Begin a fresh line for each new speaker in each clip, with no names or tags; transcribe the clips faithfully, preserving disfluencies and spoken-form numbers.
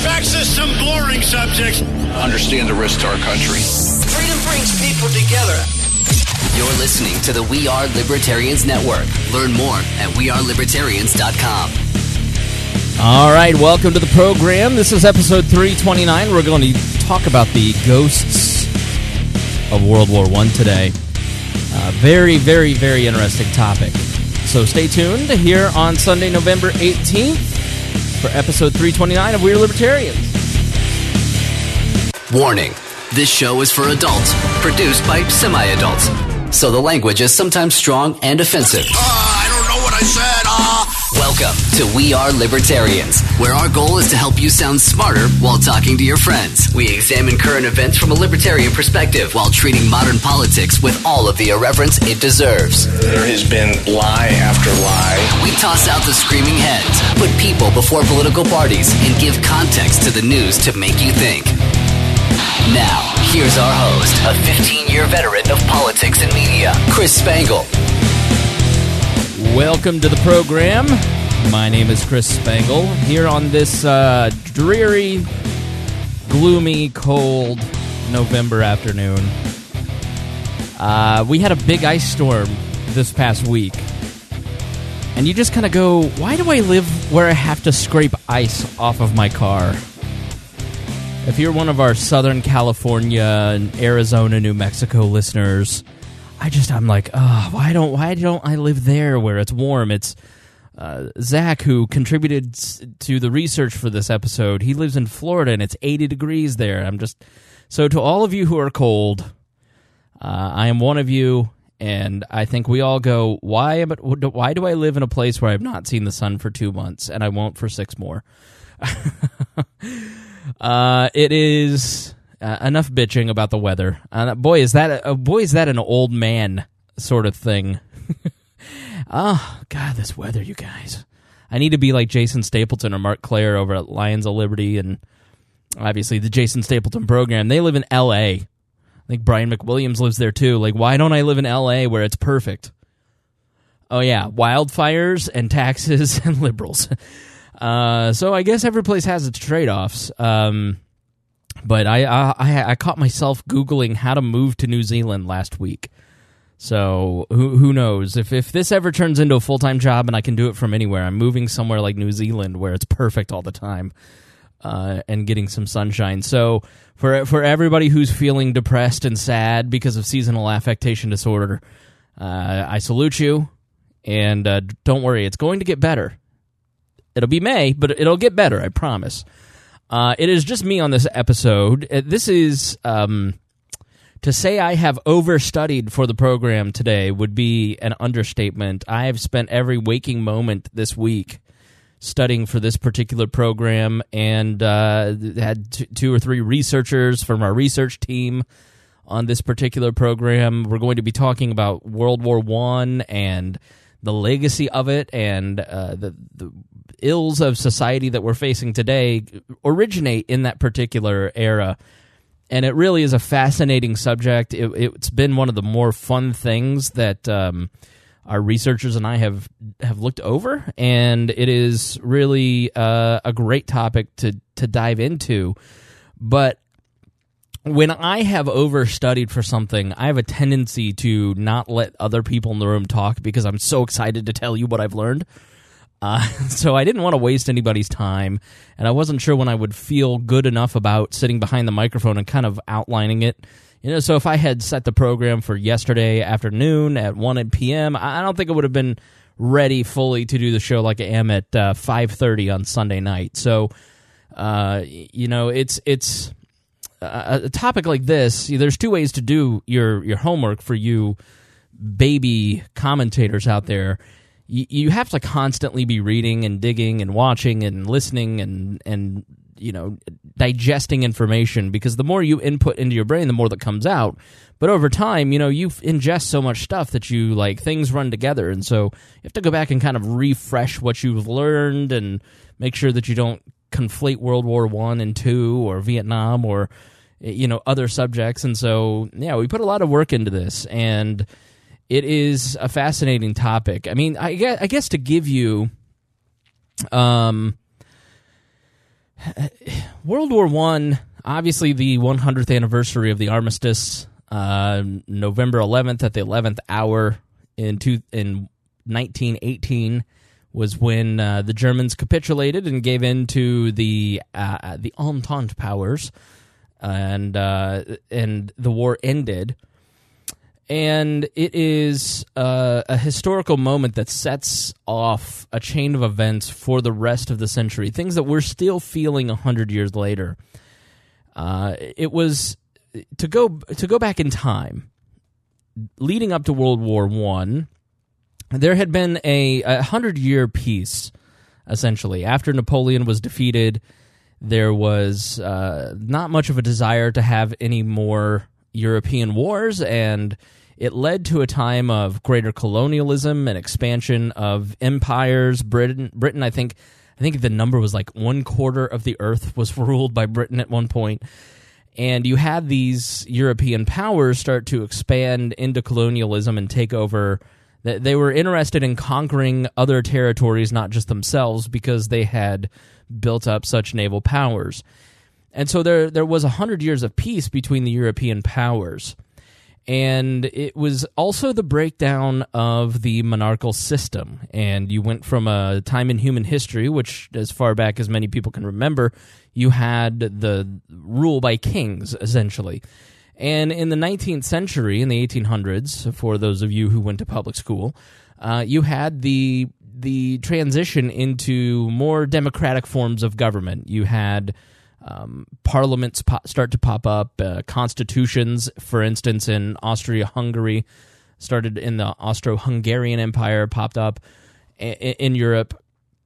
Facts is some boring subjects.
Understand the risk to our country.
Freedom brings people together.
You're listening to the We Are Libertarians Network. Learn more at we are libertarians dot com.
All right, welcome to the program. This is episode three twenty-nine. We're going to talk about the ghosts of World War One today. Uh, very, very, very interesting topic. So stay tuned here on Sunday, November eighteenth for episode three twenty-nine of We Are Libertarians.
Warning, this show is for adults, produced by semi-adults. So the language is sometimes strong and offensive.
Uh, I don't know what I said. Uh.
Welcome to We Are Libertarians, where our goal is to help you sound smarter while talking to your friends. We examine current events from a libertarian perspective while treating modern politics with all of the irreverence it deserves.
There has been lie after lie.
We toss out the screaming heads, put people before political parties, and give context to the news to make you think. Now, here's our host, a fifteen-year veteran of politics and media, Chris Spangle.
Welcome to the program. My name is Chris Spangle. Here on this uh, dreary, gloomy, cold November afternoon. Uh, we had a big ice storm this past week. And you just kind of go, why do I live where I have to scrape ice off of my car? If you're one of our Southern California and Arizona, New Mexico listeners, I just, I'm like, oh, why don't, why don't I live there where it's warm? It's uh, Zach, who contributed to the research for this episode. He lives in Florida, and it's eighty degrees there. I'm just, so to all of you who are cold, uh, I am one of you, and I think we all go, why, am it, why do I live in a place where I've not seen the sun for two months, and I won't for six more? uh, it is... Uh, enough bitching about the weather. Uh, boy, is that a, uh, boy is that an old man sort of thing. Oh, God, this weather, you guys. I need to be like Jason Stapleton or Mark Claire over at Lions of Liberty and obviously the Jason Stapleton program. They live in L A. I think Brian McWilliams lives there too. Like, why don't I live in L A where it's perfect? Oh, yeah, wildfires and taxes and liberals. Uh, so I guess every place has its trade-offs. Um... But I, I I caught myself Googling how to move to New Zealand last week. So who who knows? If if this ever turns into a full-time job and I can do it from anywhere, I'm moving somewhere like New Zealand where it's perfect all the time uh, and getting some sunshine. So for for everybody who's feeling depressed and sad because of seasonal affectation disorder, uh, I salute you. And uh, don't worry, it's going to get better. It'll be May, but it'll get better, I promise. Uh, it is just me on this episode. This is, um, to say I have overstudied for the program today would be an understatement. I have spent every waking moment this week studying for this particular program and uh, had t- two or three researchers from our research team on this particular program. We're going to be talking about World War One and the legacy of it and uh, the the ills of society that we're facing today originate in that particular era. And it really is a fascinating subject. It, it's been one of the more fun things that um, our researchers and I have have looked over, and it is really uh, a great topic to, to dive into. But when I have overstudied for something, I have a tendency to not let other people in the room talk because I'm so excited to tell you what I've learned. Uh, so I didn't want to waste anybody's time, and I wasn't sure when I would feel good enough about sitting behind the microphone and kind of outlining it. You know, so if I had set the program for yesterday afternoon at one p.m., I don't think I would have been ready fully to do the show like I am at uh, five thirty on Sunday night. So, uh, you know, it's it's a, a topic like this. There's two ways to do your, your homework for you baby commentators out there. You have to constantly be reading and digging and watching and listening and, and you know, digesting information, because the more you input into your brain, the more that comes out. But over time, you know, you ingest so much stuff that you, like, things run together. And so you have to go back and kind of refresh what you've learned and make sure that you don't conflate World War One and Two or Vietnam or, you know, other subjects. And so, yeah, we put a lot of work into this, and it is a fascinating topic. I mean, I guess, I guess to give you, um, World War One, obviously the one hundredth anniversary of the armistice, uh, November eleventh at the eleventh hour in two, in nineteen eighteen was when uh, the Germans capitulated and gave in to the uh, the Entente powers, and uh, and the war ended. And it is uh, a historical moment that sets off a chain of events for the rest of the century, things that we're still feeling one hundred years later. Uh, it was, to go to go back in time, leading up to World War One, there had been a one hundred-year peace, essentially. After Napoleon was defeated, there was uh, not much of a desire to have any more European wars, and it led to a time of greater colonialism and expansion of empires. Britain, Britain, I think, I think the number was like one quarter of the earth was ruled by Britain at one point, and you had these European powers start to expand into colonialism and take over. They were interested in conquering other territories, not just themselves, because they had built up such naval powers. And so there there was one hundred years of peace between the European powers. And it was also the breakdown of the monarchical system. And you went from a time in human history, which as far back as many people can remember, you had the rule by kings, essentially. And in the nineteenth century, in the eighteen hundreds, for those of you who went to public school, uh, you had the the transition into more democratic forms of government. You had um, parliaments pop, start to pop up, uh, constitutions, for instance, in Austria-Hungary, started in the Austro-Hungarian Empire, popped up in, in Europe.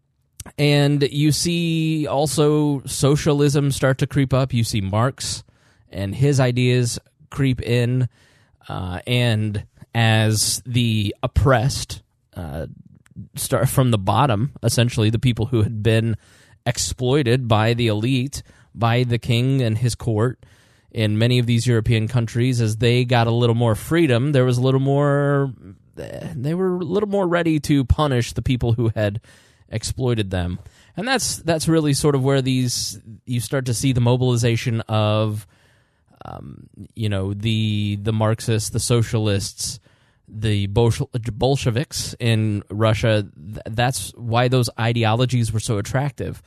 And you see also socialism start to creep up. You see Marx and his ideas creep in, uh, and as the oppressed uh, start from the bottom, essentially the people who had been exploited by the elite, by the king and his court in many of these European countries, as they got a little more freedom, there was a little more, they were a little more ready to punish the people who had exploited them. And that's that's really sort of where these, you start to see the mobilization of Um, you know, the the Marxists, the socialists, the Bolsheviks in Russia. Th- that's why those ideologies were so attractive.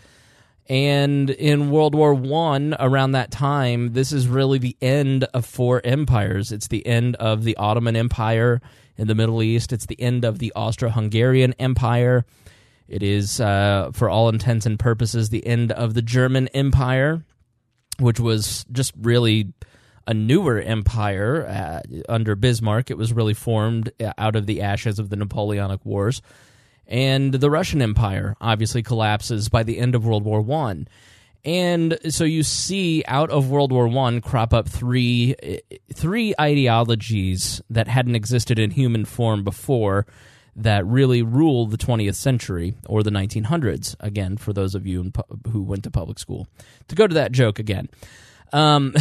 And in World War One, around that time, this is really the end of four empires. It's the end of the Ottoman Empire in the Middle East. It's the end of the Austro-Hungarian Empire. It is, uh, for all intents and purposes, the end of the German Empire, which was just really a newer empire uh, under Bismarck. It was really formed out of the ashes of the Napoleonic Wars. And the Russian Empire obviously collapses by the end of World War One. And so you see out of World War One crop up three, three ideologies that hadn't existed in human form before that really ruled the twentieth century, or the nineteen hundreds, again, for those of you in pu- who went to public school. To go to that joke again. Um,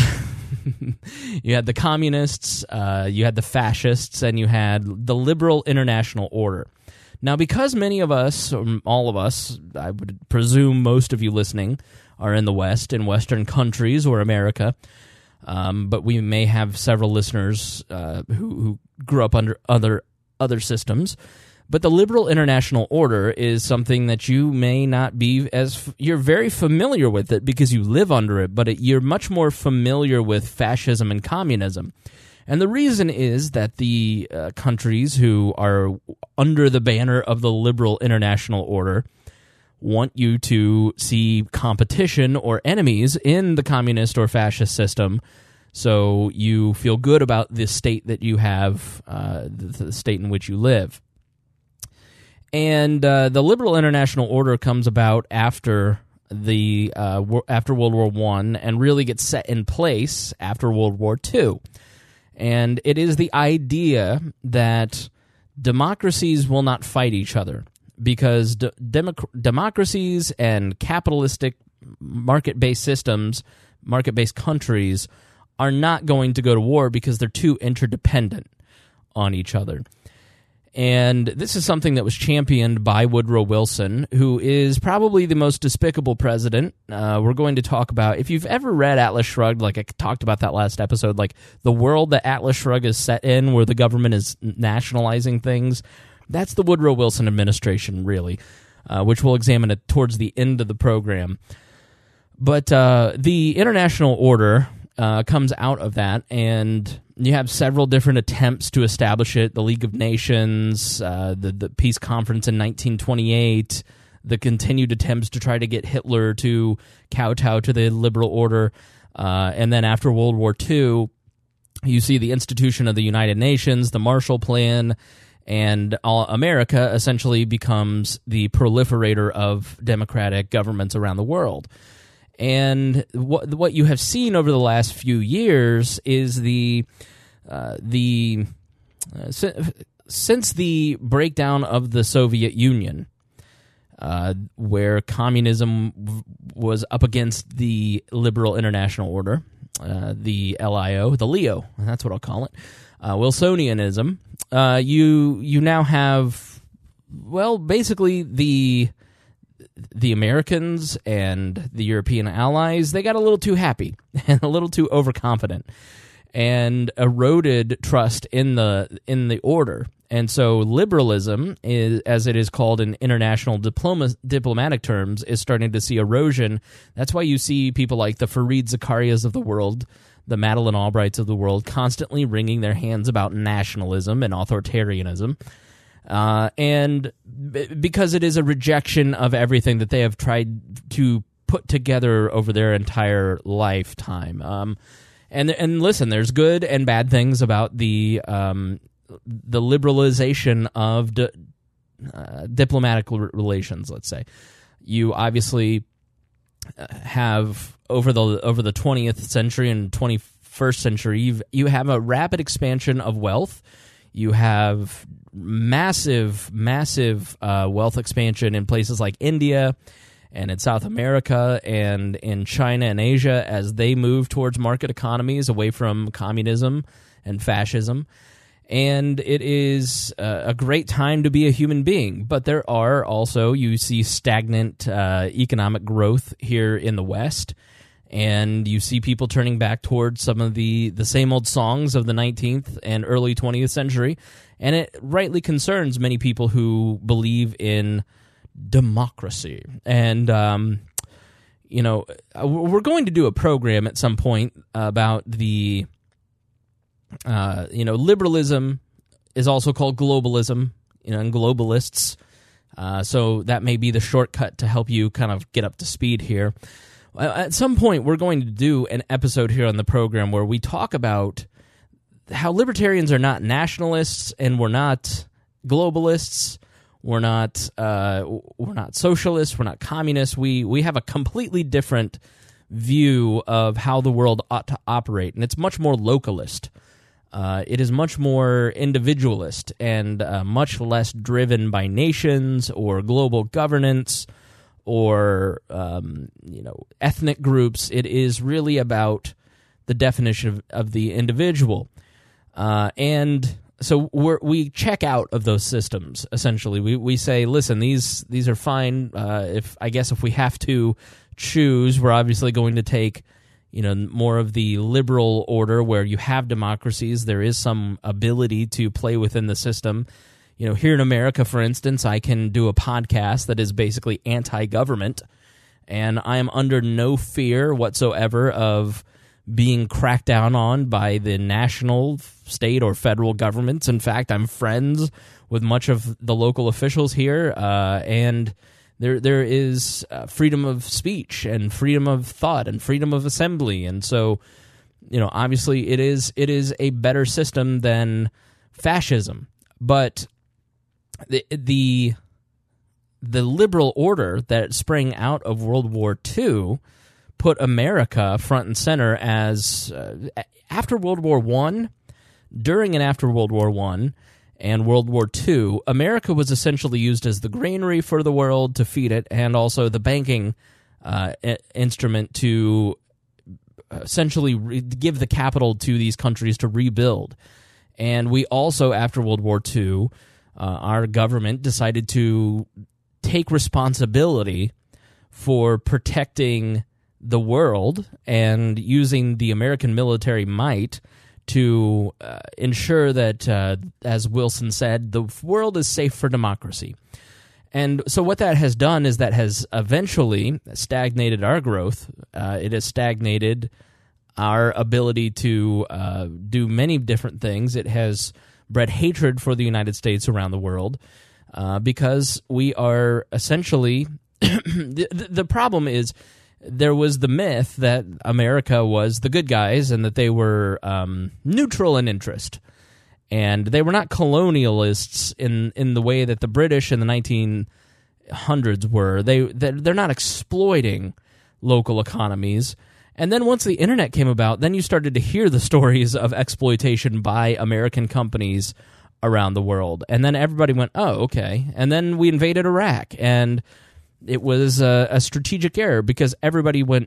you had the communists, uh, you had the fascists, and you had the liberal international order. Now, because many of us, or all of us, I would presume most of you listening, are in the West, in Western countries or America, um, but we may have several listeners uh, who, who grew up under other other systems. But the liberal international order is something that you may not be as, you're very familiar with it because you live under it, but it, you're much more familiar with fascism and communism. And the reason is that the uh, countries who are under the banner of the liberal international order want you to see competition or enemies in the communist or fascist system, so you feel good about the state that you have, uh, the, the state in which you live. And uh, the liberal international order comes about after the uh, after World War One and really gets set in place after World War Two. And it is the idea that democracies will not fight each other, because de- democ- democracies and capitalistic market-based systems, market-based countries, are not going to go to war because they're too interdependent on each other. And this is something that was championed by Woodrow Wilson, who is probably the most despicable president. Uh, we're going to talk about, if you've ever read Atlas Shrugged, like I talked about that last episode, like the world that Atlas Shrugged is set in, where the government is nationalizing things, that's the Woodrow Wilson administration, really, uh, which we'll examine it towards the end of the program. But uh, the international order uh, comes out of that, and you have several different attempts to establish it. The League of Nations, uh, the, the Peace Conference in nineteen twenty-eight, the continued attempts to try to get Hitler to kowtow to the liberal order. Uh, and then after World War Two, you see the institution of the United Nations, the Marshall Plan, and all, America essentially becomes the proliferator of democratic governments around the world. And what what you have seen over the last few years is the uh, the uh, si- since the breakdown of the Soviet Union, uh, where communism w- was up against the liberal international order, uh, the L I O, the Leo, that's what I'll call it, uh, Wilsonianism. Uh, you you now have, well, basically the. the Americans and the European allies, they got a little too happy and a little too overconfident and eroded trust in the in the order. And so liberalism, is, as it is called in international diploma, diplomatic terms, is starting to see erosion. That's why you see people like the Fareed Zakarias of the world, the Madeleine Albrights of the world, constantly wringing their hands about nationalism and authoritarianism. Uh, and b- because it is a rejection of everything that they have tried to put together over their entire lifetime. Um, and and listen, there's good and bad things about the um, the liberalization of di- uh, diplomatic r- relations. Let's say you obviously have over the over the twentieth century and twenty-first century, you've, you have a rapid expansion of wealth. You have massive, massive uh, wealth expansion in places like India and in South America and in China and Asia as they move towards market economies away from communism and fascism. And it is uh, a great time to be a human being. But there are also, you see stagnant uh, economic growth here in the West. And you see people turning back towards some of the, the same old songs of the nineteenth and early twentieth century. And it rightly concerns many people who believe in democracy. And, um, you know, we're going to do a program at some point about the, uh, you know, liberalism is also called globalism, you know, and globalists. Uh, so that may be the shortcut to help you kind of get up to speed here. At some point, we're going to do an episode here on the program where we talk about how libertarians are not nationalists and we're not globalists, we're not uh, we're not socialists, we're not communists. We we have a completely different view of how the world ought to operate, and it's much more localist. Uh, it is much more individualist and uh, much less driven by nations or global governance or um, you know, ethnic groups. It is really about the definition of, of the individual, uh, and so we're, we check out of those systems. Essentially, we we say, listen, these these are fine. Uh, if I guess if we have to choose, we're obviously going to take, you know, more of the liberal order where you have democracies. There is some ability to play within the system. You know, here in America, for instance, I can do a podcast that is basically anti-government, and I am under no fear whatsoever of being cracked down on by the national, state, or federal governments. In fact, I'm friends with much of the local officials here, uh, and there there is uh, freedom of speech and freedom of thought and freedom of assembly, and so, you know, obviously it is it is a better system than fascism, but The, the the liberal order that sprang out of World War Two put America front and center as, uh, after World War One, during and after World War One, and World War Two, America was essentially used as the granary for the world to feed it, and also the banking uh, instrument to essentially re- give the capital to these countries to rebuild. And we also, after World War Two, uh, our government decided to take responsibility for protecting the world and using the American military might to uh, ensure that, uh, as Wilson said, the world is safe for democracy. And so what that has done is that has eventually stagnated our growth. Uh, it has stagnated our ability to uh, do many different things. It has bred hatred for the United States around the world uh, because we are essentially... the, the problem is there was the myth that America was the good guys and that they were um, neutral in interest. And they were not colonialists in, in the way that the British in the nineteen hundreds were. They, they're not exploiting local economies. And then once the internet came about, then you started to hear the stories of exploitation by American companies around the world. And then everybody went, oh, okay. And then we invaded Iraq. And it was a, a strategic error because everybody went,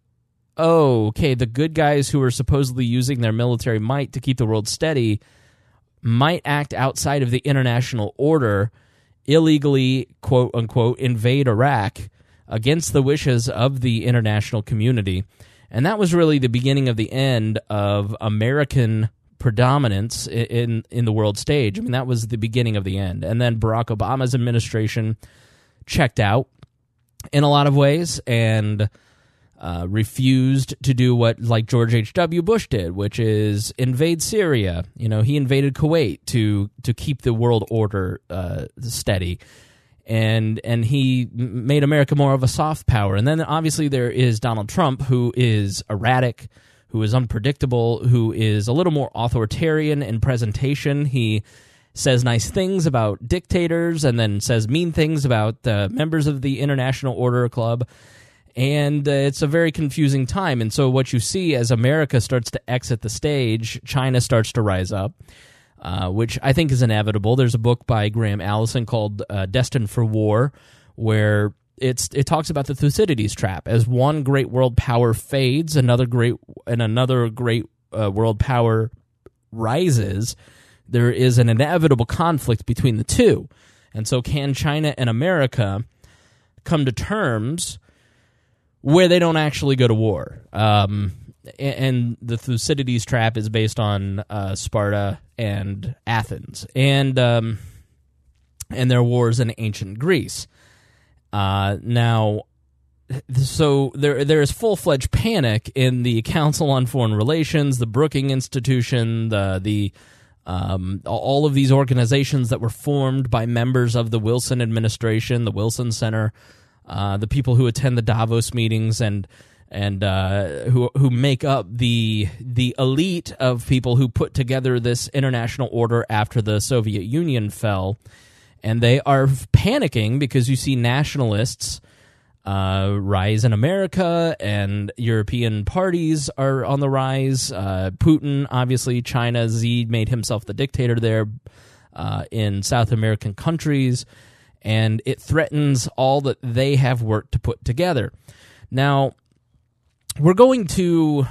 oh, okay, the good guys who are supposedly using their military might to keep the world steady might act outside of the international order, illegally, quote-unquote, invade Iraq against the wishes of the international community. And that was really the beginning of the end of American predominance in, in the world stage. I mean, that was the beginning of the end. And then Barack Obama's administration checked out in a lot of ways and Uh, refused to do what, like George H W. Bush did, which is invade Syria. You know, he invaded Kuwait to to keep the world order uh, steady, and and he made America more of a soft power. And then obviously there is Donald Trump, who is erratic, who is unpredictable, who is a little more authoritarian in presentation. He says nice things about dictators and then says mean things about uh, members of the International Order Club. And uh, it's a very confusing time. And so what you see as America starts to exit the stage, China starts to rise up, uh, which I think is inevitable. There's a book by Graham Allison called uh, Destined for War, where it's it talks about the Thucydides trap. As one great world power fades, another great and another great uh, world power rises, there is an inevitable conflict between the two. And so can China and America come to terms where they don't actually go to war? Um, and the Thucydides trap is based on uh, Sparta and Athens, and um, and their wars in ancient Greece. Uh, now, so there there is full-fledged panic in the Council on Foreign Relations, the Brookings Institution, the the um, all of these organizations that were formed by members of the Wilson administration, the Wilson Center. Uh, the people who attend the Davos meetings and and uh, who who make up the the elite of people who put together this international order after the Soviet Union fell, and they are panicking because you see nationalists uh, rise in America and European parties are on the rise. Uh, Putin, obviously, China, Xi made himself the dictator there uh, in South American countries. And it threatens all that they have worked to put together. Now, we're going to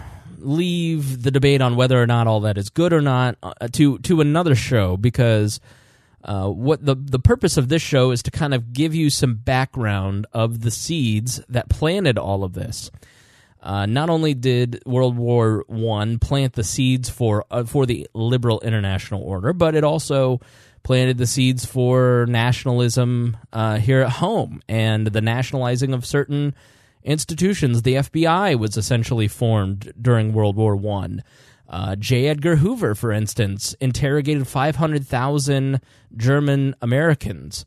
leave the debate on whether or not all that is good or not uh, to to another show, because uh, what the the purpose of this show is to kind of give you some background of the seeds that planted all of this. Uh, not only did World War One plant the seeds for uh, for the liberal international order, but it also planted the seeds for nationalism uh, here at home and the nationalizing of certain institutions. The F B I was essentially formed during World War One. Uh, J. Edgar Hoover, for instance, interrogated five hundred thousand German Americans.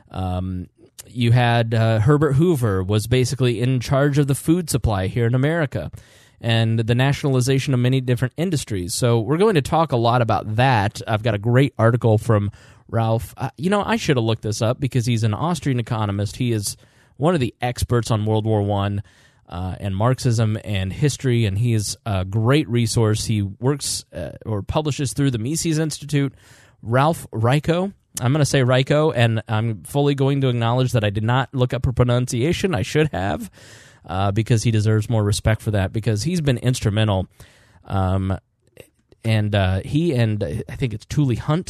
Um, you had uh, Herbert Hoover was basically in charge of the food supply here in America and the nationalization of many different industries. So we're going to talk a lot about that. I've got a great article from Ralph. Uh, you know, I should have looked this up because he's an Austrian economist. He is one of the experts on World War One uh, and Marxism and history, and he is a great resource. He works uh, or publishes through the Mises Institute. Ralph Raico. I'm going to say Raico, and I'm fully going to acknowledge that I did not look up her pronunciation. I should have, uh, because he deserves more respect for that, because he's been instrumental. Um, and uh, he and I think it's Thule Hunt,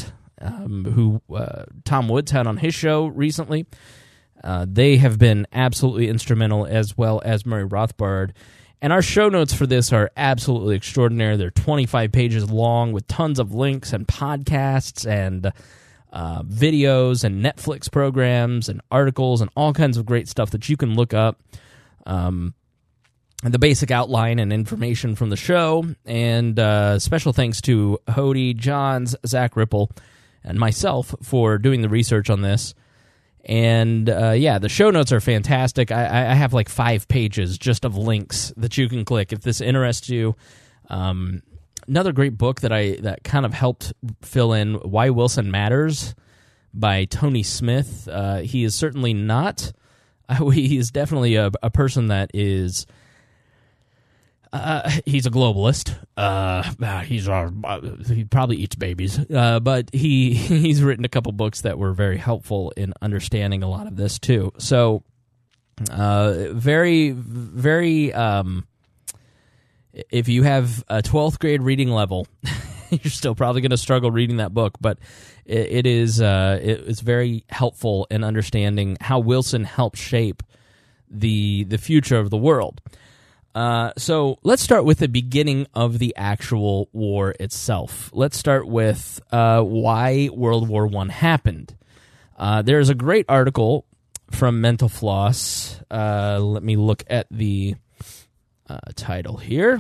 um, who uh, Tom Woods had on his show recently. Uh, they have been absolutely instrumental, as well as Murray Rothbard. And our show notes for this are absolutely extraordinary. They're twenty-five pages long with tons of links and podcasts and uh, videos and Netflix programs and articles and all kinds of great stuff that you can look up. Um, the basic outline and information from the show. And uh, special thanks to Hody, Johns, Zach Ripple, and myself for doing the research on this. And, uh, yeah, the show notes are fantastic. I, I have like five pages just of links that you can click if this interests you. Um, another great book that I that kind of helped fill in Why Wilson Matters by Tony Smith. Uh, he is certainly not... Uh, he is definitely a, a person that is... Uh, he's a globalist. Uh, he's uh, he probably eats babies, uh, but he he's written a couple books that were very helpful in understanding a lot of this too. So, uh, very very. Um, if you have a twelfth grade reading level, you're still probably going to struggle reading that book, but it, it is uh, it, it's very helpful in understanding how Wilson helped shape the the future of the world. Uh, so let's start with the beginning of the actual war itself. Let's start with uh, why World War One happened. Uh, there's a great article from Mental Floss. Uh, let me look at the uh, title here.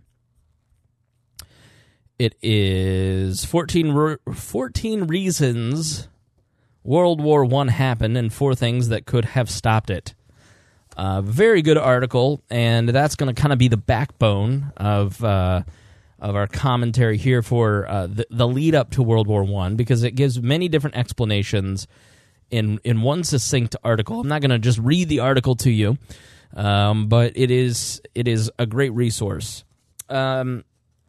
It is fourteen, re- fourteen Reasons World War One Happened and Four Things That Could Have Stopped It. Uh, very good article, and that's going to kind of be the backbone of uh, of our commentary here for uh, the, the lead up to World War One, because it gives many different explanations in in one succinct article. I'm not going to just read the article to you, um, but it is it is a great resource. Um,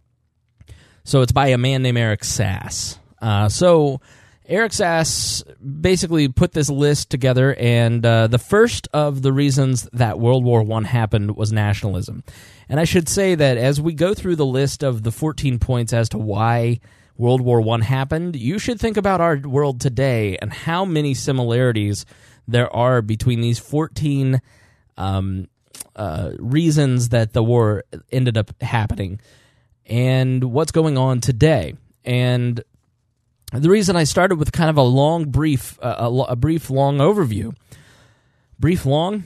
so it's by a man named Eric Sass. Uh, so. Eric Sass basically put this list together, and uh, the first of the reasons that World War One happened was nationalism. And I should say that as we go through the list of the fourteen points as to why World War One happened, you should think about our world today and how many similarities there are between these fourteen um, uh, reasons that the war ended up happening and what's going on today. And the reason I started with kind of a long, brief, uh, a, a brief, long overview. Brief, long?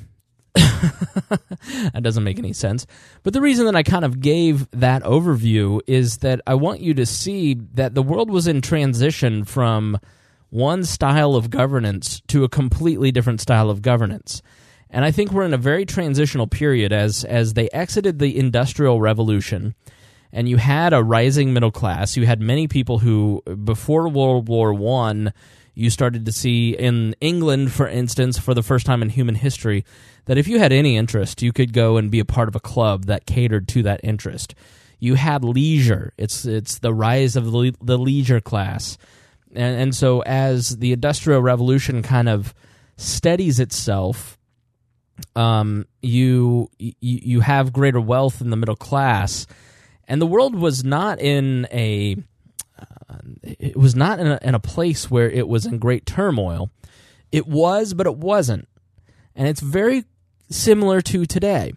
That doesn't make any sense. But the reason that I kind of gave that overview is that I want you to see that the world was in transition from one style of governance to a completely different style of governance. And I think we're in a very transitional period as as they exited the Industrial Revolution. And you had a rising middle class. You had many people who, before World War One, you started to see in England, for instance, for the first time in human history, that if you had any interest, you could go and be a part of a club that catered to that interest. You had leisure. It's it's the rise of the, the leisure class. And, and so as the Industrial Revolution kind of steadies itself, um, you, you you have greater wealth in the middle class. And the world was not in a uh, it was not in a, in a place where it was in great turmoil. It was, but it wasn't. And it's very similar to today.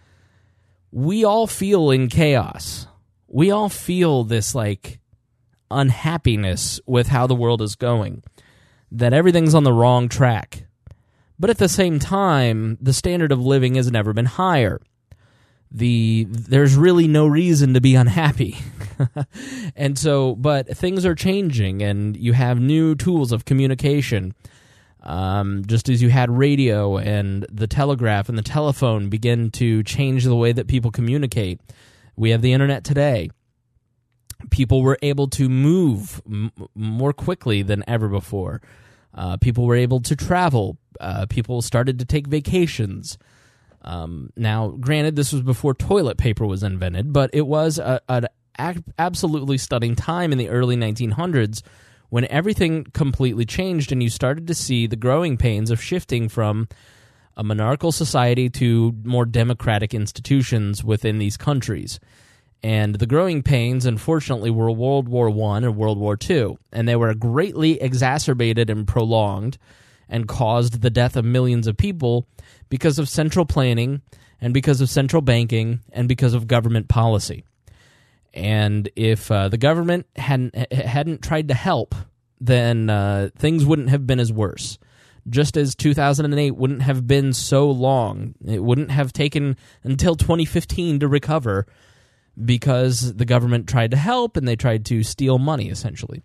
We all feel in chaos. We all feel this like unhappiness with how the world is going, that everything's on the wrong track. But at the same time, the standard of living has never been higher. The there's really no reason to be unhappy. And so, but things are changing, and you have new tools of communication. Um, just as you had radio and the telegraph and the telephone begin to change the way that people communicate, we have the internet today. People were able to move m- more quickly than ever before. Uh, people were able to travel. Uh, people started to take vacations. Um, now, granted, this was before toilet paper was invented, but it was a, an a- absolutely stunning time in the early nineteen hundreds when everything completely changed and you started to see the growing pains of shifting from a monarchical society to more democratic institutions within these countries. And the growing pains, unfortunately, were World War One and World War Two, and they were greatly exacerbated and prolonged and caused the death of millions of people because of central planning and because of central banking and because of government policy. And if uh, the government hadn't hadn't tried to help, then uh, things wouldn't have been as worse. Just as two thousand eight wouldn't have been so long, it wouldn't have taken until twenty fifteen to recover, because the government tried to help and they tried to steal money, essentially.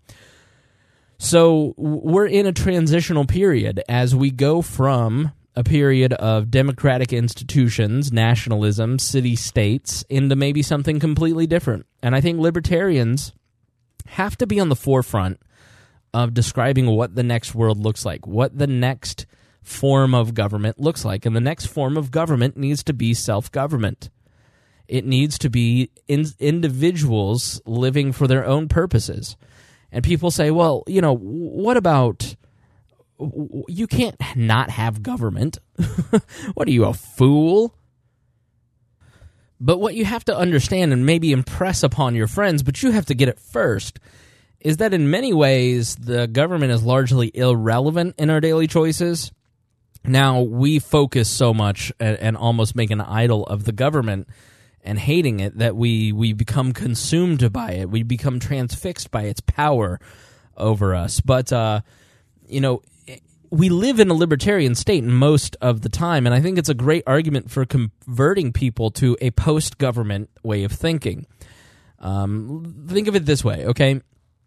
So we're in a transitional period as we go from a period of democratic institutions, nationalism, city-states, into maybe something completely different. And I think libertarians have to be on the forefront of describing what the next world looks like, what the next form of government looks like. And the next form of government needs to be self-government. It needs to be in, individuals living for their own purposes. And people say, well, you know, what about, you can't not have government. What are you, a fool? But what you have to understand and maybe impress upon your friends, but you have to get it first, is that in many ways the government is largely irrelevant in our daily choices. Now, we focus so much and, and almost make an idol of the government and hating it that we, we become consumed by it. We become transfixed by its power over us. But, uh, you know, we live in a libertarian state most of the time, and I think it's a great argument for converting people to a post-government way of thinking. Um, think of it this way, okay?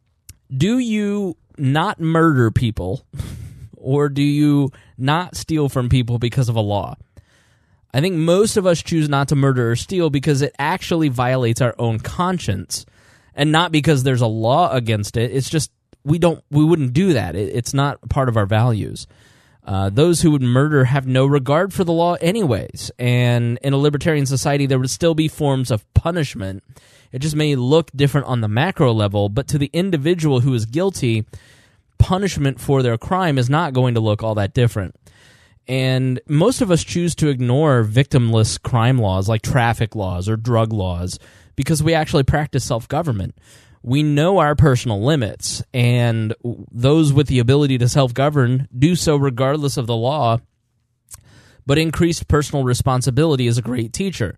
Do you not murder people, or do you not steal from people because of a law? I think most of us choose not to murder or steal because it actually violates our own conscience, and not because there's a law against it. It's just we don't, we wouldn't do that. It, it's not part of our values. Uh, those who would murder have no regard for the law anyways, and in a libertarian society there would still be forms of punishment. It just may look different on the macro level, but to the individual who is guilty, punishment for their crime is not going to look all that different. And most of us choose to ignore victimless crime laws like traffic laws or drug laws because we actually practice self-government. We know our personal limits, and those with the ability to self-govern do so regardless of the law, but increased personal responsibility is a great teacher.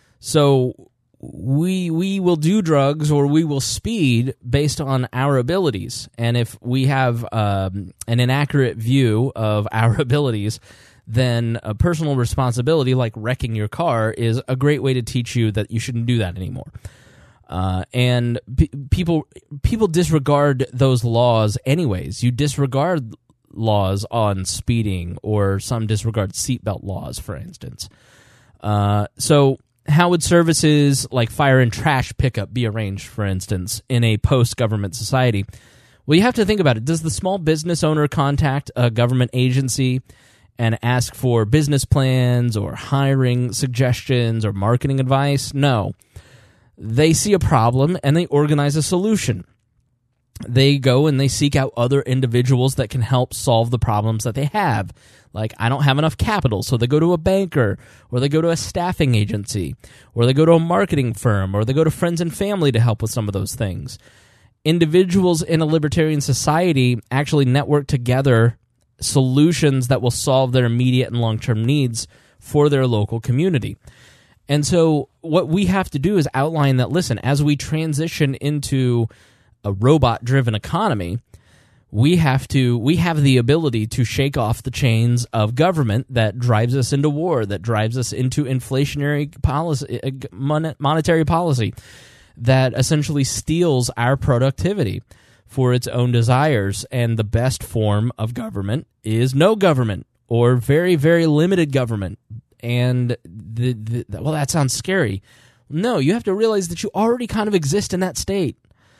So we we will do drugs or we will speed based on our abilities. And if we have um, an inaccurate view of our abilities, then a personal responsibility like wrecking your car is a great way to teach you that you shouldn't do that anymore. Uh, and p- people people disregard those laws anyways. You disregard laws on speeding, or some disregard seatbelt laws, for instance. Uh, so how would services like fire and trash pickup be arranged, for instance, in a post-government society? Well, you have to think about it. Does the small business owner contact a government agency and ask for business plans or hiring suggestions or marketing advice? No. They see a problem and they organize a solution. They go and they seek out other individuals that can help solve the problems that they have. Like, I don't have enough capital, so they go to a banker, or they go to a staffing agency, or they go to a marketing firm, or they go to friends and family to help with some of those things. Individuals in a libertarian society actually network together solutions that will solve their immediate and long-term needs for their local community. And so what we have to do is outline that, listen, as we transition into a robot-driven economy, we have to we have the ability to shake off the chains of government that drives us into war, that drives us into inflationary policy, monetary policy, that essentially steals our productivity for its own desires. And the best form of government is no government, or very, very limited government. And the, the well, that sounds scary. No, you have to realize that you already kind of exist in that state.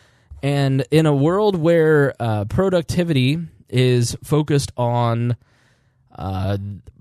And in a world where uh, productivity is focused on, uh,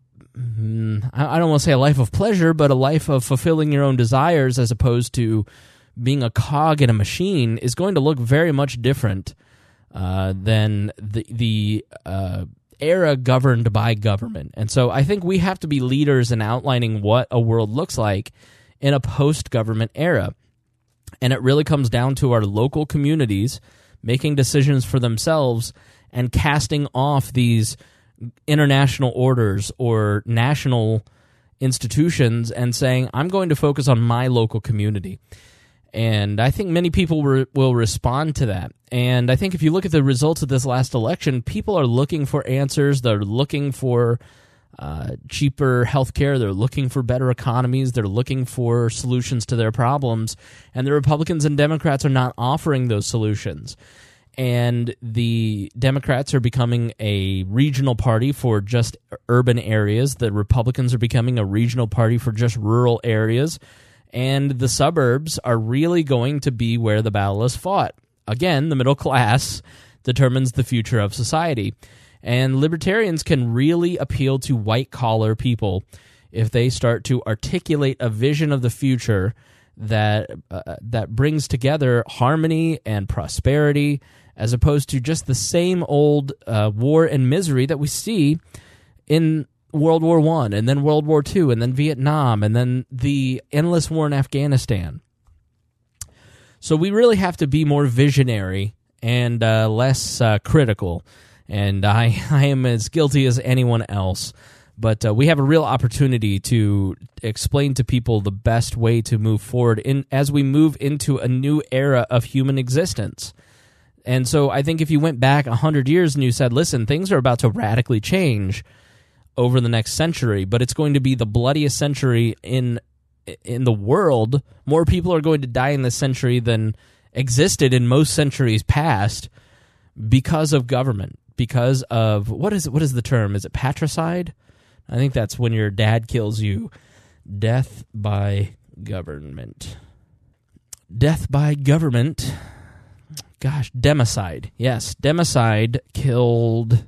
I don't want to say a life of pleasure, but a life of fulfilling your own desires as opposed to being a cog in a machine, is going to look very much different uh, than the, the uh, era governed by government. And so I think we have to be leaders in outlining what a world looks like in a post-government era. And it really comes down to our local communities making decisions for themselves and casting off these international orders or national institutions and saying, I'm going to focus on my local community. And I think many people re- will respond to that. And I think if you look at the results of this last election, people are looking for answers. They're looking for uh, cheaper healthcare. They're looking for better economies. They're looking for solutions to their problems. And the Republicans and Democrats are not offering those solutions. And the Democrats are becoming a regional party for just urban areas. The Republicans are becoming a regional party for just rural areas. And the suburbs are really going to be where the battle is fought. Again, the middle class determines the future of society. And libertarians can really appeal to white-collar people if they start to articulate a vision of the future that uh, that brings together harmony and prosperity, as opposed to just the same old uh, war and misery that we see in World War One, and then World War Two, and then Vietnam, and then the endless war in Afghanistan. So we really have to be more visionary and uh, less uh, critical. And I, I am as guilty as anyone else. But uh, we have a real opportunity to explain to people the best way to move forward in as we move into a new era of human existence. And so I think if you went back one hundred years and you said, listen, things are about to radically change over the next century, but it's going to be the bloodiest century in in the world. More people are going to die in this century than existed in most centuries past because of government, because of, what is it, what is the term? Is it patricide? I think that's when your dad kills you. Death by government. Death by government. Gosh, democide. Yes, democide killed...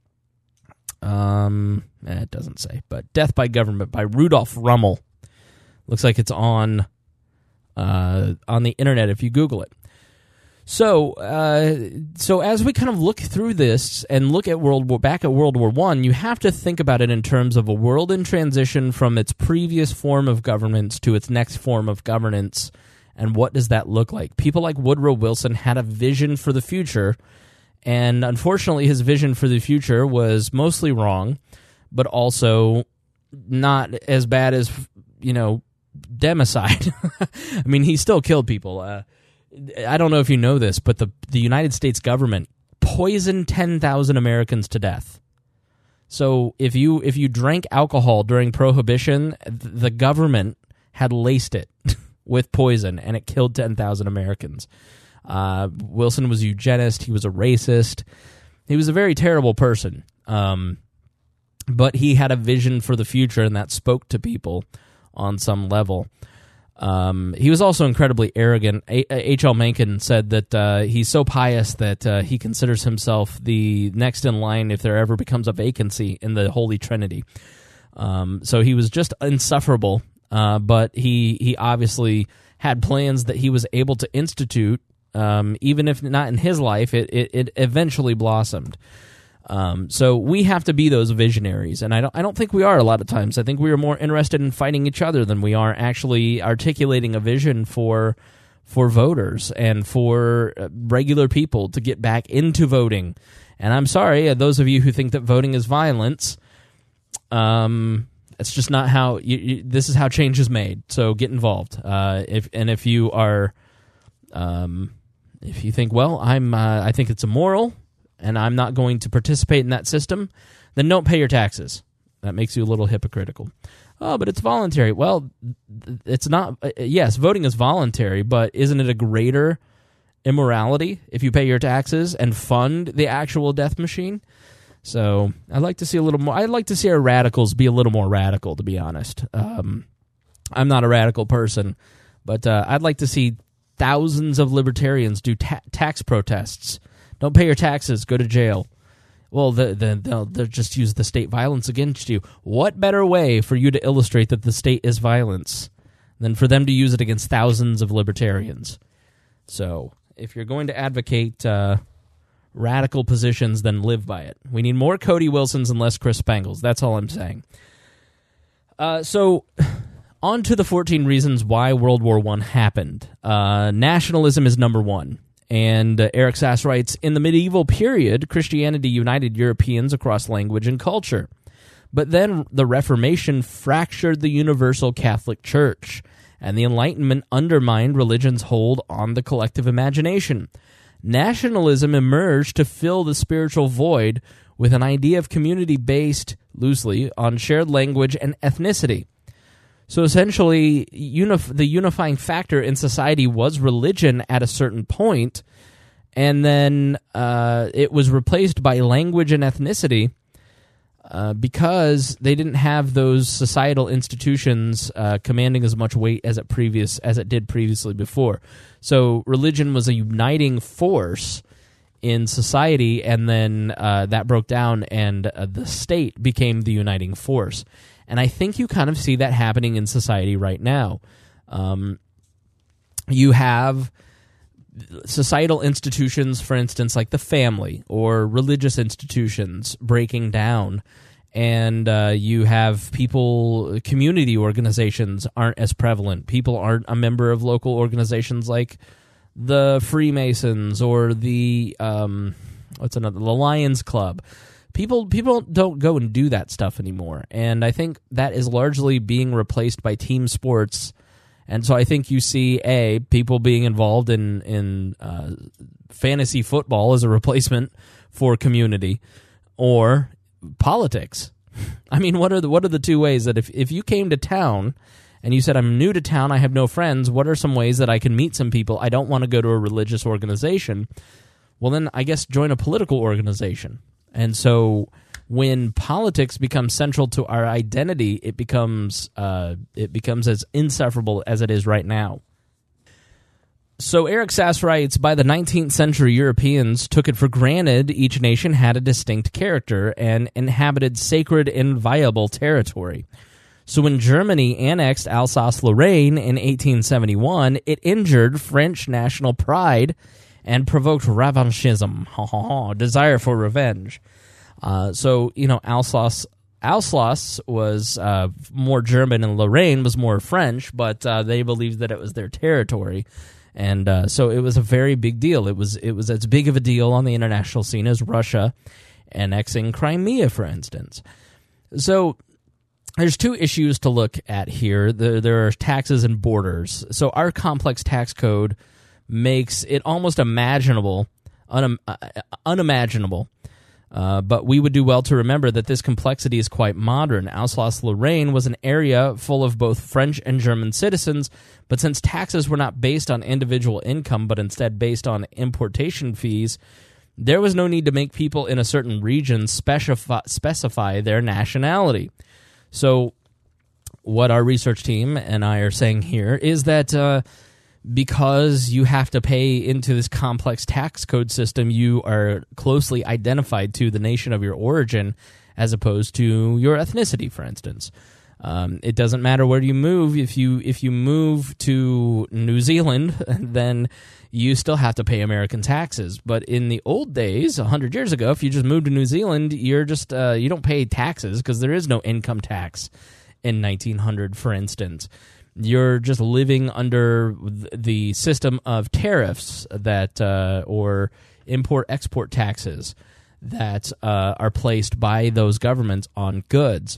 Um, eh, it doesn't say, but Death by Government by Rudolf Rummel. Looks like it's on uh, on the internet if you Google it. So, uh, so as we kind of look through this and look at World War back at World War One, you have to think about it in terms of a world in transition from its previous form of governance to its next form of governance, and what does that look like? People like Woodrow Wilson had a vision for the future. And unfortunately, his vision for the future was mostly wrong, but also not as bad as, you know, democide. I mean, he still killed people. Uh, I don't know if you know this, but the, the United States government poisoned ten thousand Americans to death. So if you if you drank alcohol during Prohibition, the government had laced it with poison, and it killed ten thousand Americans. Uh, Wilson was a eugenist. He was a racist. He was a very terrible person. Um, but he had a vision for the future, and that spoke to people on some level. Um, he was also incredibly arrogant. H L Mencken said that uh, he's so pious that uh, he considers himself the next in line if there ever becomes a vacancy in the Holy Trinity. Um, so he was just insufferable, uh, but he, he obviously had plans that he was able to institute. Um, even if not in his life, it, it, it eventually blossomed. Um, so we have to be those visionaries, and I don't I don't think we are a lot of times. I think we are more interested in fighting each other than we are actually articulating a vision for for voters and for regular people to get back into voting. And I'm sorry, those of you who think that voting is violence, um, it's just not how. You, you, this is how change is made. So get involved. Uh, if and if you are. Um, If you think, well, I'm, uh, I think it's immoral, and I'm not going to participate in that system, then don't pay your taxes. That makes you a little hypocritical. Oh, but it's voluntary. Well, it's not. Uh, yes, voting is voluntary, but isn't it a greater immorality if you pay your taxes and fund the actual death machine? So I'd like to see a little more. I'd like to see our radicals be a little more radical, to be honest. Um, I'm not a radical person, but uh, I'd like to see thousands of libertarians do ta- tax protests. Don't pay your taxes, go to jail. Well, the, the, they'll, they'll just use the state violence against you. What better way for you to illustrate that the state is violence than for them to use it against thousands of libertarians? So if you're going to advocate uh, radical positions, then live by it. We need more Cody Wilsons and less Chris Spangles. That's all I'm saying. Uh, so... On to the fourteen reasons why World War One happened. Uh, nationalism is number one. And uh, Eric Sass writes, in the medieval period, Christianity united Europeans across language and culture. But then the Reformation fractured the universal Catholic Church, and the Enlightenment undermined religion's hold on the collective imagination. Nationalism emerged to fill the spiritual void with an idea of community based, loosely, on shared language and ethnicity. So essentially, unif- the unifying factor in society was religion at a certain point, and then uh, it was replaced by language and ethnicity uh, because they didn't have those societal institutions uh, commanding as much weight as it previous as it did previously before. So religion was a uniting force in society, and then uh, that broke down, and uh, the state became the uniting force. And I think you kind of see that happening in society right now. Um, you have societal institutions, for instance, like the family or religious institutions breaking down, and uh, you have people, community organizations aren't as prevalent. People aren't a member of local organizations like the Freemasons or the, um, what's another, the Lions Club. People people don't go and do that stuff anymore, and I think that is largely being replaced by team sports. And so I think you see, A, people being involved in, in uh, fantasy football as a replacement for community, or politics. I mean, what are the what are the two ways that if, if you came to town and you said, I'm new to town, I have no friends, what are some ways that I can meet some people? I don't want to go to a religious organization. Well, then I guess join a political organization. And so when politics becomes central to our identity, it becomes uh, it becomes as insufferable as it is right now. So Eric Sass writes, by the nineteenth century, Europeans took it for granted each nation had a distinct character and inhabited sacred and viable territory. So when Germany annexed Alsace-Lorraine in eighteen seventy-one, it injured French national pride and provoked revanchism, ha, ha, ha, desire for revenge. Uh, so, you know, Alsace, Alsace was uh, more German and Lorraine was more French, but uh, they believed that it was their territory. And uh, so it was a very big deal. It was, it was as big of a deal on the international scene as Russia annexing Crimea, for instance. So there's two issues to look at here. There, there are taxes and borders. So our complex tax code makes it almost imaginable, un, uh, unimaginable, uh, but we would do well to remember that this complexity is quite modern. Alsace-Lorraine was an area full of both French and German citizens, but since taxes were not based on individual income, but instead based on importation fees, there was no need to make people in a certain region specify, specify their nationality. So what our research team and I are saying here is that uh, because you have to pay into this complex tax code system, you are closely identified to the nation of your origin as opposed to your ethnicity, for instance. Um, it doesn't matter where you move. If you if you move to New Zealand, then you still have to pay American taxes. But in the old days, one hundred years ago, if you just moved to New Zealand, you're just uh, you don't pay taxes because there is no income tax in nineteen hundred, for instance. You're just living under the system of tariffs that uh, or import-export taxes that uh, are placed by those governments on goods.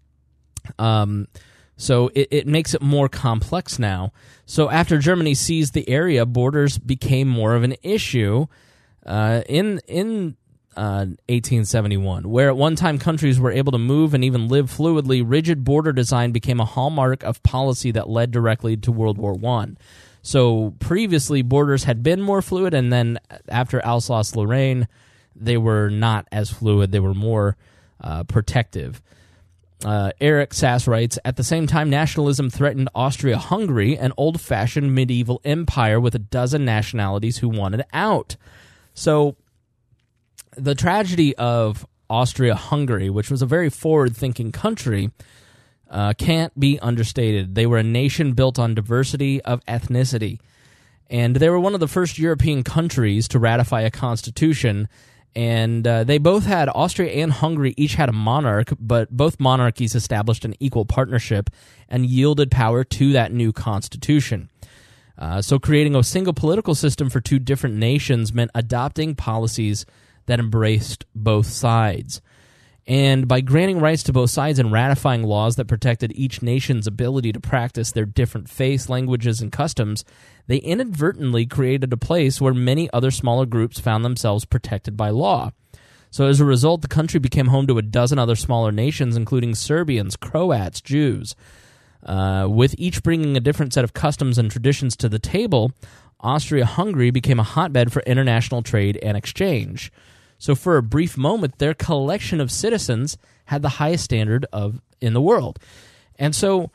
Um, so it, it makes it more complex now. So after Germany seized the area, borders became more of an issue uh, in in uh, eighteen seventy-one, where at one time countries were able to move and even live fluidly. Rigid border design became a hallmark of policy that led directly to World War One. So previously, borders had been more fluid, and then after Alsace-Lorraine, they were not as fluid. They were more uh, protective. Uh, Eric Sass writes, at the same time, nationalism threatened Austria-Hungary, an old-fashioned medieval empire with a dozen nationalities who wanted out. So the tragedy of Austria-Hungary, which was a very forward-thinking country, uh, can't be understated. They were a nation built on diversity of ethnicity, and they were one of the first European countries to ratify a constitution And uh, they both had, Austria and Hungary each had a monarch, but both monarchies established an equal partnership and yielded power to that new constitution. Uh, so creating a single political system for two different nations meant adopting policies that embraced both sides. And by granting rights to both sides and ratifying laws that protected each nation's ability to practice their different faiths, languages, and customs, they inadvertently created a place where many other smaller groups found themselves protected by law. So as a result, the country became home to a dozen other smaller nations, including Serbians, Croats, Jews. Uh, with each bringing a different set of customs and traditions to the table, Austria-Hungary became a hotbed for international trade and exchange. So for a brief moment, their collection of citizens had the highest standard of in the world. And so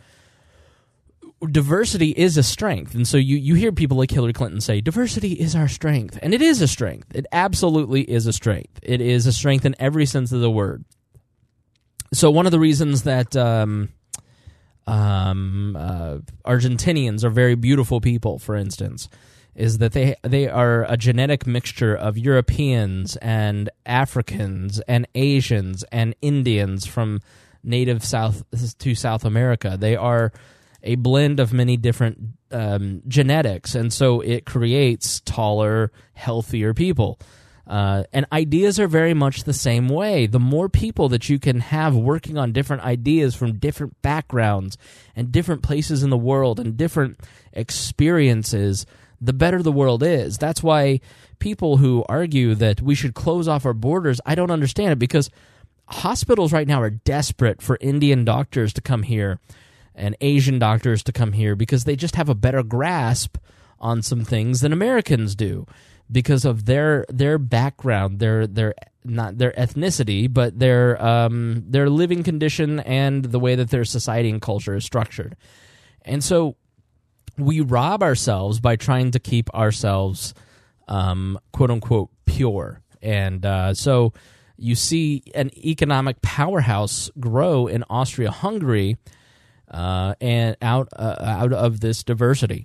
diversity is a strength. And so you, you hear people like Hillary Clinton say, diversity is our strength. And it is a strength. It absolutely is a strength. It is a strength in every sense of the word. So one of the reasons that um, um, uh, Argentinians are very beautiful people, for instance, is that they they are a genetic mixture of Europeans and Africans and Asians and Indians from native South to South America. They are a blend of many different um, genetics, and so it creates taller, healthier people. Uh, and ideas are very much the same way. The more people that you can have working on different ideas from different backgrounds and different places in the world and different experiences, the better the world is. That's why people who argue that we should close off our borders, I don't understand it, because hospitals right now are desperate for Indian doctors to come here and Asian doctors to come here because they just have a better grasp on some things than Americans do because of their their background, their their not their ethnicity, but their um, their living condition and the way that their society and culture is structured. And so we rob ourselves by trying to keep ourselves, um, quote unquote, pure. And uh, so you see an economic powerhouse grow in Austria-Hungary uh, and out uh, out of this diversity.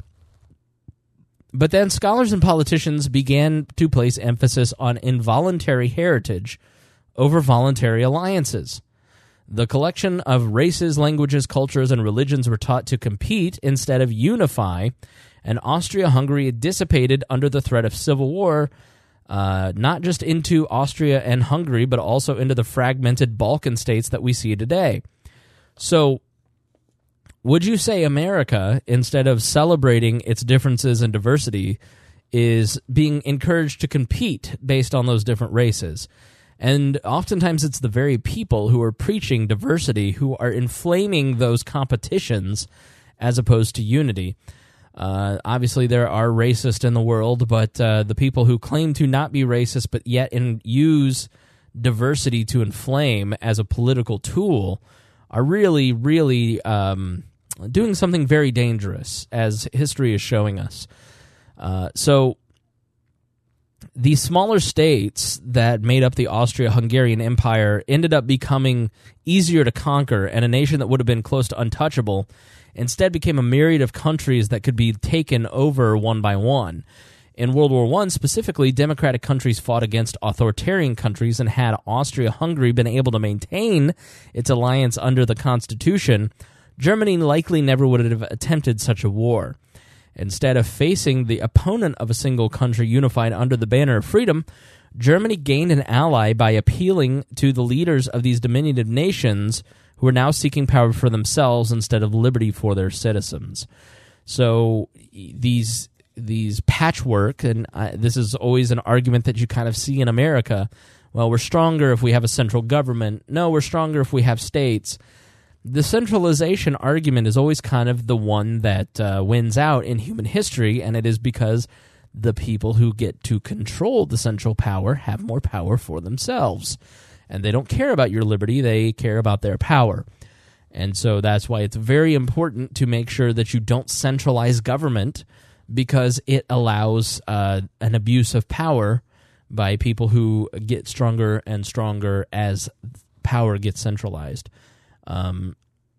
But then scholars and politicians began to place emphasis on involuntary heritage over voluntary alliances. The collection of races, languages, cultures, and religions were taught to compete instead of unify, and Austria-Hungary dissipated under the threat of civil war, uh, not just into Austria and Hungary, but also into the fragmented Balkan states that we see today. So, would you say America, instead of celebrating its differences and diversity, is being encouraged to compete based on those different races? And oftentimes it's the very people who are preaching diversity who are inflaming those competitions as opposed to unity. Uh, obviously, there are racists in the world, but uh, the people who claim to not be racist but yet in, use diversity to inflame as a political tool are really, really um, doing something very dangerous, as history is showing us. Uh, so these smaller states that made up the Austro-Hungarian Empire ended up becoming easier to conquer, and a nation that would have been close to untouchable instead became a myriad of countries that could be taken over one by one. In World War One, specifically, democratic countries fought against authoritarian countries, and had Austria-Hungary been able to maintain its alliance under the Constitution, Germany likely never would have attempted such a war. Instead of facing the opponent of a single country unified under the banner of freedom, Germany gained an ally by appealing to the leaders of these diminutive nations who are now seeking power for themselves instead of liberty for their citizens. So these these patchwork, and uh, this is always an argument that you kind of see in America, well, we're stronger if we have a central government. No, we're stronger if we have states. The centralization argument is always kind of the one that uh, wins out in human history, and it is because the people who get to control the central power have more power for themselves. And they don't care about your liberty, they care about their power. And so that's why it's very important to make sure that you don't centralize government, because it allows uh, an abuse of power by people who get stronger and stronger as power gets centralized. Um,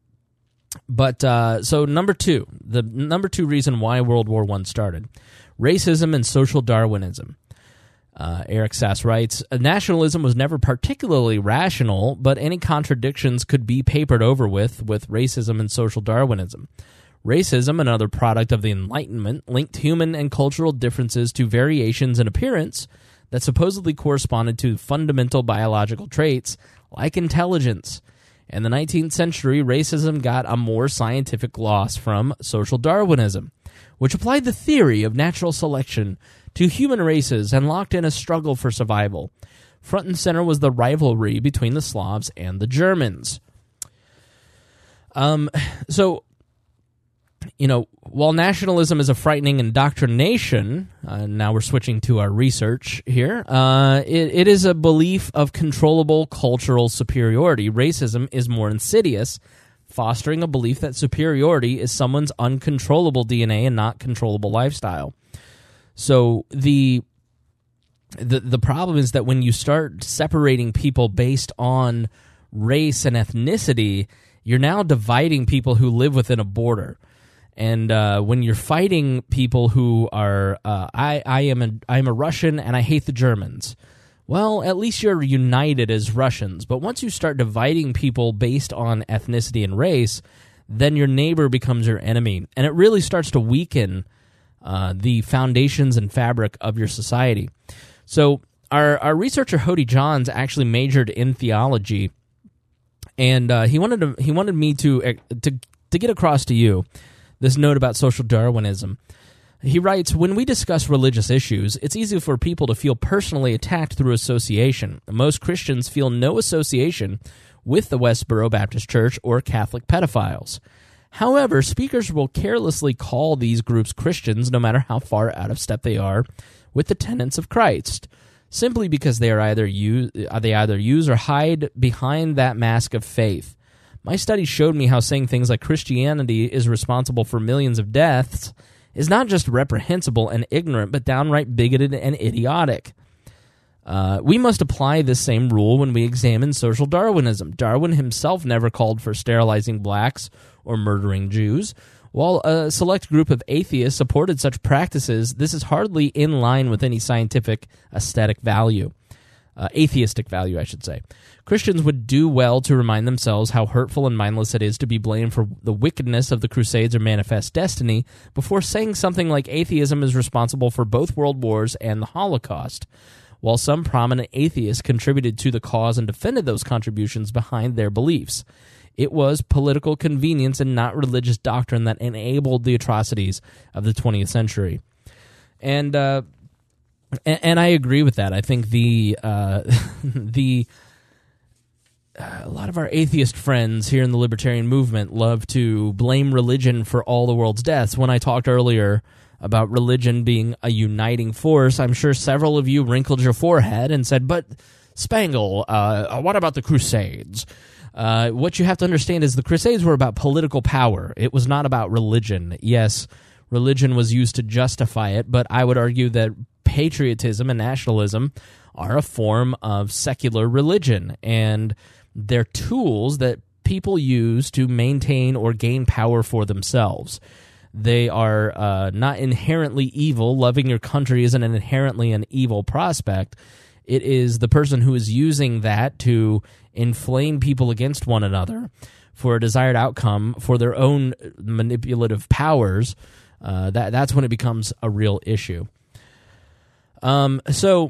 but uh, so number two, the number two reason why World War One started, racism and social Darwinism. Uh, Eric Sass writes, nationalism was never particularly rational, but any contradictions could be papered over with with racism and social Darwinism. Racism, another product of the Enlightenment, linked human and cultural differences to variations in appearance that supposedly corresponded to fundamental biological traits like intelligence. In the nineteenth century, racism got a more scientific gloss from social Darwinism, which applied the theory of natural selection to human races and locked in a struggle for survival. Front and center was the rivalry between the Slavs and the Germans. Um, so, you know, while nationalism is a frightening indoctrination, uh, now we're switching to our research here, uh, it, it is a belief of controllable cultural superiority. Racism is more insidious, fostering a belief that superiority is someone's uncontrollable D N A and not controllable lifestyle. So the, the the problem is that when you start separating people based on race and ethnicity, you're now dividing people who live within a border. And uh, when you're fighting people who are, uh, I, I am a, I'm a Russian and I hate the Germans, well, at least you're united as Russians. But once you start dividing people based on ethnicity and race, then your neighbor becomes your enemy. And it really starts to weaken uh, the foundations and fabric of your society. So our, our researcher, Hody Johns, actually majored in theology. And uh, he wanted to, he wanted me to, to to get across to you this note about social Darwinism. He writes, when we discuss religious issues, it's easy for people to feel personally attacked through association. Most Christians feel no association with the Westboro Baptist Church or Catholic pedophiles. However, speakers will carelessly call these groups Christians no matter how far out of step they are with the tenets of Christ, simply because they are either use, they either use or hide behind that mask of faith. My study showed me how saying things like Christianity is responsible for millions of deaths is not just reprehensible and ignorant, but downright bigoted and idiotic. Uh, we must apply this same rule when we examine social Darwinism. Darwin himself never called for sterilizing blacks or murdering Jews. While a select group of atheists supported such practices, this is hardly in line with any scientific aesthetic value. Uh, atheistic value, I should say. Christians would do well to remind themselves how hurtful and mindless it is to be blamed for the wickedness of the Crusades or Manifest Destiny before saying something like atheism is responsible for both world wars and the Holocaust. While some prominent atheists contributed to the cause and defended those contributions behind their beliefs, it was political convenience and not religious doctrine that enabled the atrocities of the twentieth century. And uh, and, and I agree with that. I think the uh, the uh, a lot of our atheist friends here in the libertarian movement love to blame religion for all the world's deaths. When I talked earlier about religion being a uniting force, I'm sure several of you wrinkled your forehead and said, but Spangle, uh, what about the Crusades? Uh, what you have to understand is the Crusades were about political power. It was not about religion. Yes, religion was used to justify it, but I would argue that patriotism and nationalism are a form of secular religion, and they're tools that people use to maintain or gain power for themselves. They are uh, not inherently evil. Loving your country isn't an inherently an evil prospect. It is the person who is using that to inflame people against one another for a desired outcome for their own manipulative powers. Uh, that that's when it becomes a real issue. Um, so,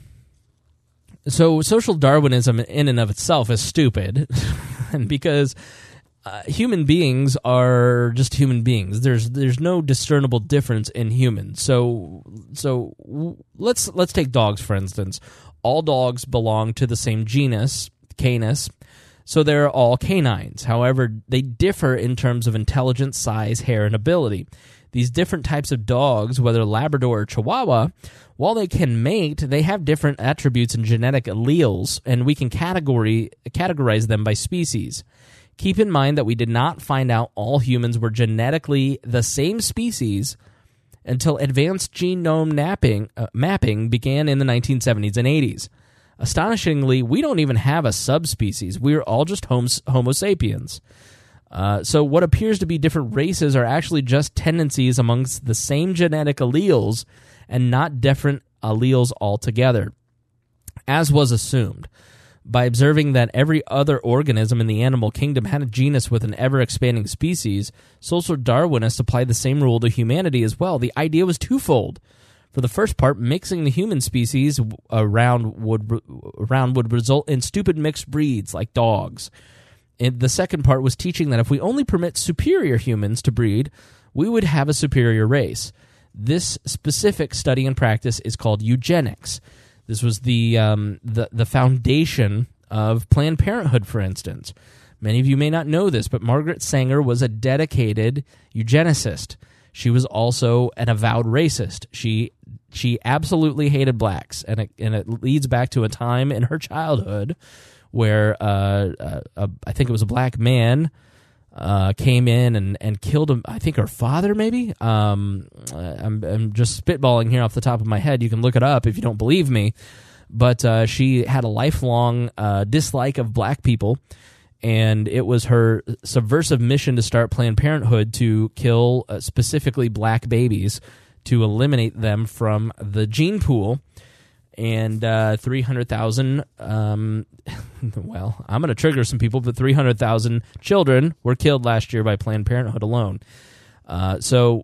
so social Darwinism in and of itself is stupid, and because uh, human beings are just human beings. There's there's no discernible difference in humans. So so let's let's take dogs for instance. All dogs belong to the same genus, Canis, so they're all canines. However, they differ in terms of intelligence, size, hair, and ability. These different types of dogs, whether Labrador or Chihuahua, while they can mate, they have different attributes and genetic alleles, and we can category, categorize them by species. Keep in mind that we did not find out all humans were genetically the same species until advanced genome mapping, uh, mapping began in the nineteen seventies and eighties. Astonishingly, we don't even have a subspecies. We're all just Homo sapiens. Uh, so what appears to be different races are actually just tendencies amongst the same genetic alleles and not different alleles altogether, as was assumed. By observing that every other organism in the animal kingdom had a genus with an ever-expanding species, social Darwinists applied the same rule to humanity as well. The idea was twofold. For the first part, mixing the human species around would, around would result in stupid mixed breeds like dogs. And the second part was teaching that if we only permit superior humans to breed, we would have a superior race. This specific study and practice is called eugenics. This was the, um, the the foundation of Planned Parenthood, for instance. Many of you may not know this, but Margaret Sanger was a dedicated eugenicist. She was also an avowed racist. She she absolutely hated blacks, and it, and it leads back to a time in her childhood where uh, uh, uh, I think it was a black man uh, came in and, and killed him. I think her father, maybe. Um, I'm, I'm just spitballing here off the top of my head. You can look it up if you don't believe me. But uh, she had a lifelong uh, dislike of black people, and it was her subversive mission to start Planned Parenthood to kill uh, specifically black babies, to eliminate them from the gene pool. And uh, three hundred thousand, um, well, I'm going to trigger some people, but three hundred thousand children were killed last year by Planned Parenthood alone. Uh, so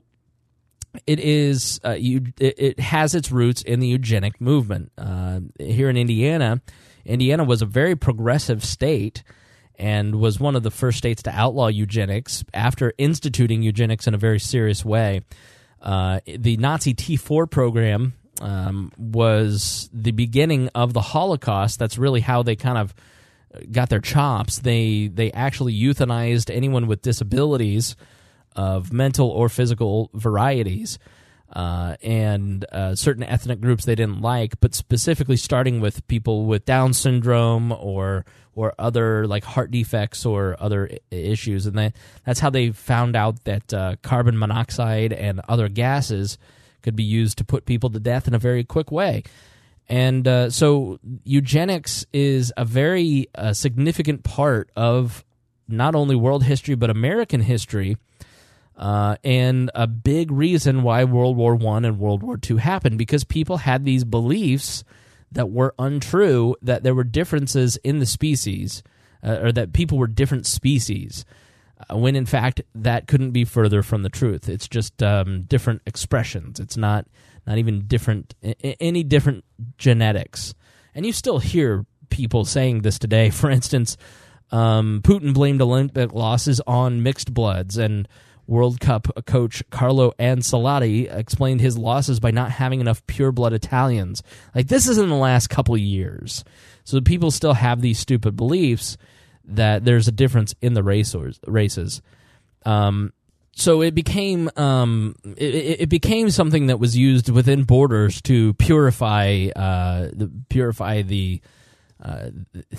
it is, uh, you, it, it has its roots in the eugenic movement. Uh, here in Indiana, Indiana was a very progressive state and was one of the first states to outlaw eugenics after instituting eugenics in a very serious way. Uh, the Nazi T four program Um, was the beginning of the Holocaust. That's really how they kind of got their chops. They they actually euthanized anyone with disabilities of mental or physical varieties, uh, and uh, certain ethnic groups they didn't like, but specifically starting with people with Down syndrome or or other like heart defects or other I- issues. And that, that's how they found out that uh, carbon monoxide and other gases could be used to put people to death in a very quick way. And uh, so eugenics is a very uh, significant part of not only world history but American history, uh, and a big reason why World War One and World War Two happened, because people had these beliefs that were untrue, that there were differences in the species, uh, or that people were different species. Uh, when in fact that couldn't be further from the truth. It's just um, different expressions. It's not not even different I- any different genetics. And you still hear people saying this today. For instance, um, Putin blamed Olympic losses on mixed bloods, and World Cup coach Carlo Ancelotti explained his losses by not having enough pure-blood Italians. Like, this is in the last couple of years. So people still have these stupid beliefs that there's a difference in the race or, races. Um, so it became um, it, it became something that was used within borders to purify uh, the purify the. Uh,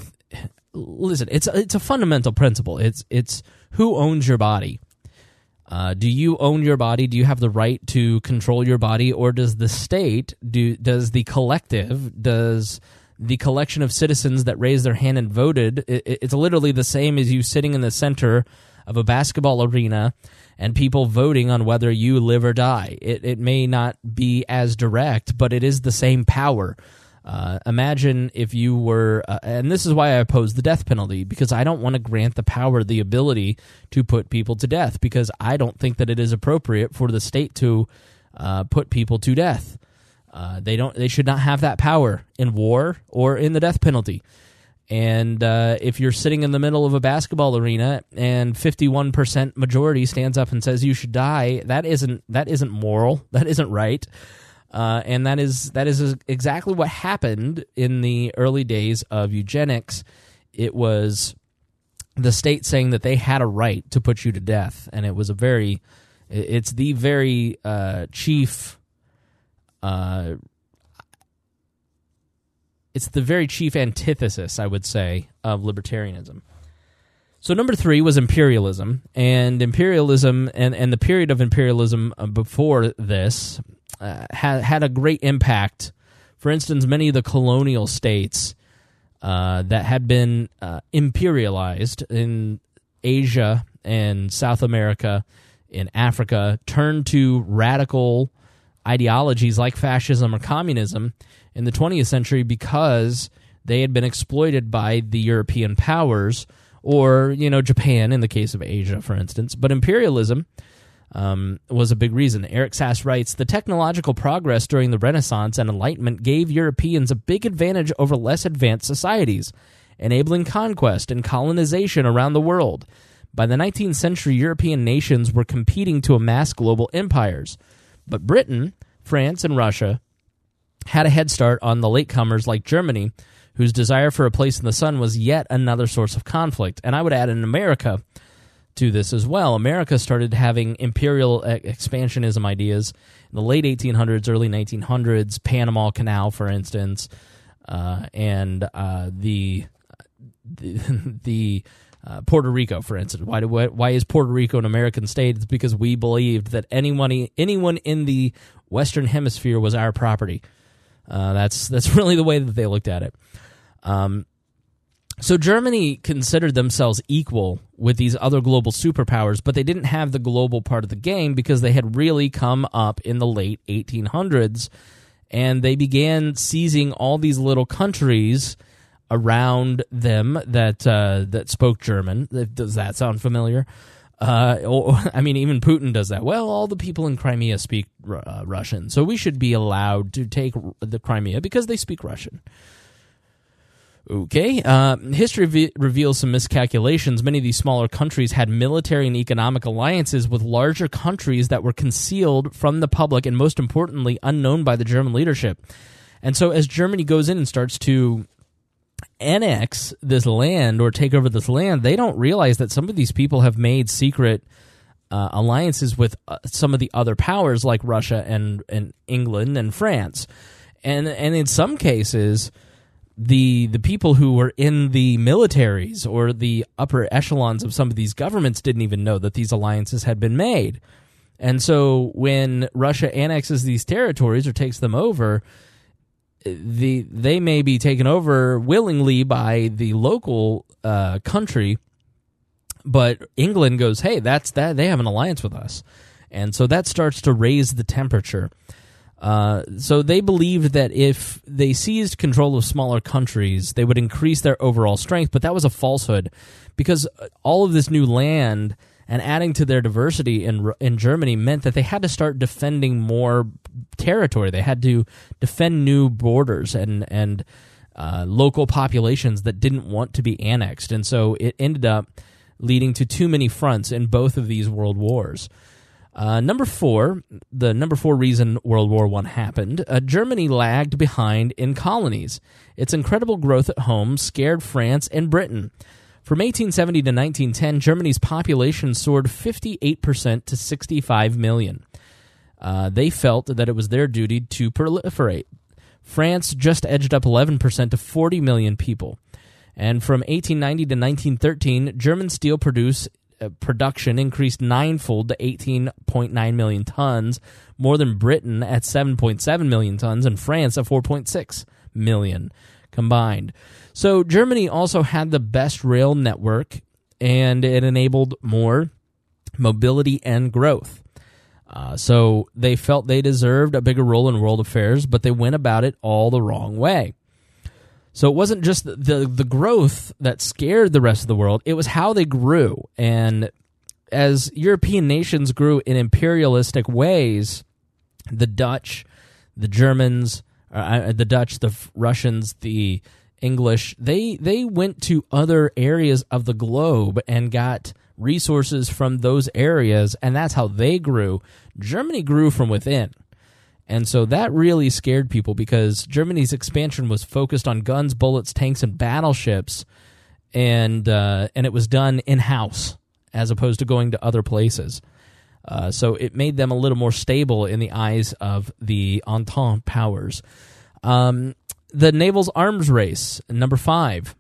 listen, it's it's a fundamental principle. It's it's who owns your body. Uh, do you own your body? Do you have the right to control your body, or does the state? Do does the collective? Does the collection of citizens that raised their hand and voted? It, it's literally the same as you sitting in the center of a basketball arena and people voting on whether you live or die. It, it may not be as direct, but it is the same power. Uh, imagine if you were, uh, and this is why I oppose the death penalty, because I don't want to grant the power, the ability to put people to death, because I don't think that it is appropriate for the state to uh, put people to death. Uh, they don't. They should not have that power in war or in the death penalty. And uh, if you're sitting in the middle of a basketball arena and fifty-one percent majority stands up and says you should die, that isn't that isn't moral. That isn't right. Uh, and that is that is exactly what happened in the early days of eugenics. It was the state saying that they had a right to put you to death, and it was a very, it's the very uh, chief. Uh, it's the very chief antithesis, I would say, of libertarianism. So number three was imperialism, and imperialism and, and the period of imperialism before this uh, had, had a great impact. For instance, many of the colonial states uh, that had been uh, imperialized in Asia and South America, in Africa, turned to radical ideologies like fascism or communism in the twentieth century because they had been exploited by the European powers, or, you know, Japan in the case of Asia, for instance. But imperialism um, was a big reason. Eric Sass writes, the technological progress during the Renaissance and Enlightenment gave Europeans a big advantage over less advanced societies, enabling conquest and colonization around the world. By the nineteenth century, European nations were competing to amass global empires. But Britain, France, and Russia had a head start on the latecomers like Germany, whose desire for a place in the sun was yet another source of conflict. And I would add in America to this as well. America started having imperial expansionism ideas in the late eighteen hundreds, early nineteen hundreds, Panama Canal, for instance, uh, and uh, the the, the uh, Puerto Rico, for instance. Why, do, why is Puerto Rico an American state? It's because we believed that anyone, anyone in the Western Hemisphere was our property. Uh, that's that's really the way that they looked at it. Um, so Germany considered themselves equal with these other global superpowers, but they didn't have the global part of the game because they had really come up in the late eighteen hundreds, and they began seizing all these little countries around them that uh, that spoke German. Does that sound familiar? Uh, or, I mean, even Putin does that. Well, all the people in Crimea speak uh, Russian, so we should be allowed to take the Crimea because they speak Russian. Okay, uh, history re- reveals some miscalculations. Many of these smaller countries had military and economic alliances with larger countries that were concealed from the public and, most importantly, unknown by the German leadership. And so as Germany goes in and starts to annex this land or take over this land, they don't realize that some of these people have made secret uh, alliances with uh, some of the other powers like Russia and, and England and France. And, and in some cases, the the people who were in the militaries or the upper echelons of some of these governments didn't even know that these alliances had been made. And so when Russia annexes these territories or takes them over, the they may be taken over willingly by the local uh, country, but England goes, hey, that's that they have an alliance with us. And so that starts to raise the temperature. Uh, so they believed that if they seized control of smaller countries, they would increase their overall strength, but that was a falsehood because all of this new land and adding to their diversity in in Germany meant that they had to start defending more territory. They had to defend new borders and, and uh, local populations that didn't want to be annexed, and so it ended up leading to too many fronts in both of these world wars. Uh, number four, the number four reason World War One happened, uh, Germany lagged behind in colonies. Its incredible growth at home scared France and Britain. From eighteen seventy to nineteen ten, Germany's population soared fifty-eight percent to sixty-five million. Uh, they felt that it was their duty to proliferate. France just edged up eleven percent to forty million people. And from eighteen ninety to nineteen thirteen, German steel produce Uh, production increased ninefold to eighteen point nine million tons, more than Britain at seven point seven million tons and France at four point six million combined. So Germany also had the best rail network, and it enabled more mobility and growth. Uh, so they felt they deserved a bigger role in world affairs, but they went about it all the wrong way. So it wasn't just the, the the growth that scared the rest of the world, it was how they grew. And as European nations grew in imperialistic ways, the Dutch, the Germans, uh, the Dutch, the Russians, the English, they they went to other areas of the globe and got resources from those areas, and that's how they grew. Germany grew from within. And so that really scared people because Germany's expansion was focused on guns, bullets, tanks, and battleships, and uh, and it was done in-house as opposed to going to other places. Uh, so it made them a little more stable in the eyes of the Entente powers. Um, the naval's arms race, number five.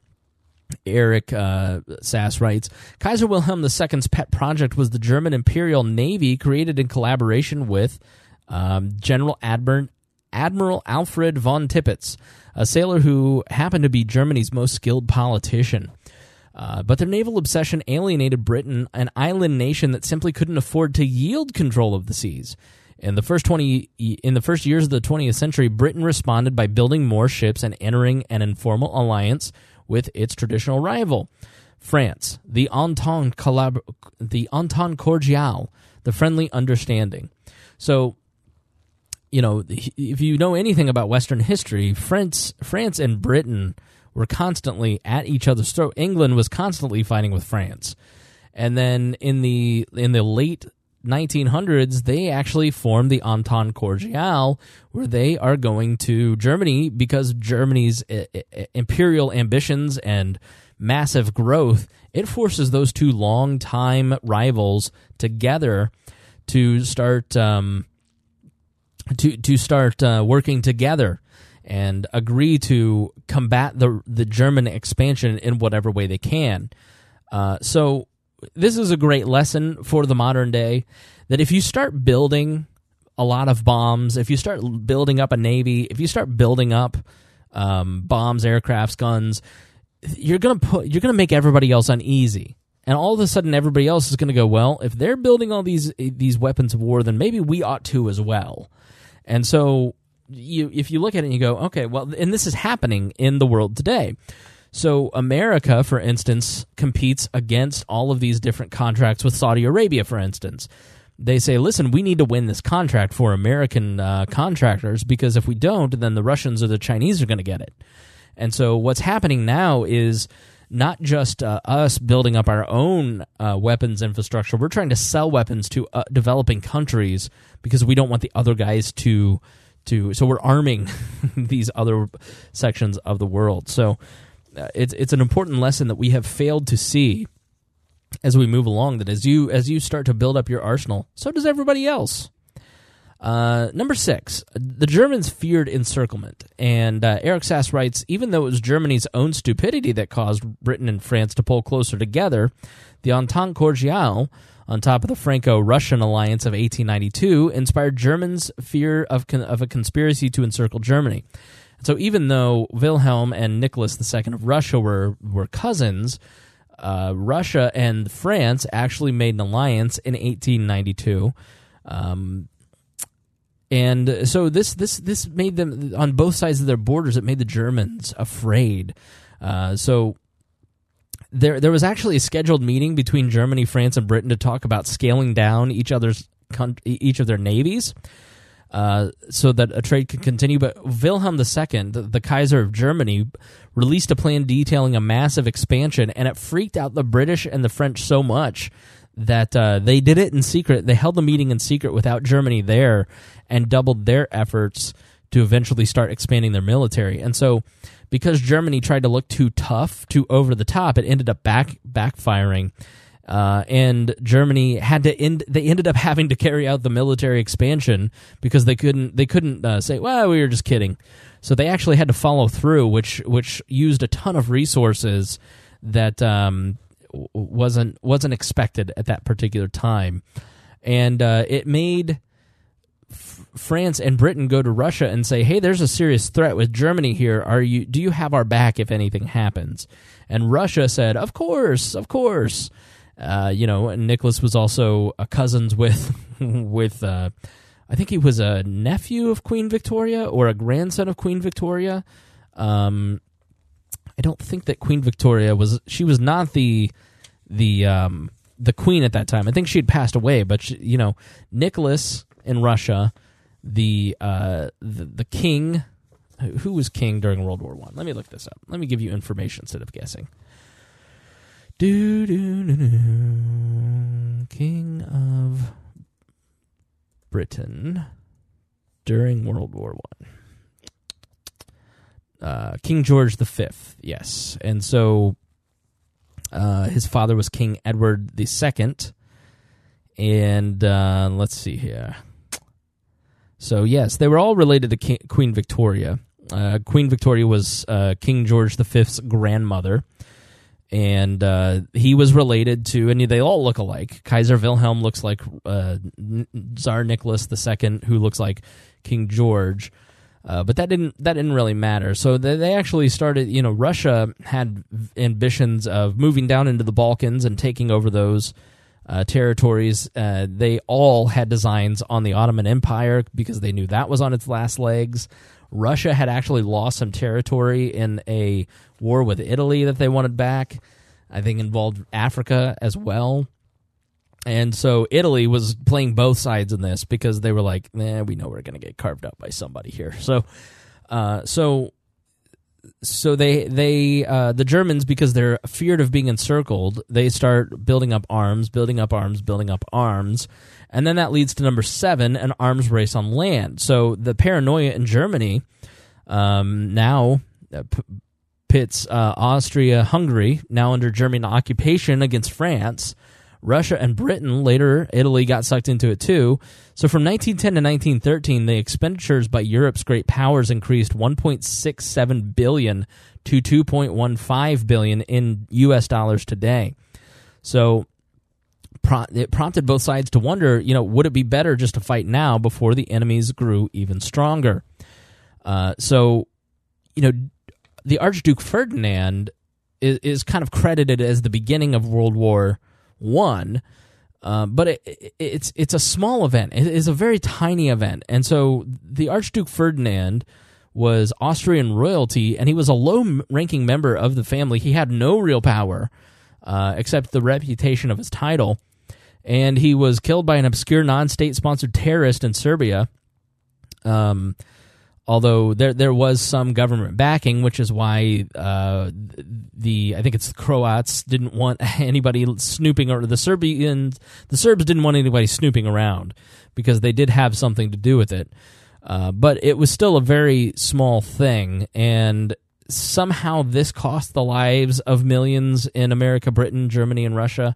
Eric uh, Sass writes, Kaiser Wilhelm the Second's pet project was the German Imperial Navy created in collaboration with Um, General Admiral, Admiral Alfred von Tippitz, a sailor who happened to be Germany's most skilled politician. Uh, but their naval obsession alienated Britain, an island nation that simply couldn't afford to yield control of the seas. In the first twenty, in the first years of the twentieth century, Britain responded by building more ships and entering an informal alliance with its traditional rival, France. The Entente collab- the Entente Cordiale, the friendly understanding. So, you know, if you know anything about Western history, France, France and Britain were constantly at each other's throat. England was constantly fighting with France, and then in the in the late nineteen hundreds, they actually formed the Entente Cordiale, where they are going to Germany because Germany's uh, imperial ambitions and massive growth, it forces those two long-time rivals together to start um, to to start uh, working together and agree to combat the the German expansion in whatever way they can. Uh, so. This is a great lesson for the modern day, that if you start building a lot of bombs, if you start building up a navy, if you start building up um, bombs, aircrafts, guns, you're gonna put you're gonna make everybody else uneasy, and all of a sudden everybody else is gonna go, well, if they're building all these these weapons of war, then maybe we ought to as well. And so you if you look at it and you go, okay, well, and this is happening in the world today. So America, for instance, competes against all of these different contracts with Saudi Arabia, for instance. They say, listen, we need to win this contract for American uh, contractors, because if we don't, then the Russians or the Chinese are going to get it. And so what's happening now is not just uh, us building up our own uh, weapons infrastructure. We're trying to sell weapons to uh, developing countries because we don't want the other guys to... to. So we're arming these other sections of the world. So... Uh, it's it's an important lesson that we have failed to see as we move along, that as you as you start to build up your arsenal, so does everybody else. Uh, number six, the Germans feared encirclement. And uh, Eric Sass writes, even though it was Germany's own stupidity that caused Britain and France to pull closer together, the Entente Cordiale, on top of the Franco-Russian alliance of eighteen ninety-two, inspired Germans' fear of con- of a conspiracy to encircle Germany. So even though Wilhelm and Nicholas the Second of Russia were, were cousins, uh, Russia and France actually made an alliance in eighteen ninety-two. Um, and so this, this, this made them, on both sides of their borders, it made the Germans afraid. Uh, so there there was actually a scheduled meeting between Germany, France, and Britain to talk about scaling down each other's each of their navies. Uh, so that a trade could continue. But Wilhelm the Second, the, the Kaiser of Germany, released a plan detailing a massive expansion, and it freaked out the British and the French so much that uh, they did it in secret. They held the meeting in secret without Germany there and doubled their efforts to eventually start expanding their military. And so because Germany tried to look too tough, too over the top, it ended up back backfiring. Uh, and Germany had to end. They ended up having to carry out the military expansion because they couldn't. They couldn't uh, say, "Well, we were just kidding." So they actually had to follow through, which which used a ton of resources that um, wasn't wasn't expected at that particular time, and uh, it made F- France and Britain go to Russia and say, "Hey, there's a serious threat with Germany here. Are you? Do you have our back if anything happens?" And Russia said, "Of course, of course." Uh, you know, and Nicholas was also a cousins with, with uh, I think he was a nephew of Queen Victoria or a grandson of Queen Victoria. Um, I don't think that Queen Victoria was, she was not the the um, the queen at that time. I think she had passed away, but, she, you know, Nicholas in Russia, the, uh, the, the king, who was king during World War One? Let me look this up. Let me give you information instead of guessing. Do, do, do, do. King of Britain during World War One. Uh, King George the Fifth, yes. And so uh, his father was King Edward the Second. And uh, let's see here. So, yes, they were all related to King, Queen Victoria. Uh, Queen Victoria was uh, King George the Fifth's grandmother. And uh, he was related to, and they all look alike. Kaiser Wilhelm looks like uh, Tsar Nicholas the Second, who looks like King George. Uh, but that didn't that didn't really matter. So they, they actually started, you know, Russia had ambitions of moving down into the Balkans and taking over those uh, territories. Uh, they all had designs on the Ottoman Empire because they knew that was on its last legs. Russia had actually lost some territory in a war with Italy that they wanted back. I think involved Africa as well. And so Italy was playing both sides in this because they were like, "Nah, we know we're going to get carved up by somebody here." So, uh, so, so they they uh, the Germans, because they're feared of being encircled, they start building up arms, building up arms, building up arms, and then that leads to number seven, an arms race on land. So the paranoia in Germany um, now uh, p- pits uh, Austria-Hungary, now under German occupation, against France. Russia and Britain, later Italy got sucked into it too. So from nineteen ten to nineteen thirteen, the expenditures by Europe's great powers increased one point six seven billion dollars to two point one five billion dollars in U S dollars today. So pro- it prompted both sides to wonder, you know, would it be better just to fight now before the enemies grew even stronger? Uh, so, you know, the Archduke Ferdinand is, is kind of credited as the beginning of World War One, uh, but it, it, it's it's a small event. It is a very tiny event, and so the Archduke Ferdinand was Austrian royalty, and he was a low-ranking member of the family. He had no real power uh, except the reputation of his title, and he was killed by an obscure non-state-sponsored terrorist in Serbia. Um. Although there there was some government backing, which is why uh, the I think it's the Croats didn't want anybody snooping, or the Serbians the Serbs didn't want anybody snooping around because they did have something to do with it. Uh, but it was still a very small thing, and somehow this cost the lives of millions in America, Britain, Germany, and Russia.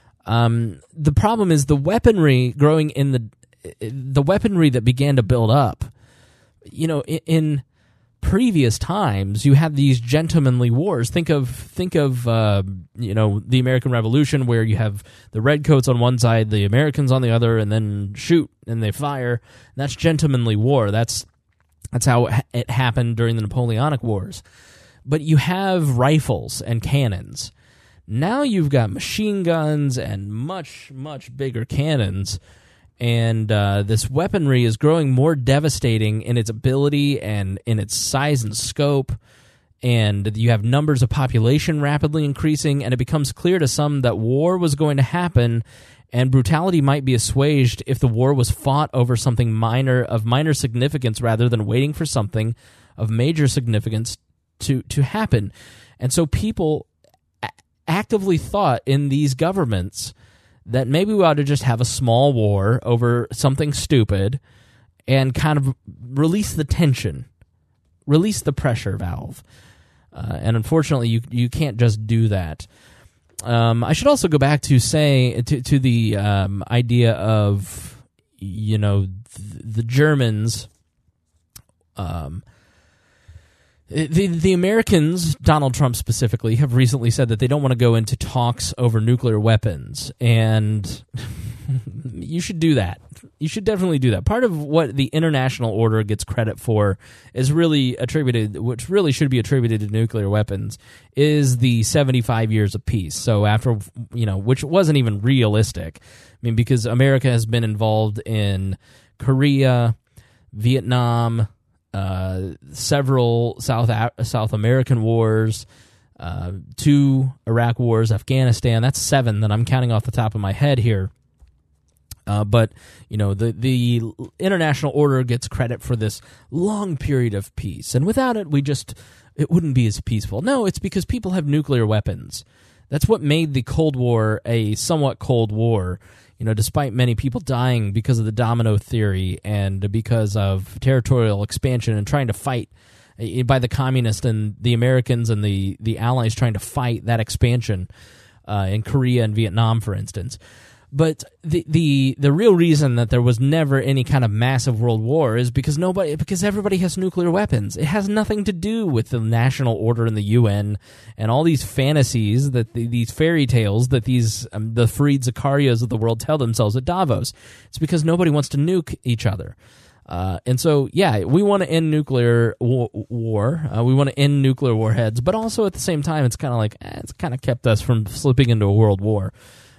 Um, the problem is the weaponry growing in the the weaponry that began to build up. You know, in, in previous times, you had these gentlemanly wars. Think of, think of, uh, you know, the American Revolution, where you have the redcoats on one side, the Americans on the other, and then shoot and they fire. That's gentlemanly war. That's that's how it happened during the Napoleonic Wars. But you have rifles and cannons. Now you've got machine guns and much, much bigger cannons. And uh, this weaponry is growing more devastating in its ability and in its size and scope. And you have numbers of population rapidly increasing, and it becomes clear to some that war was going to happen, and brutality might be assuaged if the war was fought over something minor of minor significance rather than waiting for something of major significance to, to happen. And so people a- actively thought in these governments that maybe we ought to just have a small war over something stupid and kind of release the tension, release the pressure valve. Uh, and unfortunately, you you can't just do that. Um, I should also go back to say to, to the um, idea of, you know, th- the Germans. Um, The the Americans, Donald Trump specifically, have recently said that they don't want to go into talks over nuclear weapons, and you should do that. You should definitely do that. Part of what the international order gets credit for is really attributed, which really should be attributed to nuclear weapons, is the seventy-five years of peace. So after, you know, which wasn't even realistic. I mean, because America has been involved in Korea, Vietnam, Uh, several South South American wars, uh, two Iraq wars, Afghanistan. That's seven that I'm counting off the top of my head here. Uh, but you know, the the international order gets credit for this long period of peace, and without it, we just it wouldn't be as peaceful. No, it's because people have nuclear weapons. That's what made the Cold War a somewhat Cold War. You know, despite many people dying because of the domino theory and because of territorial expansion and trying to fight by the communists and the Americans and the, the allies trying to fight that expansion uh, in Korea and Vietnam, for instance. But the, the the real reason that there was never any kind of massive world war is because nobody because everybody has nuclear weapons. It has nothing to do with the national order in the U N and all these fantasies that the, these fairy tales that these um, the Fareed Zakarias of the world tell themselves at Davos. It's because nobody wants to nuke each other. Uh, and so, yeah, we want to end nuclear war. war. Uh, we want to end nuclear warheads, but also at the same time, it's kind of like eh, it's kind of kept us from slipping into a world war.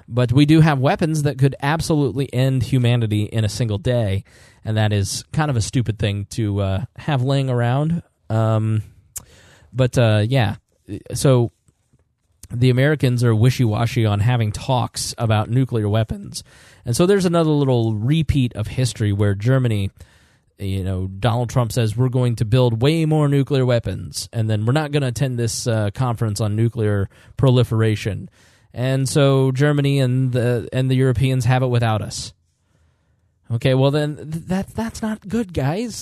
But we do have weapons that could absolutely end humanity in a single day, and that is kind of a stupid thing to uh, have laying around. Um, but, uh, yeah, so the Americans are wishy-washy on having talks about nuclear weapons. And so there's another little repeat of history where Germany, you know, Donald Trump says we're going to build way more nuclear weapons, and then we're not going to attend this uh, conference on nuclear proliferation. And so Germany and the and the Europeans have it without us. Okay, well then that that's not good, guys.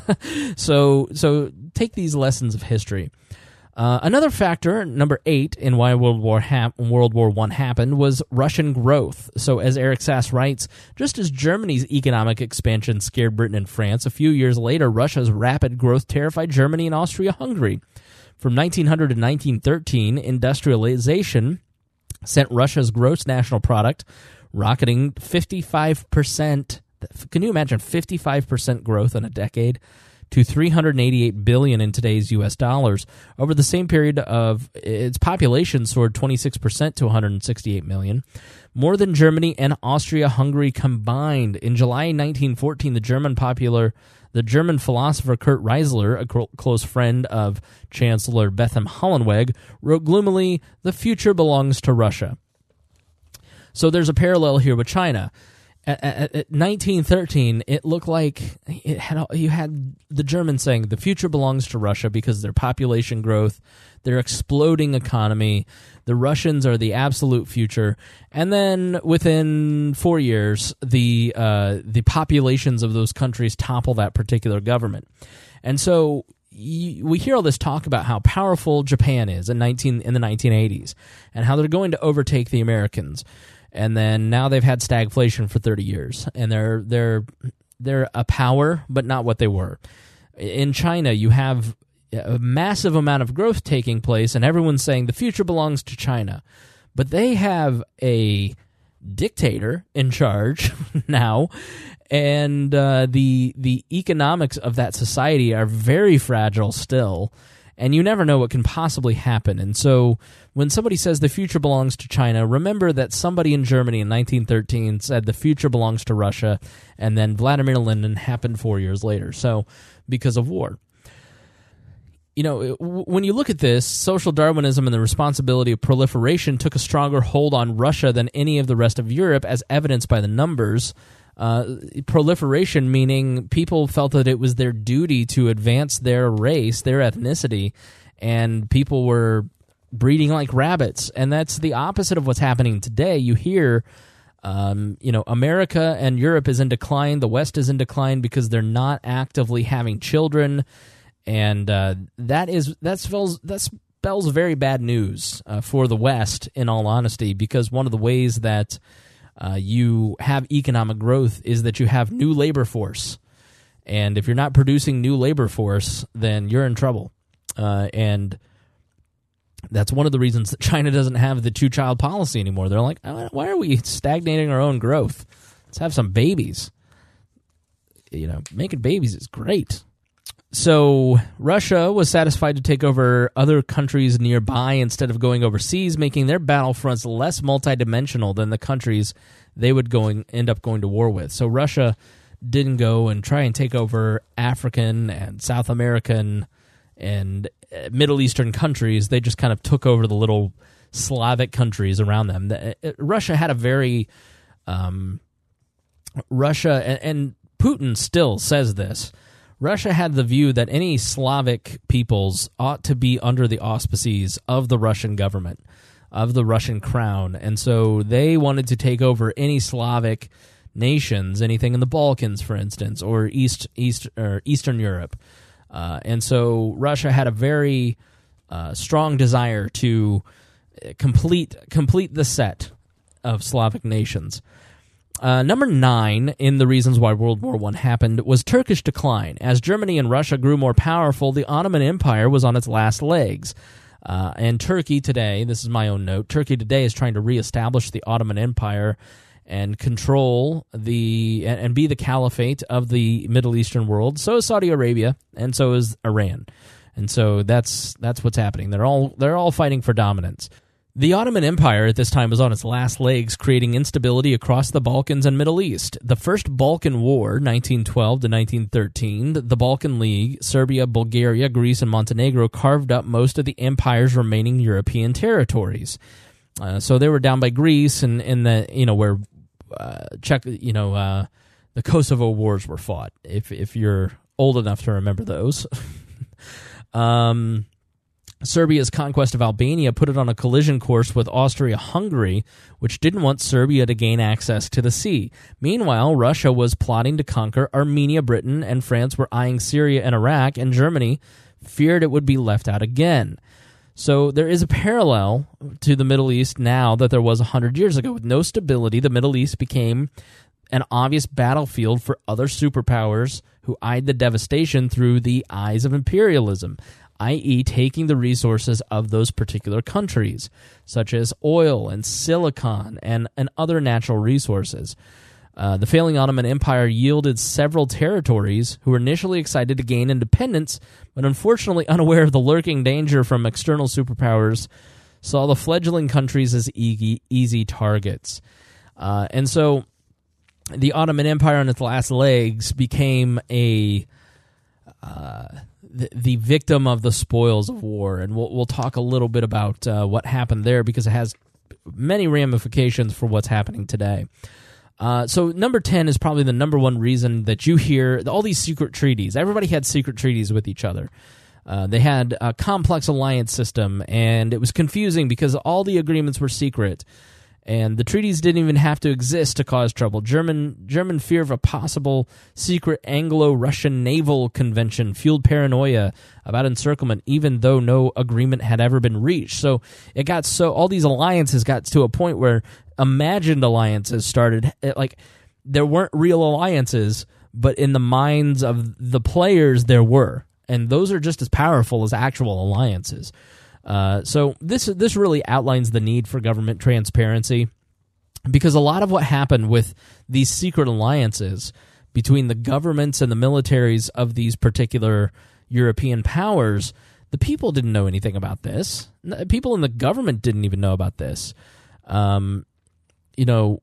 so so take these lessons of history. Uh, another factor, number eight, in why World War hap- World War One happened was Russian growth. So as Eric Sass writes, just as Germany's economic expansion scared Britain and France, a few years later Russia's rapid growth terrified Germany and Austria-Hungary. From nineteen hundred to nineteen thirteen, industrialization sent Russia's gross national product rocketing fifty-five percent. Can you imagine fifty-five percent growth in a decade? To three hundred eighty-eight billion dollars in today's U S dollars. Over the same period of its population soared twenty-six percent to one hundred sixty-eight million. More than Germany and Austria-Hungary combined. In July nineteen fourteen, the German popular the German philosopher Kurt Reisler, a cl- close friend of Chancellor Bethlem Hollenweg, wrote gloomily, "The future belongs to Russia." So there's a parallel here with China. At, at, at nineteen thirteen, it looked like it had you had the Germans saying the future belongs to Russia because of their population growth, their exploding economy. The Russians are the absolute future, and then within four years, the uh, the populations of those countries topple that particular government, and so you, we hear all this talk about how powerful Japan is in nineteen in the nineteen eighties, and how they're going to overtake the Americans. And then now they've had stagflation for thirty years, and they're they're they're a power, but not what they were. In China, you have a massive amount of growth taking place, and everyone's saying the future belongs to China, but they have a dictator in charge now, and uh, the the economics of that society are very fragile still. And you never know what can possibly happen. And so when somebody says the future belongs to China, remember that somebody in Germany in nineteen thirteen said the future belongs to Russia, and then Vladimir Lenin happened four years later, so because of war. You know, when you look at this, social Darwinism and the responsibility of proliferation took a stronger hold on Russia than any of the rest of Europe, as evidenced by the numbers. Uh, proliferation meaning people felt that it was their duty to advance their race, their ethnicity, and people were breeding like rabbits. And that's the opposite of what's happening today. You hear, um, you know, America and Europe is in decline, the West is in decline because they're not actively having children, and uh, that is that spells that spells very bad news uh, for the West. In all honesty, because one of the ways that Uh, you have economic growth is that you have new labor force. And if you're not producing new labor force, then you're in trouble. Uh, and that's one of the reasons that China doesn't have the two-child policy anymore. They're like, why are we stagnating our own growth? Let's have some babies. You know, making babies is great. So Russia was satisfied to take over other countries nearby instead of going overseas, making their battlefronts less multidimensional than the countries they would going end up going to war with. So Russia didn't go and try and take over African and South American and Middle Eastern countries. They just kind of took over the little Slavic countries around them. The, it, Russia had a very um, Russia and, and Putin still says this. Russia had the view that any Slavic peoples ought to be under the auspices of the Russian government, of the Russian crown, and so they wanted to take over any Slavic nations, anything in the Balkans, for instance, or East, East or Eastern Europe. Uh, and so Russia had a very uh, strong desire to complete complete the set of Slavic nations. Uh, number nine in the reasons why World War One happened was Turkish decline. As Germany and Russia grew more powerful, the Ottoman Empire was on its last legs. Uh, and Turkey today, this is my own note, Turkey today is trying to reestablish the Ottoman Empire and control the and, and be the caliphate of the Middle Eastern world. So is Saudi Arabia, and so is Iran. And so that's that's what's happening. They're all they're all fighting for dominance. The Ottoman Empire at this time was on its last legs, creating instability across the Balkans and Middle East. The First Balkan War, nineteen twelve to nineteen thirteen, the Balkan League, Serbia, Bulgaria, Greece, and Montenegro carved up most of the empire's remaining European territories. Uh, so they were down by Greece, and in the you know where uh, Czech, you know uh, the Kosovo Wars were fought. If if you're old enough to remember those. um. Serbia's conquest of Albania put it on a collision course with Austria-Hungary, which didn't want Serbia to gain access to the sea. Meanwhile, Russia was plotting to conquer Armenia, Britain, and France were eyeing Syria and Iraq, and Germany feared it would be left out again. So there is a parallel to the Middle East now that there was one hundred years ago. With no stability, the Middle East became an obvious battlefield for other superpowers who eyed the devastation through the eyes of imperialism, that is taking the resources of those particular countries, such as oil and silicon and, and other natural resources. Uh, the failing Ottoman Empire yielded several territories who were initially excited to gain independence, but unfortunately unaware of the lurking danger from external superpowers, saw the fledgling countries as easy, easy targets. Uh, and so the Ottoman Empire on its last legs became a... Uh, The, the victim of the spoils of war, and we'll we'll talk a little bit about uh, what happened there because it has many ramifications for what's happening today. Uh, so number ten is probably the number one reason that you hear all these secret treaties. Everybody had secret treaties with each other. Uh, they had a complex alliance system, and it was confusing because all the agreements were secret. And the treaties didn't even have to exist to cause trouble. German German fear of a possible secret Anglo-Russian naval convention fueled paranoia about encirclement, even though no agreement had ever been reached. So it got so all these alliances got to a point where imagined alliances started. Like there weren't real alliances, but in the minds of the players there were, and those are just as powerful as actual alliances. Uh, so this this really outlines the need for government transparency, because a lot of what happened with these secret alliances between the governments and the militaries of these particular European powers, the people didn't know anything about this. People in the government didn't even know about this. Um, you know,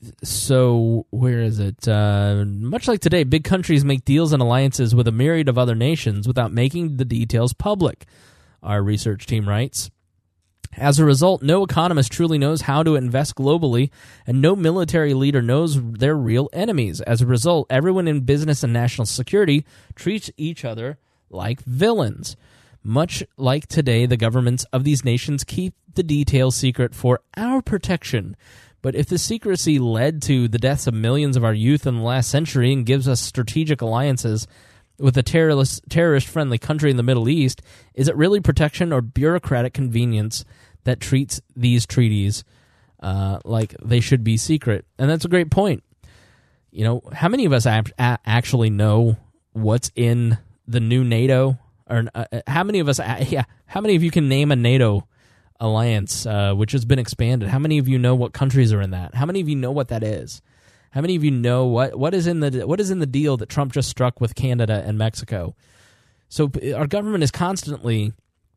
so where is it? Uh, much like today, big countries make deals and alliances with a myriad of other nations without making the details public. Our research team writes, as a result, no economist truly knows how to invest globally, and no military leader knows their real enemies. As a result, everyone in business and national security treats each other like villains. Much like today, the governments of these nations keep the details secret for our protection. But if the secrecy led to the deaths of millions of our youth in the last century and gives us strategic alliances with a terrorist, terrorist-friendly country in the Middle East, is it really protection or bureaucratic convenience that treats these treaties uh, like they should be secret? And that's a great point. You know, how many of us a- a- actually know what's in the new NATO? Or uh, how many of us? Uh, yeah, how many of you can name a NATO alliance uh, which has been expanded? How many of you know what countries are in that? How many of you know what that is? How many of you know what, what is in the what is in the deal that Trump just struck with Canada and Mexico? So our government is constantly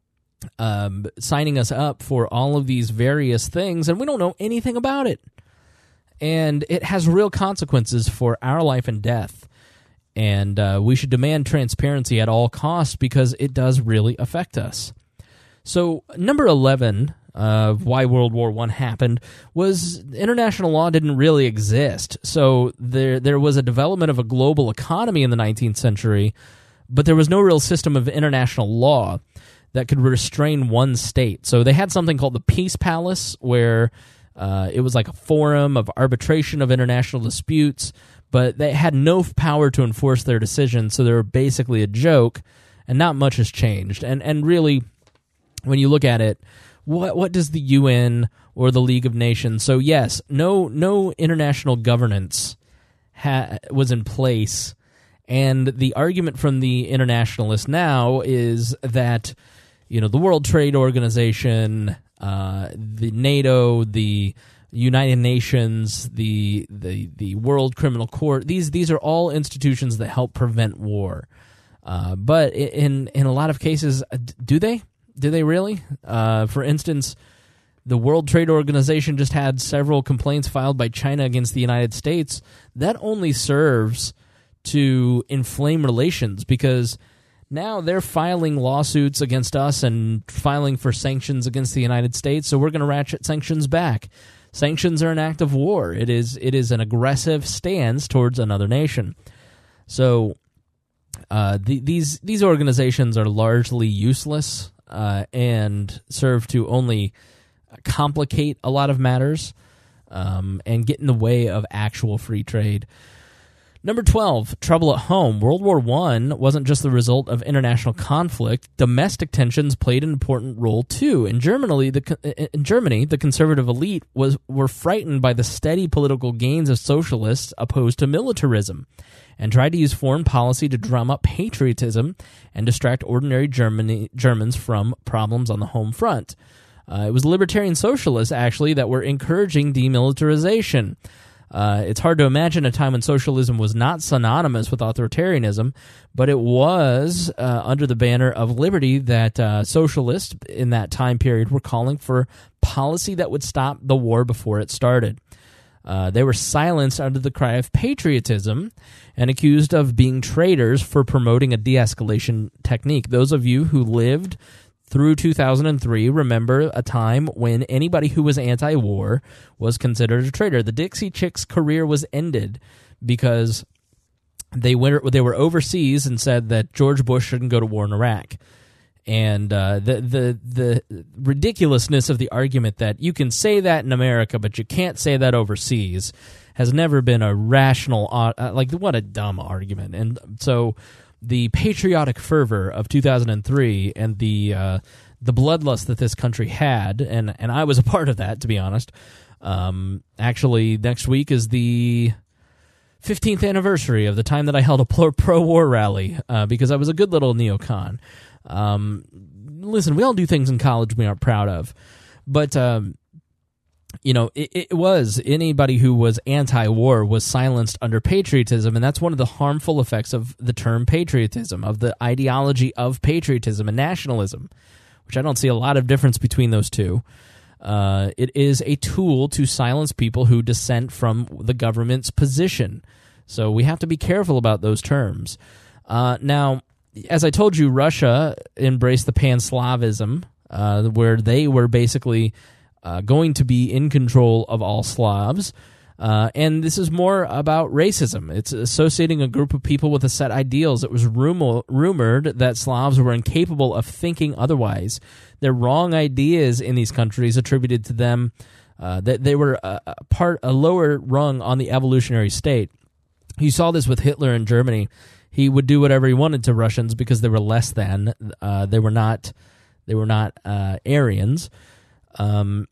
um, signing us up for all of these various things, and we don't know anything about it. And it has real consequences for our life and death. And uh, we should demand transparency at all costs because it does really affect us. So number eleven of why World War One happened was international law didn't really exist. So there there was a development of a global economy in the nineteenth century, but there was no real system of international law that could restrain one state. So they had something called the Peace Palace, where uh, it was like a forum of arbitration of international disputes, but they had no power to enforce their decisions, so they were basically a joke, and not much has changed. And and really, when you look at it, what what does the U N or the League of Nations? So yes, no no international governance ha- was in place, and the argument from the internationalists now is that, you know, the World Trade Organization, uh, the NATO, the United Nations, the the the World Criminal Court, these these are all institutions that help prevent war. Uh, but in in a lot of cases, do they? Do they really? Uh, for instance, The World Trade Organization just had several complaints filed by China against the United States. That only serves to inflame relations, because now they're filing lawsuits against us and filing for sanctions against the United States, so we're going to ratchet sanctions back. Sanctions are an act of war. It is it is an aggressive stance towards another nation. So uh, the, these these organizations are largely useless uh, and serve to only complicate a lot of matters um, and get in the way of actual free trade. Number twelve, trouble at home. World War One wasn't just the result of international conflict. Domestic tensions played an important role too. In Germany, the in Germany, the conservative elite was were frightened by the steady political gains of socialists opposed to militarism, and tried to use foreign policy to drum up patriotism and distract ordinary Germany, Germans from problems on the home front. Uh, it was libertarian socialists, actually, that were encouraging demilitarization. Uh, it's hard to imagine a time when socialism was not synonymous with authoritarianism, but it was uh, under the banner of liberty that uh, socialists in that time period were calling for policy that would stop the war before it started. Uh, they were silenced under the cry of patriotism and accused of being traitors for promoting a de-escalation technique. Those of you who lived through two thousand three, remember a time when anybody who was anti-war was considered a traitor. The Dixie Chicks' career was ended because they went they were overseas and said that George Bush shouldn't go to war in Iraq. And uh, the the the ridiculousness of the argument that you can say that in America, but you can't say that overseas, has never been a rational uh, like what a dumb argument. And so the patriotic fervor of two thousand three and the uh, the bloodlust that this country had, and, and I was a part of that, to be honest. Um, actually, next week is the fifteenth anniversary of the time that I held a pro-war rally uh, because I was a good little neocon. Um, listen, we all do things in college we aren't proud of, but um, you know, it, it was anybody who was anti-war was silenced under patriotism, and that's one of the harmful effects of the term patriotism, of the ideology of patriotism and nationalism, which I don't see a lot of difference between those two. Uh, it is a tool to silence people who dissent from the government's position. So we have to be careful about those terms. Uh, now, as I told you, Russia embraced the Pan-Slavism, uh, where they were basically Uh, going to be in control of all Slavs, uh, and this is more about racism. It's associating a group of people with a set ideals. It was rumor, rumored that Slavs were incapable of thinking otherwise. Their wrong ideas in these countries attributed to them uh, that they were a, a part, a lower rung on the evolutionary state. You saw this with Hitler in Germany. He would do whatever he wanted to Russians because they were less than. Uh, they were not. They were not uh, Aryans. Um,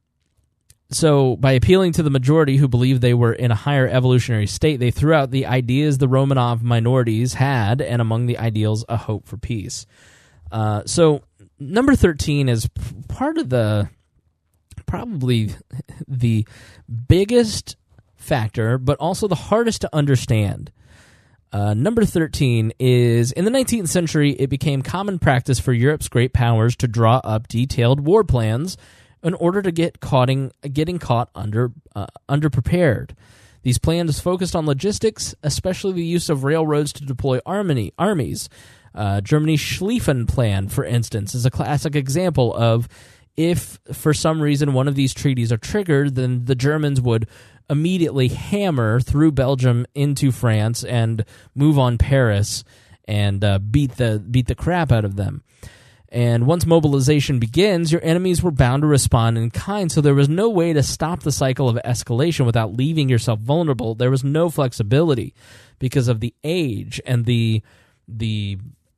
so by appealing to the majority who believed they were in a higher evolutionary state, they threw out the ideas the Romanov minorities had, and among the ideals, a hope for peace. Uh, so number thirteen is p- part of the, probably the biggest factor, but also the hardest to understand. Uh, number thirteen is, in the nineteenth century, it became common practice for Europe's great powers to draw up detailed war plans in order to get caught in, getting caught under uh, underprepared. These plans focused on logistics, especially the use of railroads to deploy army, armies. Uh, Germany's Schlieffen Plan, for instance, is a classic example of if, for some reason, one of these treaties are triggered, then the Germans would immediately hammer through Belgium into France and move on Paris and uh, beat the beat the crap out of them. And once mobilization begins, your enemies were bound to respond in kind, so there was no way to stop the cycle of escalation without leaving yourself vulnerable. There was no flexibility because of the age and the the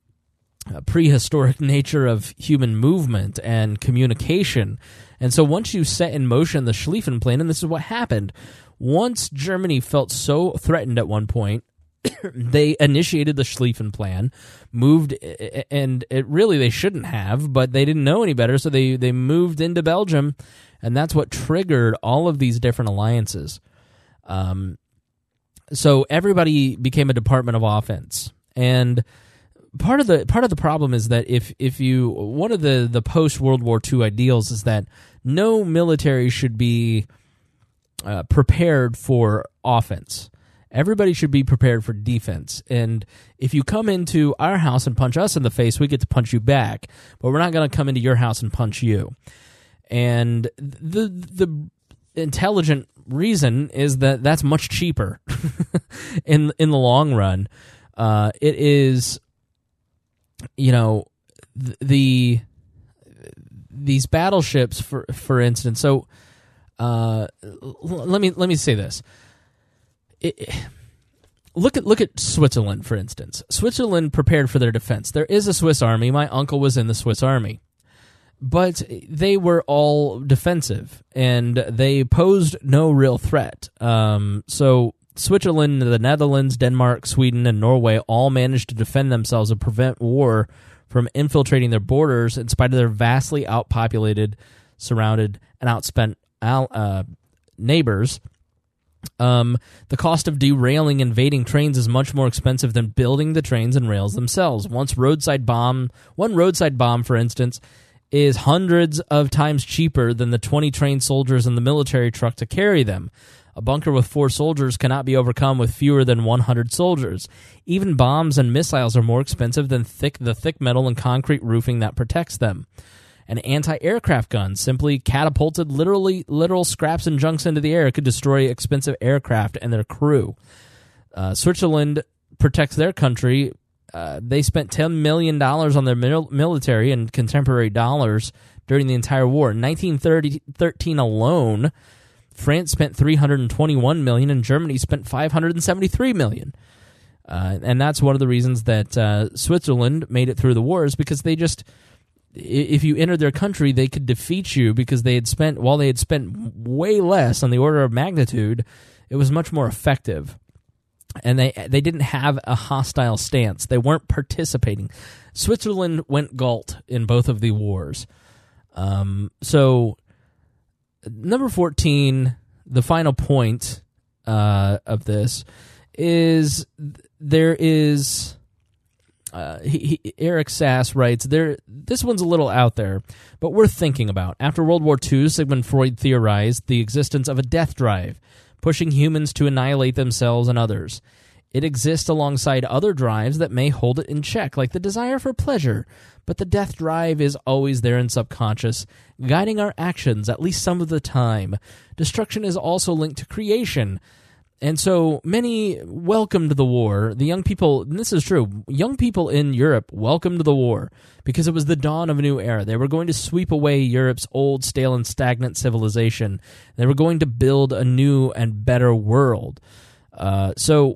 prehistoric nature of human movement and communication. And so once you set in motion the Schlieffen Plan, and this is what happened, once Germany felt so threatened at one point, they initiated the Schlieffen Plan, moved, and it really they shouldn't have, but they didn't know any better, so they, they moved into Belgium, and that's what triggered all of these different alliances. Um, so everybody became a department of offense, and part of the part of the problem is that if if you one of the the post World War Two ideals is that no military should be uh, prepared for offense. Everybody should be prepared for defense. And if you come into our house and punch us in the face, we get to punch you back. But we're not going to come into your house and punch you. And the the intelligent reason is that that's much cheaper in in the long run. Uh, it is, you know, the, the these battleships, for for instance. So uh, let me let me say this. It, look at look at Switzerland, for instance. Switzerland prepared for their defense. There is a Swiss army. My uncle was in the Swiss army. But they were all defensive, and they posed no real threat. Um, so Switzerland, the Netherlands, Denmark, Sweden, and Norway all managed to defend themselves and prevent war from infiltrating their borders in spite of their vastly outpopulated, surrounded, and outspent uh, neighbors. Um, the cost of derailing invading trains is much more expensive than building the trains and rails themselves. Once roadside bomb, one roadside bomb, for instance, is hundreds of times cheaper than the twenty trained soldiers in the military truck to carry them. A bunker with four soldiers cannot be overcome with fewer than one hundred soldiers. Even bombs and missiles are more expensive than thick the thick metal and concrete roofing that protects them. An anti-aircraft gun, simply catapulted literally literal scraps and junks into the air, could destroy expensive aircraft and their crew. Uh, Switzerland protects their country. Uh, they spent ten million dollars on their mil- military in contemporary dollars during the entire war. In nineteen thirteen alone, France spent three hundred twenty-one million dollars and Germany spent five hundred seventy-three million dollars. Uh, and that's one of the reasons that uh, Switzerland made it through the wars, because they just... if you entered their country, they could defeat you because they had spent, while they had spent way less on the order of magnitude, it was much more effective. And they they didn't have a hostile stance. They weren't participating. Switzerland went Galt in both of the wars. Um, so, number fourteen, the final point uh, of this, is there is... Uh, he, he, Eric Sass writes, "There. This one's a little out there, but worth thinking about. After World War Two, Sigmund Freud theorized the existence of a death drive, pushing humans to annihilate themselves and others. It exists alongside other drives that may hold it in check, like the desire for pleasure, but the death drive is always there in subconscious, guiding our actions at least some of the time. Destruction is also linked to creation. And so many welcomed the war. The young people, and this is true, young people in Europe welcomed the war because it was the dawn of a new era. They were going to sweep away Europe's old, stale, and stagnant civilization. They were going to build a new and better world. Uh, so,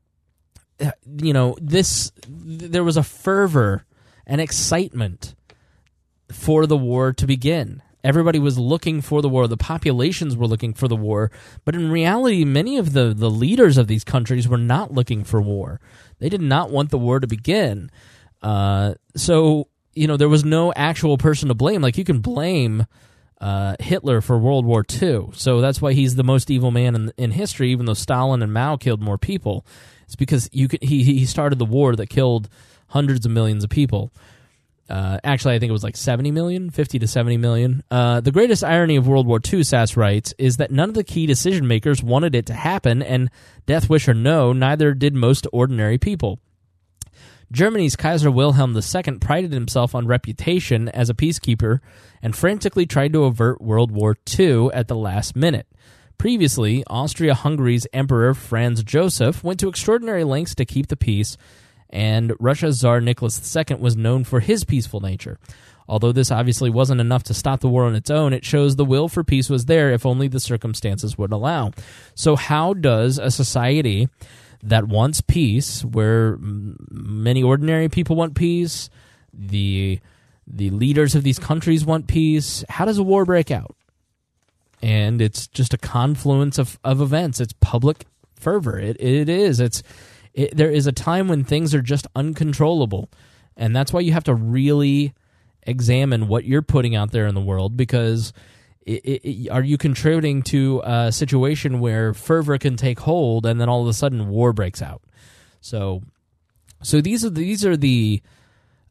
you know, this, there was a fervor and excitement for the war to begin. Everybody was looking for the war. The populations were looking for the war. But in reality, many of the, the leaders of these countries were not looking for war. They did not want the war to begin. Uh, so, you know, there was no actual person to blame. Like, you can blame uh, Hitler for World War Two. So that's why he's the most evil man in, in history, even though Stalin and Mao killed more people. It's because you could, he, he started the war that killed hundreds of millions of people. Uh, actually, I think it was like seventy million, fifty to seventy million. Uh, the greatest irony of World War Two, Sass writes, is that none of the key decision makers wanted it to happen, and death wish or no, neither did most ordinary people. Germany's Kaiser Wilhelm the Second prided himself on reputation as a peacekeeper and frantically tried to avert World War Two at the last minute. Previously, Austria-Hungary's Emperor Franz Joseph went to extraordinary lengths to keep the peace, and Russia's Tsar Nicholas the Second was known for his peaceful nature. Although this obviously wasn't enough to stop the war on its own, it shows the will for peace was there if only the circumstances would allow. So how does a society that wants peace, where many ordinary people want peace, the the leaders of these countries want peace, how does a war break out? And it's just a confluence of, of events. It's public fervor. It It is. It's... It, there is a time when things are just uncontrollable, and that's why you have to really examine what you're putting out there in the world, because it, it, it, are you contributing to a situation where fervor can take hold and then all of a sudden war breaks out? So, so these are these are the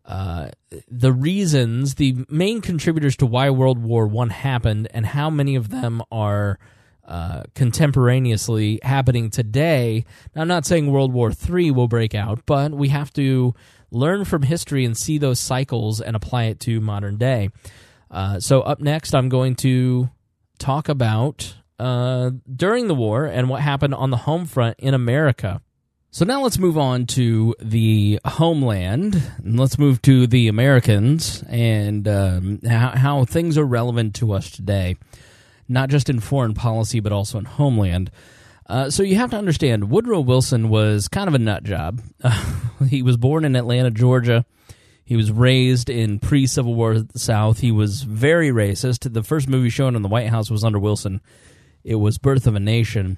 uh, the reasons, the main contributors to why World War One happened, and how many of them are uh, contemporaneously happening today. Now, I'm not saying World War Three will break out, but we have to learn from history and see those cycles and apply it to modern day. Uh, so up next, I'm going to talk about uh, during the war and what happened on the home front in America. So now let's move on to the homeland, and let's move to the Americans and um, how, how things are relevant to us today, not just in foreign policy, but also in homeland. Uh, so you have to understand, Woodrow Wilson was kind of a nut job. Uh, he was born in Atlanta, Georgia. He was raised in pre-Civil War South. He was very racist. The first movie shown in the White House was under Wilson. It was Birth of a Nation.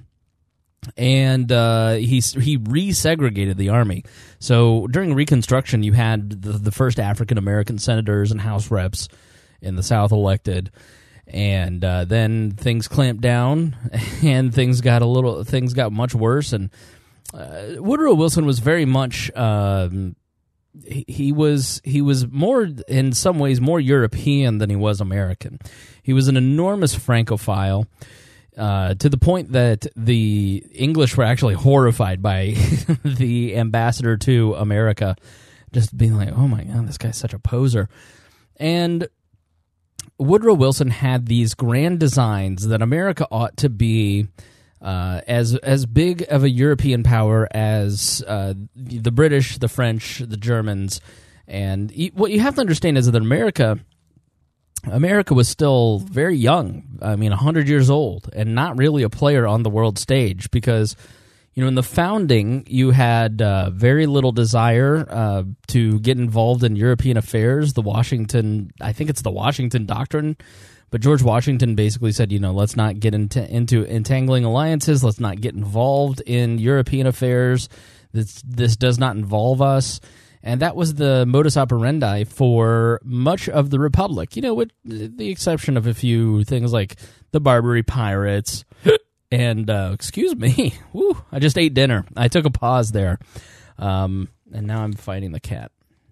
And uh, he he resegregated the Army. So during Reconstruction, you had the, the first African-American senators and House reps in the South elected. And uh, then things clamped down, and things got a little things got much worse. And uh, Woodrow Wilson was very much um, he, he was he was more in some ways more European than he was American. He was an enormous Francophile, uh, to the point that the English were actually horrified by the ambassador to America, just being like, "Oh my God, this guy's such a poser," and Woodrow Wilson had these grand designs that America ought to be uh, as as big of a European power as uh, the British, the French, the Germans, and what you have to understand is that America, America was still very young. I mean, a hundred years old, and not really a player on the world stage because, you know, in the founding, you had uh, very little desire uh, to get involved in European affairs. The Washington, I think it's the Washington Doctrine, but George Washington basically said, you know, let's not get into, into entangling alliances. Let's not get involved in European affairs. This this does not involve us. And that was the modus operandi for much of the Republic. You know, with the exception of a few things like the Barbary Pirates. And, uh, excuse me, woo, I just ate dinner. I took a pause there, um, and now I'm fighting the cat.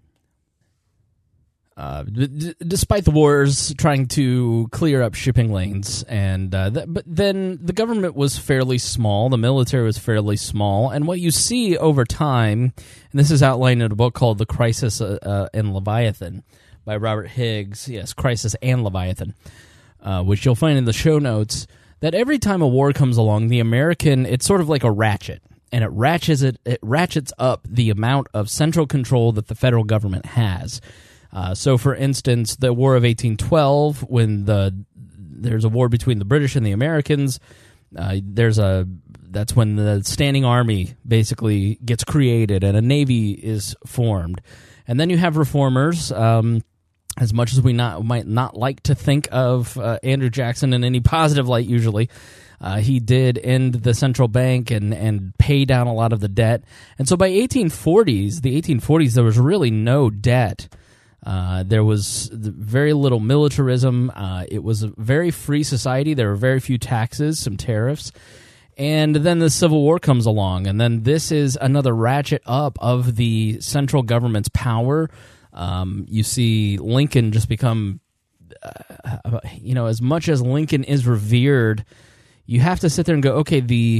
Uh, d- despite the wars trying to clear up shipping lanes, and uh, th- but then the government was fairly small, the military was fairly small, and what you see over time, and this is outlined in a book called The Crisis uh, uh, in Leviathan by Robert Higgs, yes, Crisis and Leviathan, uh, which you'll find in the show notes, that every time a war comes along, the American, it's sort of like a ratchet, and it ratchets it, it ratchets up the amount of central control that the federal government has. Uh, so, for instance, the War of eighteen twelve, when the there's a war between the British and the Americans, uh, there's a that's when the standing army basically gets created and a navy is formed, and then you have reformers. Um, As much as we not might not like to think of uh, Andrew Jackson in any positive light, usually, uh, he did end the central bank and, and pay down a lot of the debt. And so by eighteen forties, the eighteen forties, there was really no debt. Uh, there was very little militarism. Uh, it was a very free society. There were very few taxes, some tariffs. And then the Civil War comes along, and then this is another ratchet up of the central government's power. Um, you see Lincoln just become, uh, you know, as much as Lincoln is revered, you have to sit there and go, okay, the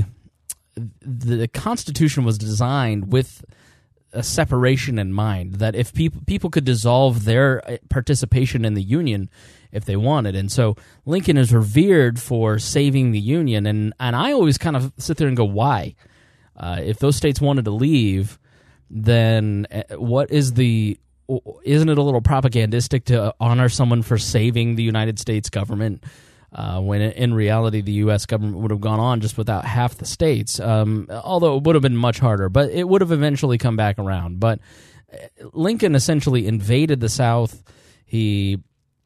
the Constitution was designed with a separation in mind, that if people people could dissolve their participation in the Union if they wanted. And so Lincoln is revered for saving the Union. And, and I always kind of sit there and go, why? Uh, if those states wanted to leave, then what is the... Isn't it a little propagandistic to honor someone for saving the United States government uh, when in reality the U S government would have gone on just without half the states, um, although it would have been much harder, but it would have eventually come back around. But Lincoln essentially invaded the South. He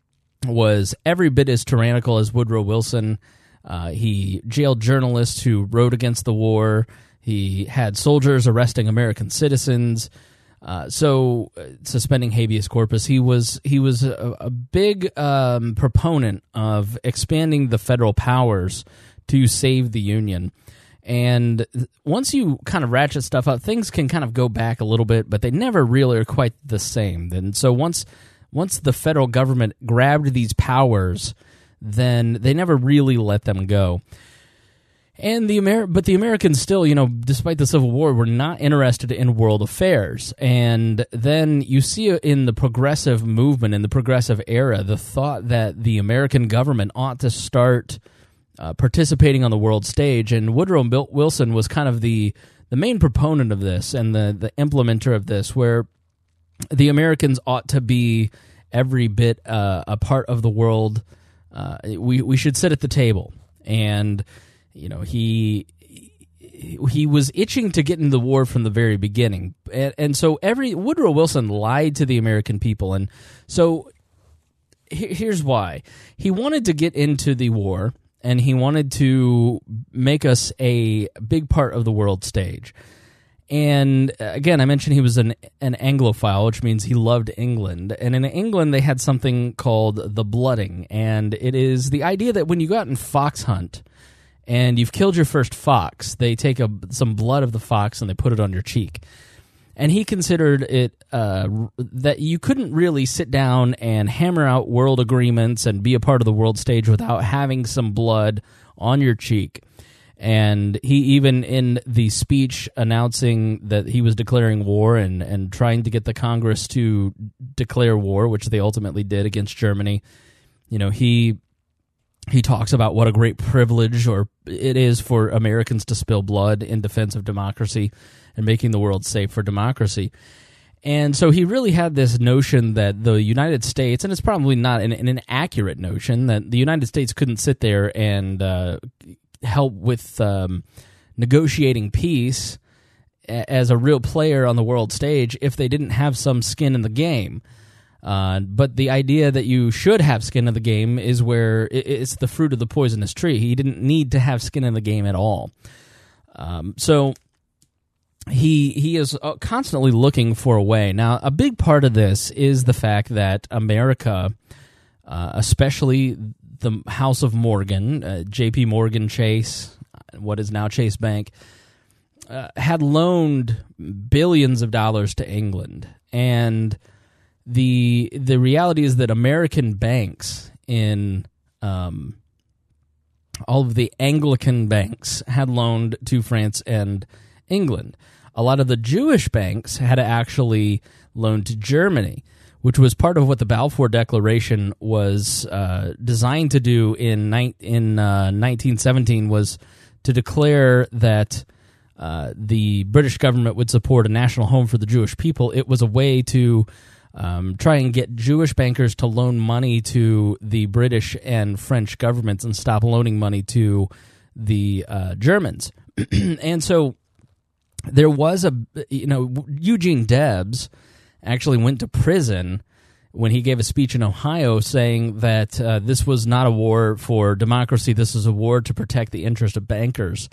was every bit as tyrannical as Woodrow Wilson. Uh, he jailed journalists who wrote against the war. He had soldiers arresting American citizens. Uh, so, uh, suspending habeas corpus, he was he was a, a big um, proponent of expanding the federal powers to save the Union. And once you kind of ratchet stuff up, things can kind of go back a little bit, but they never really are quite the same. And so once once the federal government grabbed these powers, then they never really let them go. And the Amer- but the Americans still, you know, despite the Civil War, were not interested in world affairs. And then you see in the progressive movement, in the progressive era, the thought that the American government ought to start uh, participating on the world stage. And Woodrow Wilson was kind of the the main proponent of this and the, the implementer of this, where the Americans ought to be every bit uh, a part of the world. Uh, we we should sit at the table. And You know, he he was itching to get into the war from the very beginning, and, and so every Woodrow Wilson lied to the American people, and so he, here's why: he wanted to get into the war, and he wanted to make us a big part of the world stage. And again, I mentioned he was an an Anglophile, which means he loved England. And in England, they had something called the blooding, and it is the idea that when you go out and fox hunt, and you've killed your first fox, they take a, some blood of the fox and they put it on your cheek. And he considered it uh, that you couldn't really sit down and hammer out world agreements and be a part of the world stage without having some blood on your cheek. And he even, in the speech announcing that he was declaring war and, and trying to get the Congress to declare war, which they ultimately did against Germany, you know, he... He talks about what a great privilege or it is for Americans to spill blood in defense of democracy and making the world safe for democracy. And so he really had this notion that the United States, and it's probably not an, an inaccurate notion, that the United States couldn't sit there and uh, help with um, negotiating peace as a real player on the world stage if they didn't have some skin in the game. Uh, but the idea that you should have skin in the game is where it, it's the fruit of the poisonous tree. He didn't need to have skin in the game at all. Um, so he he is constantly looking for a way. Now, a big part of this is the fact that America, uh, especially the House of Morgan, uh, J P Morgan Chase, what is now Chase Bank, uh, had loaned billions of dollars to England. And The the reality is that American banks in um, all of the Anglican banks had loaned to France and England. A lot of the Jewish banks had actually loaned to Germany, which was part of what the Balfour Declaration was uh, designed to do in ni- in uh, nineteen seventeen, was to declare that uh, the British government would support a national home for the Jewish people. It was a way to Um, try and get Jewish bankers to loan money to the British and French governments and stop loaning money to the uh, Germans. And so there was a, you know, Eugene Debs actually went to prison when he gave a speech in Ohio saying that uh, this was not a war for democracy, this is a war to protect the interest of bankers.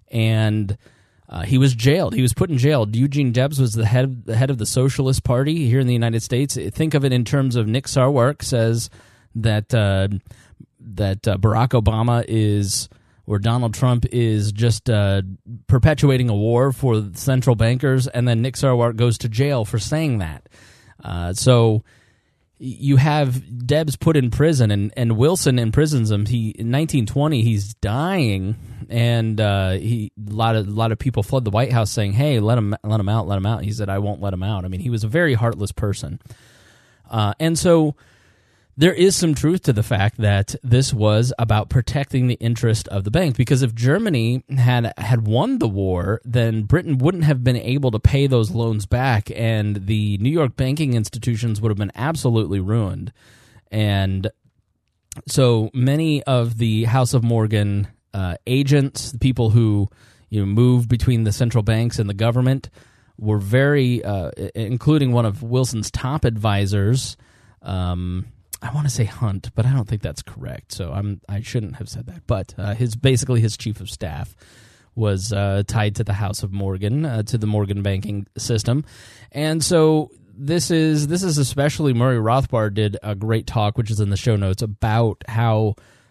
And Uh, he was jailed. He was put in jail. Eugene Debs was the head, the head of the Socialist Party here in the United States. Think of it in terms of Nick Sarwark says that uh, that uh, Barack Obama is, or Donald Trump is just uh, perpetuating a war for central bankers, and then Nick Sarwark goes to jail for saying that. Uh, so you have Debs put in prison, and, and Wilson imprisons him. He in nineteen twenty, he's dying, and uh, he a lot of a lot of people flood the White House saying, "Hey, let him let him out, let him out." He said, "I won't let him out." I mean, he was a very heartless person, uh, and so there is some truth to the fact that this was about protecting the interest of the bank, because if Germany had had won the war, then Britain wouldn't have been able to pay those loans back, and the New York banking institutions would have been absolutely ruined. And so many of the House of Morgan uh, agents, the people who you know moved between the central banks and the government, were very, uh, including one of Wilson's top advisors, um, I want to say Hunt, but I don't think that's correct, so I'm I shouldn't have said that. But uh, his basically his chief of staff was uh, tied to the House of Morgan, uh, to the Morgan banking system, and so this is this is especially Murray Rothbard did a great talk, which is in the show notes, about how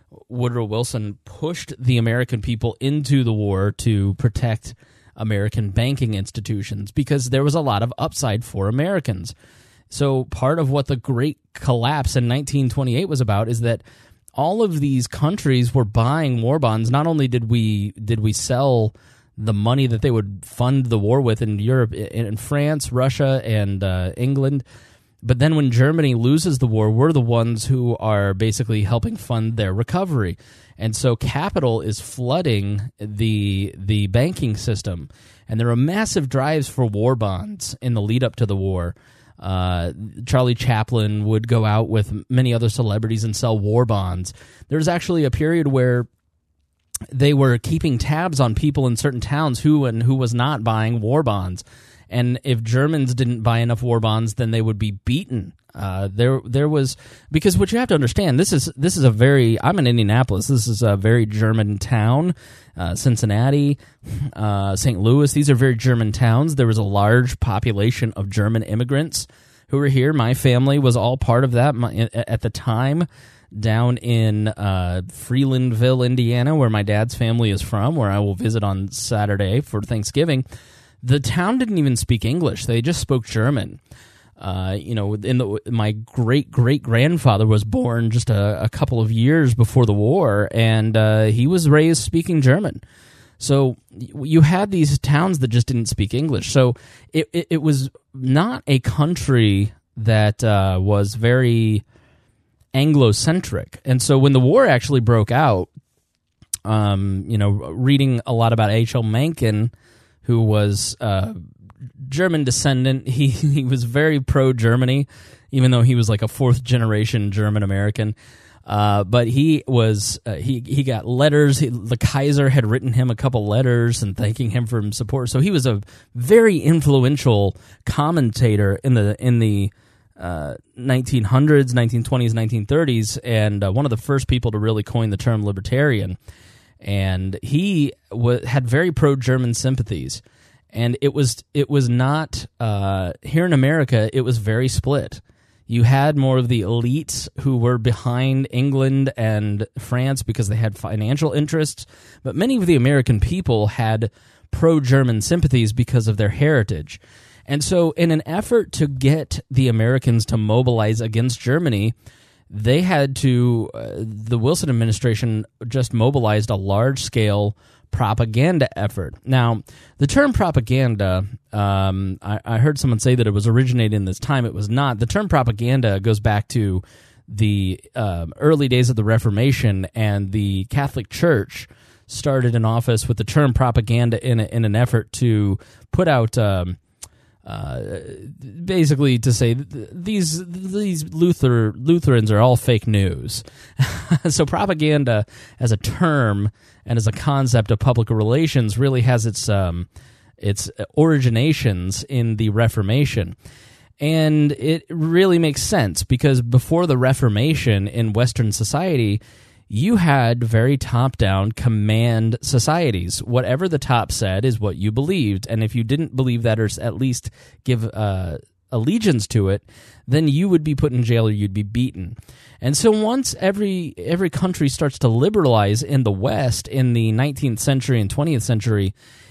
Woodrow Wilson pushed the American people into the war to protect American banking institutions because there was a lot of upside for Americans. So part of what the Great Collapse in nineteen twenty-eight was about is that all of these countries were buying war bonds. Not only did we did we sell the money that they would fund the war with in Europe, in France, Russia, and uh, England, but then when Germany loses the war, we're the ones who are basically helping fund their recovery. And so capital is flooding the the banking system. And there are massive drives for war bonds in the lead up to the war. Uh, Charlie Chaplin would go out with many other celebrities and sell war bonds. There was actually a period where they were keeping tabs on people in certain towns who and who was not buying war bonds. And if Germans didn't buy enough war bonds, then they would be beaten. Uh, there, there was because what you have to understand. This is this is a very. I'm in Indianapolis. This is a very German town. Uh, Cincinnati, uh, Saint Louis. These are very German towns. There was a large population of German immigrants who were here. My family was all part of that my, at the time. Down in uh, Freelandville, Indiana, where my dad's family is from, where I will visit on Saturday for Thanksgiving. The town didn't even speak English; they just spoke German. Uh, you know, in the, my great great grandfather was born just a, a couple of years before the war, and uh, he was raised speaking German. So you had these towns that just didn't speak English. So it it, it was not a country that uh, was very Anglo-centric. And so when the war actually broke out, um, you know, reading a lot about H L Mencken, who was uh, German descendant, he, he was very pro-Germany, even though he was like a fourth-generation German-American. Uh, but he was uh, he he got letters. He, the Kaiser had written him a couple letters and thanking him for his support. So he was a very influential commentator in the in the Uh, nineteen hundreds, nineteen twenties, nineteen thirties, and uh, one of the first people to really coin the term libertarian. And he w- had very pro-German sympathies, and it was it was not uh, here in America. It was very split. You had more of the elites who were behind England and France because they had financial interests, but many of the American people had pro-German sympathies because of their heritage. And so in an effort to get the Americans to mobilize against Germany, they had to, uh, the Wilson administration just mobilized a large-scale propaganda effort. Now, the term propaganda, um, I, I heard someone say that it was originated in this time. It was not. The term propaganda goes back to the uh, early days of the Reformation, and the Catholic Church started an office with the term propaganda in, a, in an effort to put out... Um, Uh, basically to say th- these these Luther Lutherans are all fake news. So propaganda as a term and as a concept of public relations really has its um, its originations in the Reformation. And it really makes sense because before the Reformation in Western society, you had very top-down command societies. Whatever the top said is what you believed, and if you didn't believe that or at least give uh, allegiance to it, then you would be put in jail or you'd be beaten. And so once every every country starts to liberalize in the West in the nineteenth century and twentieth century,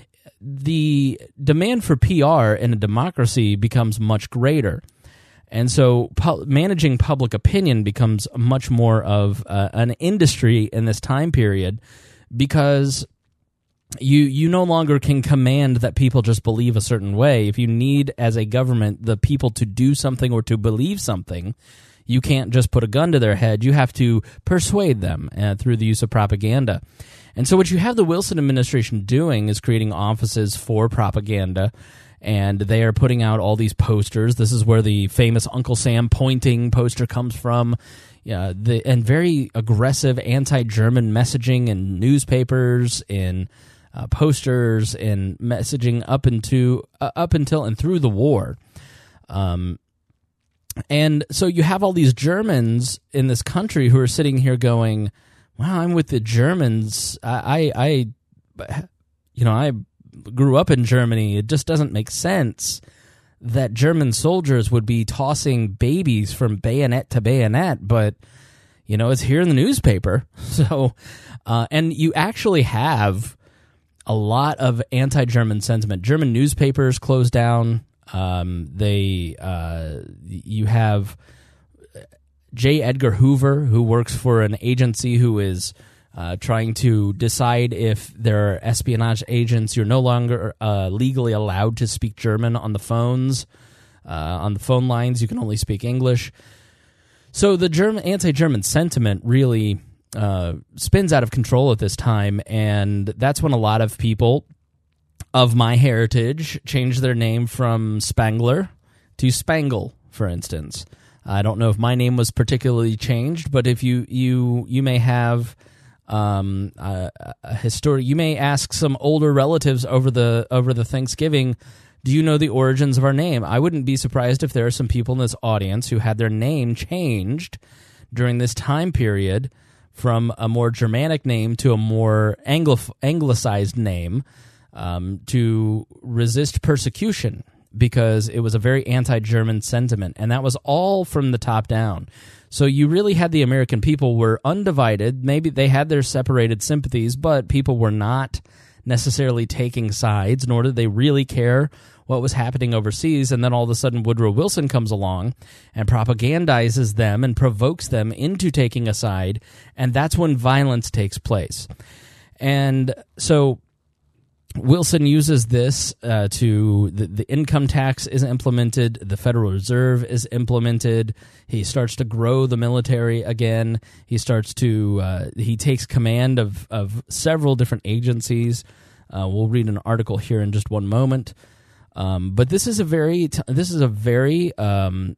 the demand for P R in a democracy becomes much greater. And so pu- managing public opinion becomes much more of uh, an industry in this time period because you you no longer can command that people just believe a certain way. If you need, as a government, the people to do something or to believe something, you can't just put a gun to their head. You have to persuade them uh, through the use of propaganda. And so what you have the Wilson administration doing is creating offices for propaganda, and they are putting out all these posters. This is where the famous Uncle Sam pointing poster comes from. Yeah, the, and very aggressive anti-German messaging in newspapers, in uh, posters, in messaging up into uh, up until and through the war. Um, and so you have all these Germans in this country who are sitting here going, "Wow, I'm with the Germans. I, I, I you know, I." grew up in Germany. It just doesn't make sense that German soldiers would be tossing babies from bayonet to bayonet. But, You know, it's here in the newspaper. So, uh, and you actually have a lot of anti-German sentiment. German newspapers closed down. Um, they, uh, you have J. Edgar Hoover, who works for an agency who is uh, trying to decide if there are espionage agents. You're no longer uh, legally allowed to speak German on the phones. Uh, on the phone lines, you can only speak English. So the German anti-German sentiment really uh, spins out of control at this time, and that's when a lot of people of my heritage changed their name from Spangler to Spangle, for instance. I don't know if my name was particularly changed, but if you you you may have um, a, a history, you may ask some older relatives over the over the Thanksgiving, do you know the origins of our name? I wouldn't be surprised if there are some people in this audience who had their name changed during this time period from a more Germanic name to a more Anglo- anglicized name um, to resist persecution, because it was a very anti-German sentiment, and that was all from the top down. So you really had the American people were undivided. Maybe they had their separated sympathies, but people were not necessarily taking sides, nor did they really care what was happening overseas. And then all of a sudden Woodrow Wilson comes along and propagandizes them and provokes them into taking a side, and that's when violence takes place. And so Wilson uses this uh, to, the, the income tax is implemented, the Federal Reserve is implemented, he starts to grow the military again, he starts to, uh, he takes command of, of several different agencies. Uh, we'll read an article here in just one moment. Um, but this is a very, t- this is a very um,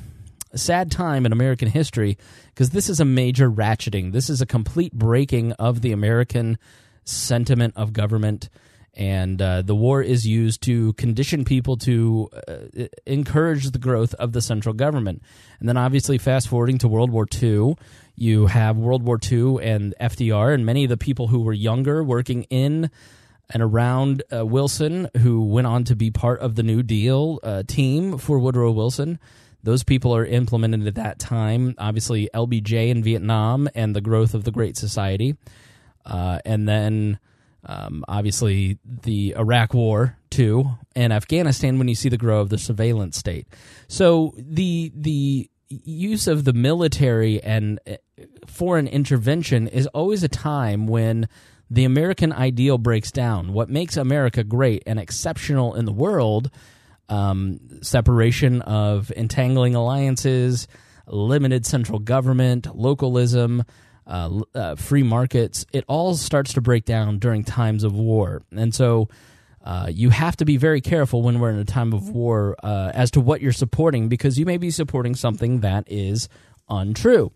sad time in American history, because this is a major ratcheting. This is a complete breaking of the American sentiment of government. And uh, the war is used to condition people to uh, encourage the growth of the central government. And then obviously fast forwarding to World War Two, you have World War Two and F D R, and many of the people who were younger working in and around uh, Wilson, who went on to be part of the New Deal uh, team for Woodrow Wilson. Those people are implemented at that time. Obviously L B J in Vietnam and the growth of the Great Society. Uh, and then... Um, obviously, the Iraq War, too, and Afghanistan when you see the growth of the surveillance state. So the the use of the military and foreign intervention is always a time when the American ideal breaks down. What makes America great and exceptional in the world, um, separation of entangling alliances, limited central government, localism, Uh, uh, free markets, it all starts to break down during times of war. And so uh, you have to be very careful when we're in a time of war uh, as to what you're supporting, because you may be supporting something that is untrue.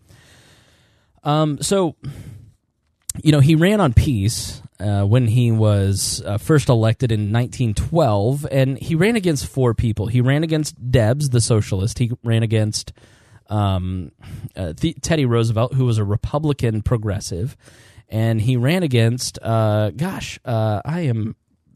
Um, so, you know, he ran on peace uh, when he was uh, first elected in nineteen twelve, and he ran against four people. He ran against Debs, the socialist. He ran against Um, uh, Th- Teddy Roosevelt, who was a Republican progressive, and he ran against, uh, gosh, uh, I am,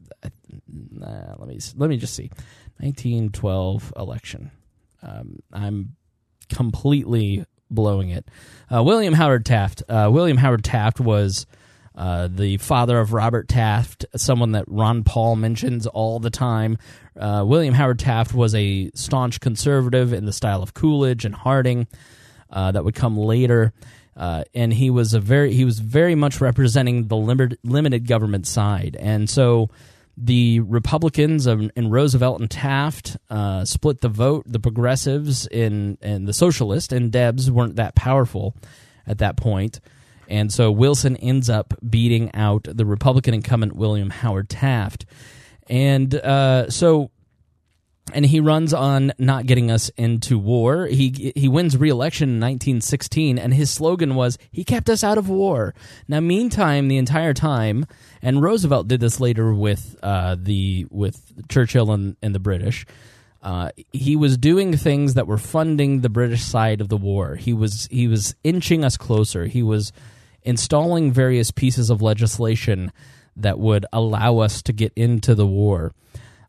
uh, let me let me just see, nineteen twelve election. Um, I'm completely blowing it. Uh, William Howard Taft. Uh, William Howard Taft was uh, the father of Robert Taft, someone that Ron Paul mentions all the time. Uh, William Howard Taft was a staunch conservative in the style of Coolidge and Harding uh, that would come later, uh, and he was a very he was very much representing the limit, limited government side. And so the Republicans of, in Roosevelt and Taft uh, split the vote. The progressives in and the socialists and Debs weren't that powerful at that point. And so Wilson ends up beating out the Republican incumbent William Howard Taft. And uh, so, and he runs on not getting us into war. He he wins re-election in nineteen sixteen, and his slogan was, "He kept us out of war." Now, meantime, the entire time, and Roosevelt did this later with uh, the with Churchill and, and the British. Uh, he was doing things that were funding the British side of the war. He was he was inching us closer. He was installing various pieces of legislation that would allow us to get into the war.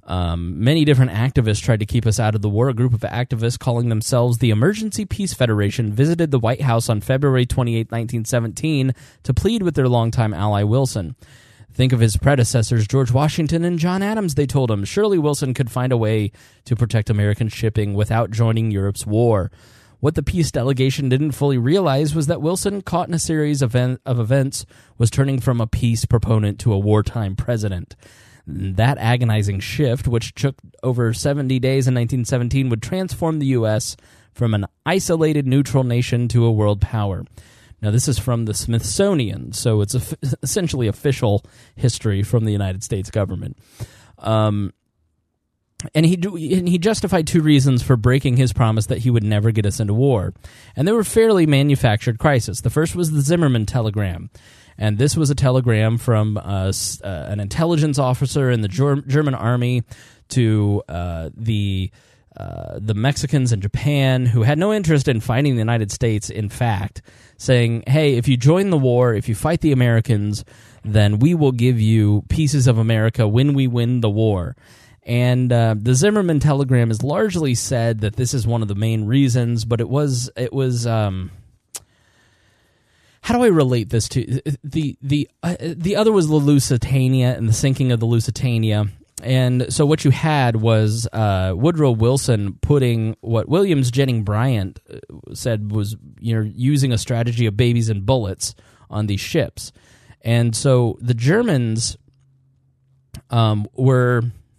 Um, many different activists tried to keep us out of the war. A group of activists calling themselves the Emergency Peace Federation visited the White House on February twenty-eighth, nineteen seventeen, to plead with their longtime ally Wilson. Think of his predecessors, George Washington and John Adams, they told him. Surely Wilson could find a way to protect American shipping without joining Europe's war. What the peace delegation didn't fully realize was that Wilson, caught in a series of, event, of events, was turning from a peace proponent to a wartime president. That agonizing shift, which took over seventy days in nineteen seventeen, would transform the U S from an isolated neutral nation to a world power. Now, this is from the Smithsonian, so it's a, essentially official history from the United States government. Um, and he and he justified two reasons for breaking his promise that he would never get us into war. And they were fairly manufactured crises. The first was the Zimmerman telegram. And this was a telegram from uh, uh, an intelligence officer in the Ger- German army to uh, the uh, the Mexicans in Japan, who had no interest in fighting the United States, in fact, saying, hey, if you join the war, if you fight the Americans, then we will give you pieces of America when we win the war. And uh, the Zimmerman telegram is largely said that this is one of the main reasons, but it was it was. Um, How do I relate this to the the uh, the other was the Lusitania and the sinking of the Lusitania, and so what you had was uh, Woodrow Wilson putting what Williams Jennings Bryant said was, you know, using a strategy of babies and bullets on these ships, and so the Germans um, were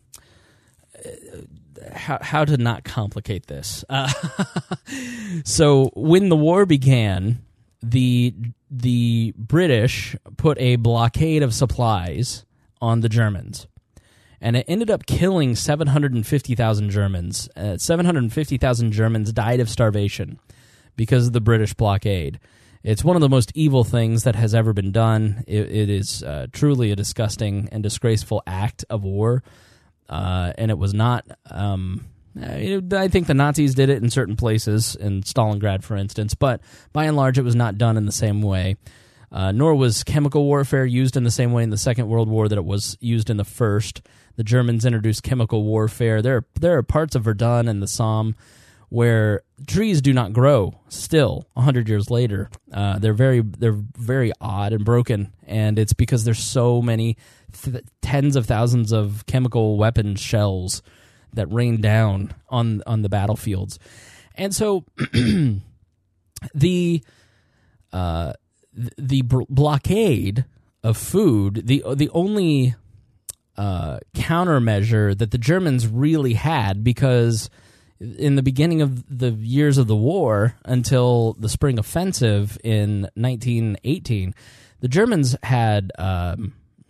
how how to not complicate this. Uh, so when the war began, the the British put a blockade of supplies on the Germans, and it ended up killing seven hundred fifty thousand Germans. Uh, seven hundred fifty thousand Germans died of starvation because of the British blockade. It's one of the most evil things that has ever been done. It, it is uh, truly a disgusting and disgraceful act of war, uh, and it was not... Um, I think the Nazis did it in certain places, in Stalingrad, for instance, but by and large it was not done in the same way. Uh, nor was chemical warfare used in the same way in the Second World War that it was used in the First. The Germans introduced chemical warfare. There, there are parts of Verdun and the Somme where trees do not grow still a hundred years later. Uh, they're very they're very odd and broken, and it's because there's so many th- tens of thousands of chemical weapon shells that rain down on on the battlefields. And so the uh, the br- blockade of food, the the only uh, countermeasure that the Germans really had, because in the beginning of the years of the war until the spring offensive in nineteen eighteen, the Germans had um,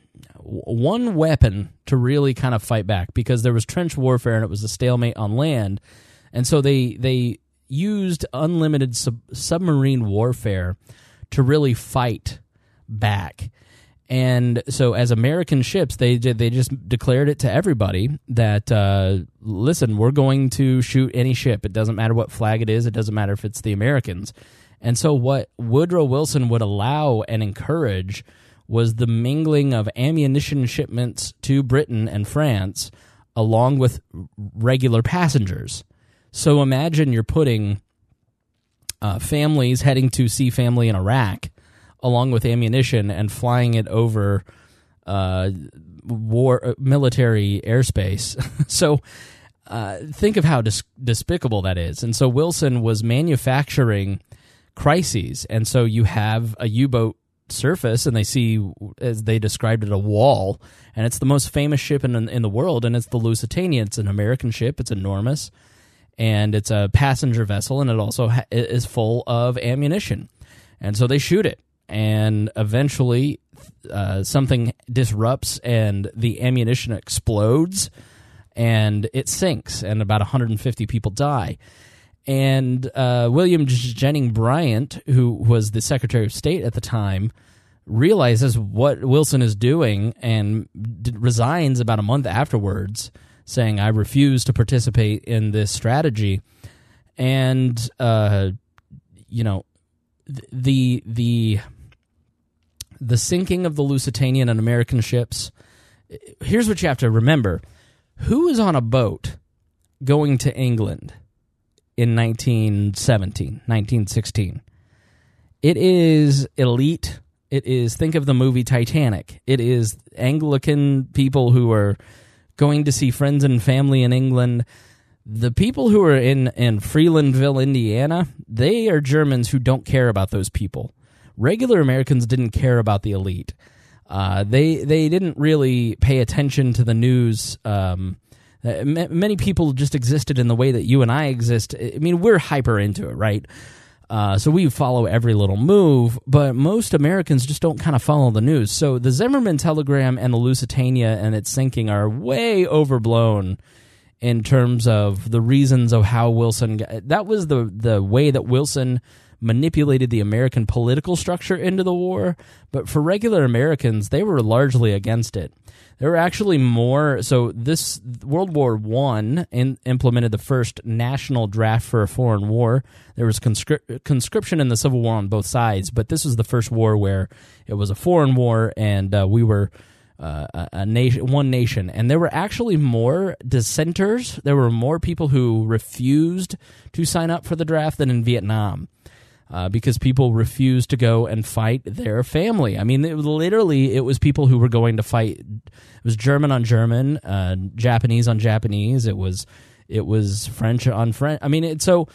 one weapon to really kind of fight back, because there was trench warfare and it was a stalemate on land. And so they they used unlimited sub- submarine warfare to really fight back. And so as American ships, they they just declared it to everybody that, uh, listen, we're going to shoot any ship. It doesn't matter what flag it is. It doesn't matter if it's the Americans. And so what Woodrow Wilson would allow and encourage was the mingling of ammunition shipments to Britain and France along with regular passengers. So imagine you're putting uh, families heading to see family in Iraq along with ammunition and flying it over uh, war uh, military airspace. So uh, think of how dis- despicable that is. And so Wilson was manufacturing crises. And so you have a U-boat surface, and they see, as they described it, a wall, and it's the most famous ship in in the world, and it's the Lusitania. It's an American ship. It's enormous, and it's a passenger vessel, and it also ha- is full of ammunition. And so they shoot it, and eventually uh, something disrupts, and the ammunition explodes, and it sinks, and about one hundred fifty people die. And uh, William Jennings Bryant, who was the Secretary of State at the time, realizes what Wilson is doing and d- resigns about a month afterwards, saying, I refuse to participate in this strategy. And, uh, you know, the the the sinking of the Lusitania and American ships, here's what you have to remember. Who is on a boat going to England in nineteen seventeen, nineteen sixteen? It is elite. It is, think of the movie Titanic. It is Anglican people who are going to see friends and family in England. The people who are in, in Freelandville, Indiana, they are Germans who don't care about those people. Regular Americans didn't care about the elite. Uh, they they didn't really pay attention to the news. Um, many people just existed in the way that you and I exist. I mean, we're hyper into it, right? Uh, so we follow every little move, but most Americans just don't kind of follow the news. So the Zimmerman telegram and the Lusitania and its sinking are way overblown in terms of the reasons of how Wilson got, that was the the way that Wilson manipulated the American political structure into the war. But for regular Americans, they were largely against it. There were actually more. So this World War One in, implemented the first national draft for a foreign war. There was conscri- conscription in the Civil War on both sides, but this was the first war where it was a foreign war, and uh, we were uh, a, a nation, one nation. And there were actually more dissenters. There were more people who refused to sign up for the draft than in Vietnam. Uh, because people refused to go and fight their family. I mean, it was literally, it was people who were going to fight. It was German on German, uh, Japanese on Japanese. It was, it was French on French. I mean, it, so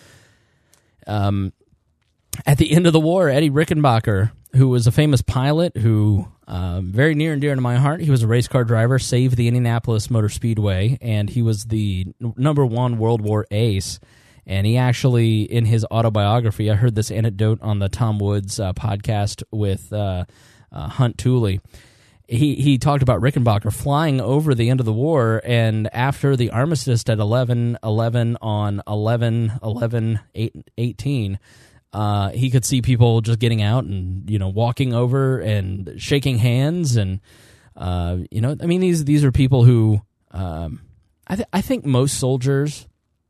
um, at the end of the war, Eddie Rickenbacker, who was a famous pilot, who um, very near and dear to my heart, he was a race car driver, saved the Indianapolis Motor Speedway, and he was the n- number one World War ace. And he actually, in his autobiography, I heard this anecdote on the Tom Woods uh, podcast with uh, uh, Hunt Tooley. He he talked about Rickenbacker flying over the end of the war, and after the armistice at eleven eleven on eleven eleven eighteen, uh, he could see people just getting out and, you know, walking over and shaking hands, and uh, you know, I mean, these these are people who um, I th- I think most soldiers.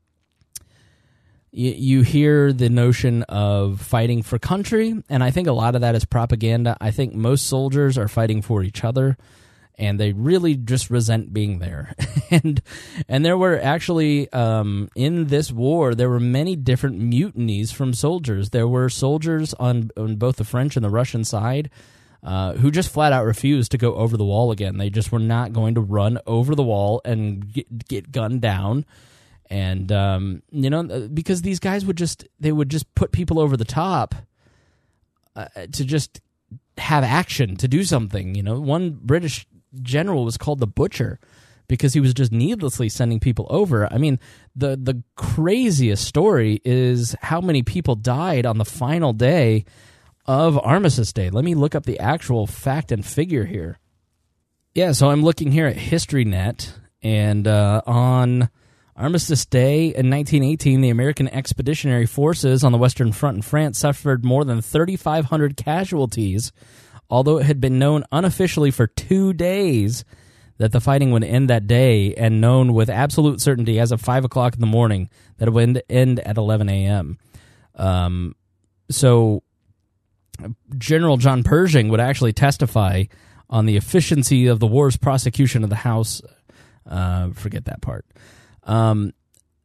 You hear the notion of fighting for country, and I think a lot of that is propaganda. I think most soldiers are fighting for each other, and they really just resent being there. and and there were actually, um, in this war, there were many different mutinies from soldiers. There were soldiers on, on both the French and the Russian side uh, who just flat out refused to go over the wall again. They just were not going to run over the wall and get, get gunned down. And, um, you know, because these guys would just, they would just put people over the top uh, to just have action, to do something. You know, one British general was called the Butcher because he was just needlessly sending people over. I mean, the, the craziest story is how many people died on the final day of Armistice Day. Let me look up the actual fact and figure here. Yeah, so I'm looking here at HistoryNet, and uh, on Armistice Day in nineteen eighteen, the American Expeditionary Forces on the Western Front in France suffered more than thirty-five hundred casualties, although it had been known unofficially for two days that the fighting would end that day, and known with absolute certainty as of five o'clock in the morning that it would end at eleven a.m. Um, so General John Pershing would actually testify on the efficiency of the war's prosecution of the House. Uh, forget that part. Um,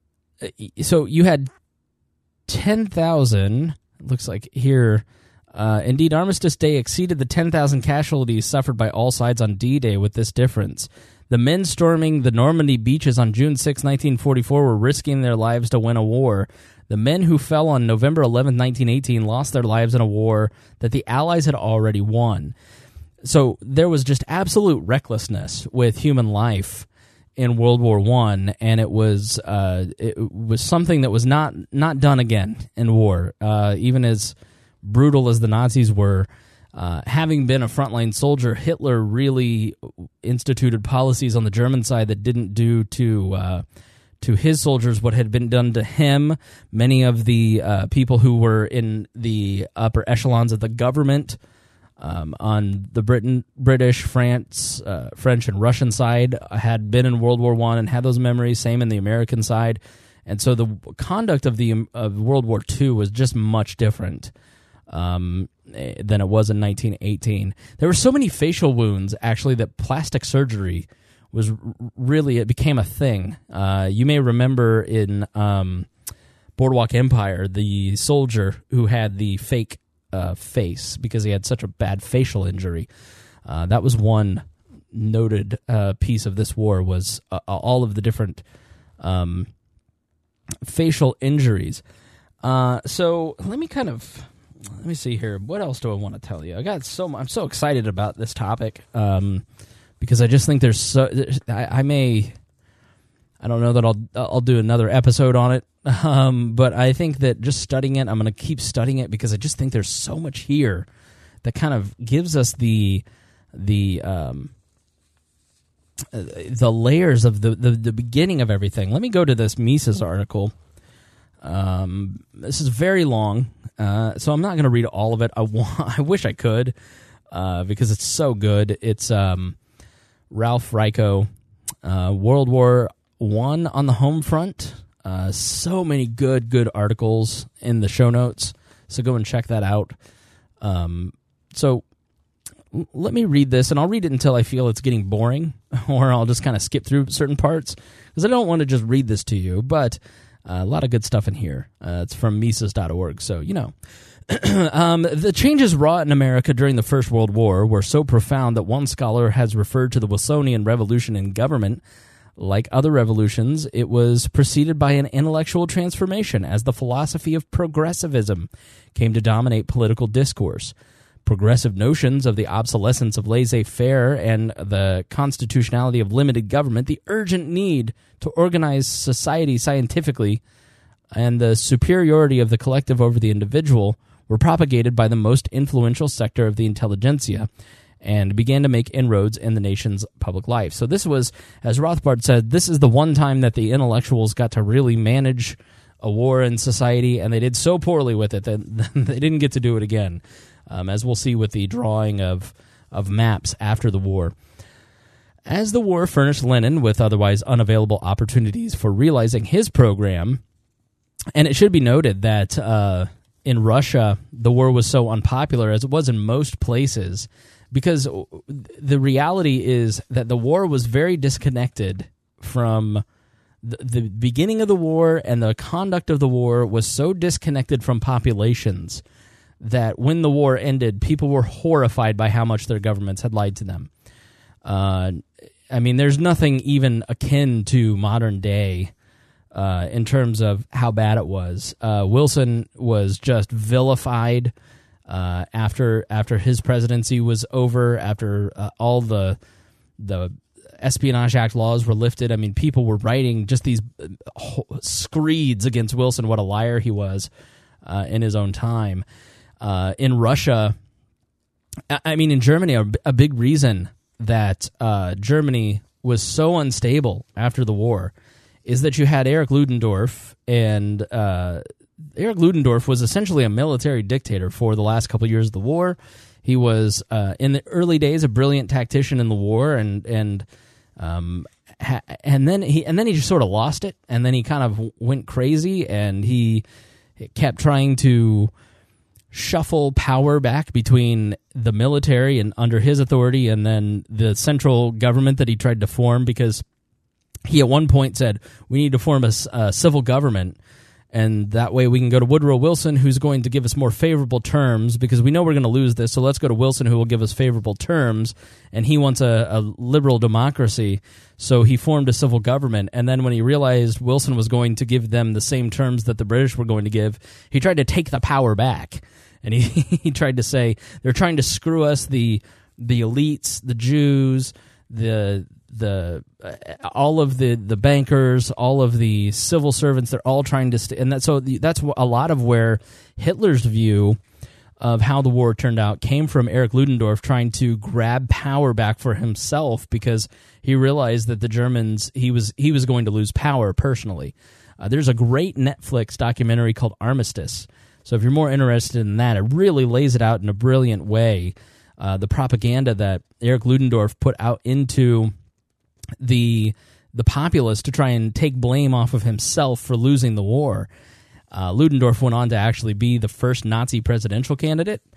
so you had ten thousand, looks like here, uh, indeed, Armistice Day exceeded the ten thousand casualties suffered by all sides on D-Day with this difference. The men storming the Normandy beaches on June sixth, nineteen forty-four were risking their lives to win a war. The men who fell on November eleventh, nineteen eighteen lost their lives in a war that the Allies had already won. So there was just absolute recklessness with human life in World War One, and it was uh, it was something that was not not done again in war. Uh, even as brutal as the Nazis were, uh, having been a frontline soldier, Hitler really instituted policies on the German side that didn't do to uh, to his soldiers what had been done to him. Many of the uh, people who were in the upper echelons of the government, Um, on the Britain, British, France, uh, French, and Russian side, had been in World War One and had those memories. Same in the American side, and so the conduct of the of World War Two was just much different um, than it was in nineteen eighteen. There were so many facial wounds, actually, that plastic surgery was r- really, it became a thing. Uh, you may remember in um, Boardwalk Empire, the soldier who had the fake uh, face because he had such a bad facial injury. Uh, that was one noted uh, piece of this war, was uh, all of the different um, facial injuries. Uh, so let me kind of let me see here. What else do I want to tell you? I got so I'm so excited about this topic um, because I just think there's so I, I may I don't know that I'll I'll do another episode on it, um, but I think that just studying it, I'm going to keep studying it because I just think there's so much here that kind of gives us the the um, the layers of the, the, the beginning of everything. Let me go to this Mises article. Um, this is very long, uh, so I'm not going to read all of it. I, want, I wish I could, uh, because it's so good. It's um, Ralph Ryko, uh, World War One on the home front. Uh, so many good, good articles in the show notes, so go and check that out. Um, so let me read this, and I'll read it until I feel it's getting boring, or I'll just kind of skip through certain parts, because I don't want to just read this to you, but uh, a lot of good stuff in here. Uh, it's from Mises dot org, so you know. um, the changes wrought in America during the First World War were so profound that one scholar has referred to the Wilsonian Revolution in government. Like other revolutions, it was preceded by an intellectual transformation as the philosophy of progressivism came to dominate political discourse. Progressive notions of the obsolescence of laissez-faire and the constitutionality of limited government, the urgent need to organize society scientifically, and the superiority of the collective over the individual were propagated by the most influential sector of the intelligentsia and began to make inroads in the nation's public life. So this was, as Rothbard said, this is the one time that the intellectuals got to really manage a war in society, and they did so poorly with it that they didn't get to do it again. Um, as we'll see with the drawing of, of maps after the war. As the war furnished Lenin with otherwise unavailable opportunities for realizing his program, and it should be noted that uh, in Russia, the war was so unpopular, as it was in most places, because the reality is that the war was very disconnected from the, the beginning of the war, and the conduct of the war was so disconnected from populations that when the war ended, people were horrified by how much their governments had lied to them. Uh, I mean, there's nothing even akin to modern day uh, in terms of how bad it was. Uh, Wilson was just vilified uh, after after his presidency was over, after uh, all the the Espionage Act laws were lifted. I mean, people were writing just these screeds against Wilson, what a liar he was uh, in his own time. Uh, in Russia, I mean, in Germany, a, a big reason that uh, Germany was so unstable after the war is that you had Erich Ludendorff, and uh, Erich Ludendorff was essentially a military dictator for the last couple of years of the war. He was, uh, in the early days, a brilliant tactician in the war, and and um, ha- and then he and then he just sort of lost it, and then he kind of went crazy, and he kept trying to shuffle power back between the military and under his authority and then the central government that he tried to form, because he at one point said, we need to form a, a civil government, and that way we can go to Woodrow Wilson, who's going to give us more favorable terms, because we know we're going to lose this, so let's go to Wilson, who will give us favorable terms, and he wants a, a liberal democracy, so he formed a civil government, and then when he realized Wilson was going to give them the same terms that the British were going to give, he tried to take the power back. And he, he tried to say, they're trying to screw us, the the elites, the Jews, the the uh, all of the, the bankers, all of the civil servants, they're all trying to... St- and that, so the, that's a lot of where Hitler's view of how the war turned out came from Erich Ludendorff trying to grab power back for himself, because he realized that the Germans, he was, he was going to lose power personally. Uh, there's a great Netflix documentary called Armistice. So if you're more interested in that, it really lays it out in a brilliant way. Uh, the propaganda that Erich Ludendorff put out into the the populace to try and take blame off of himself for losing the war. Uh, Ludendorff went on to actually be the first Nazi presidential candidate.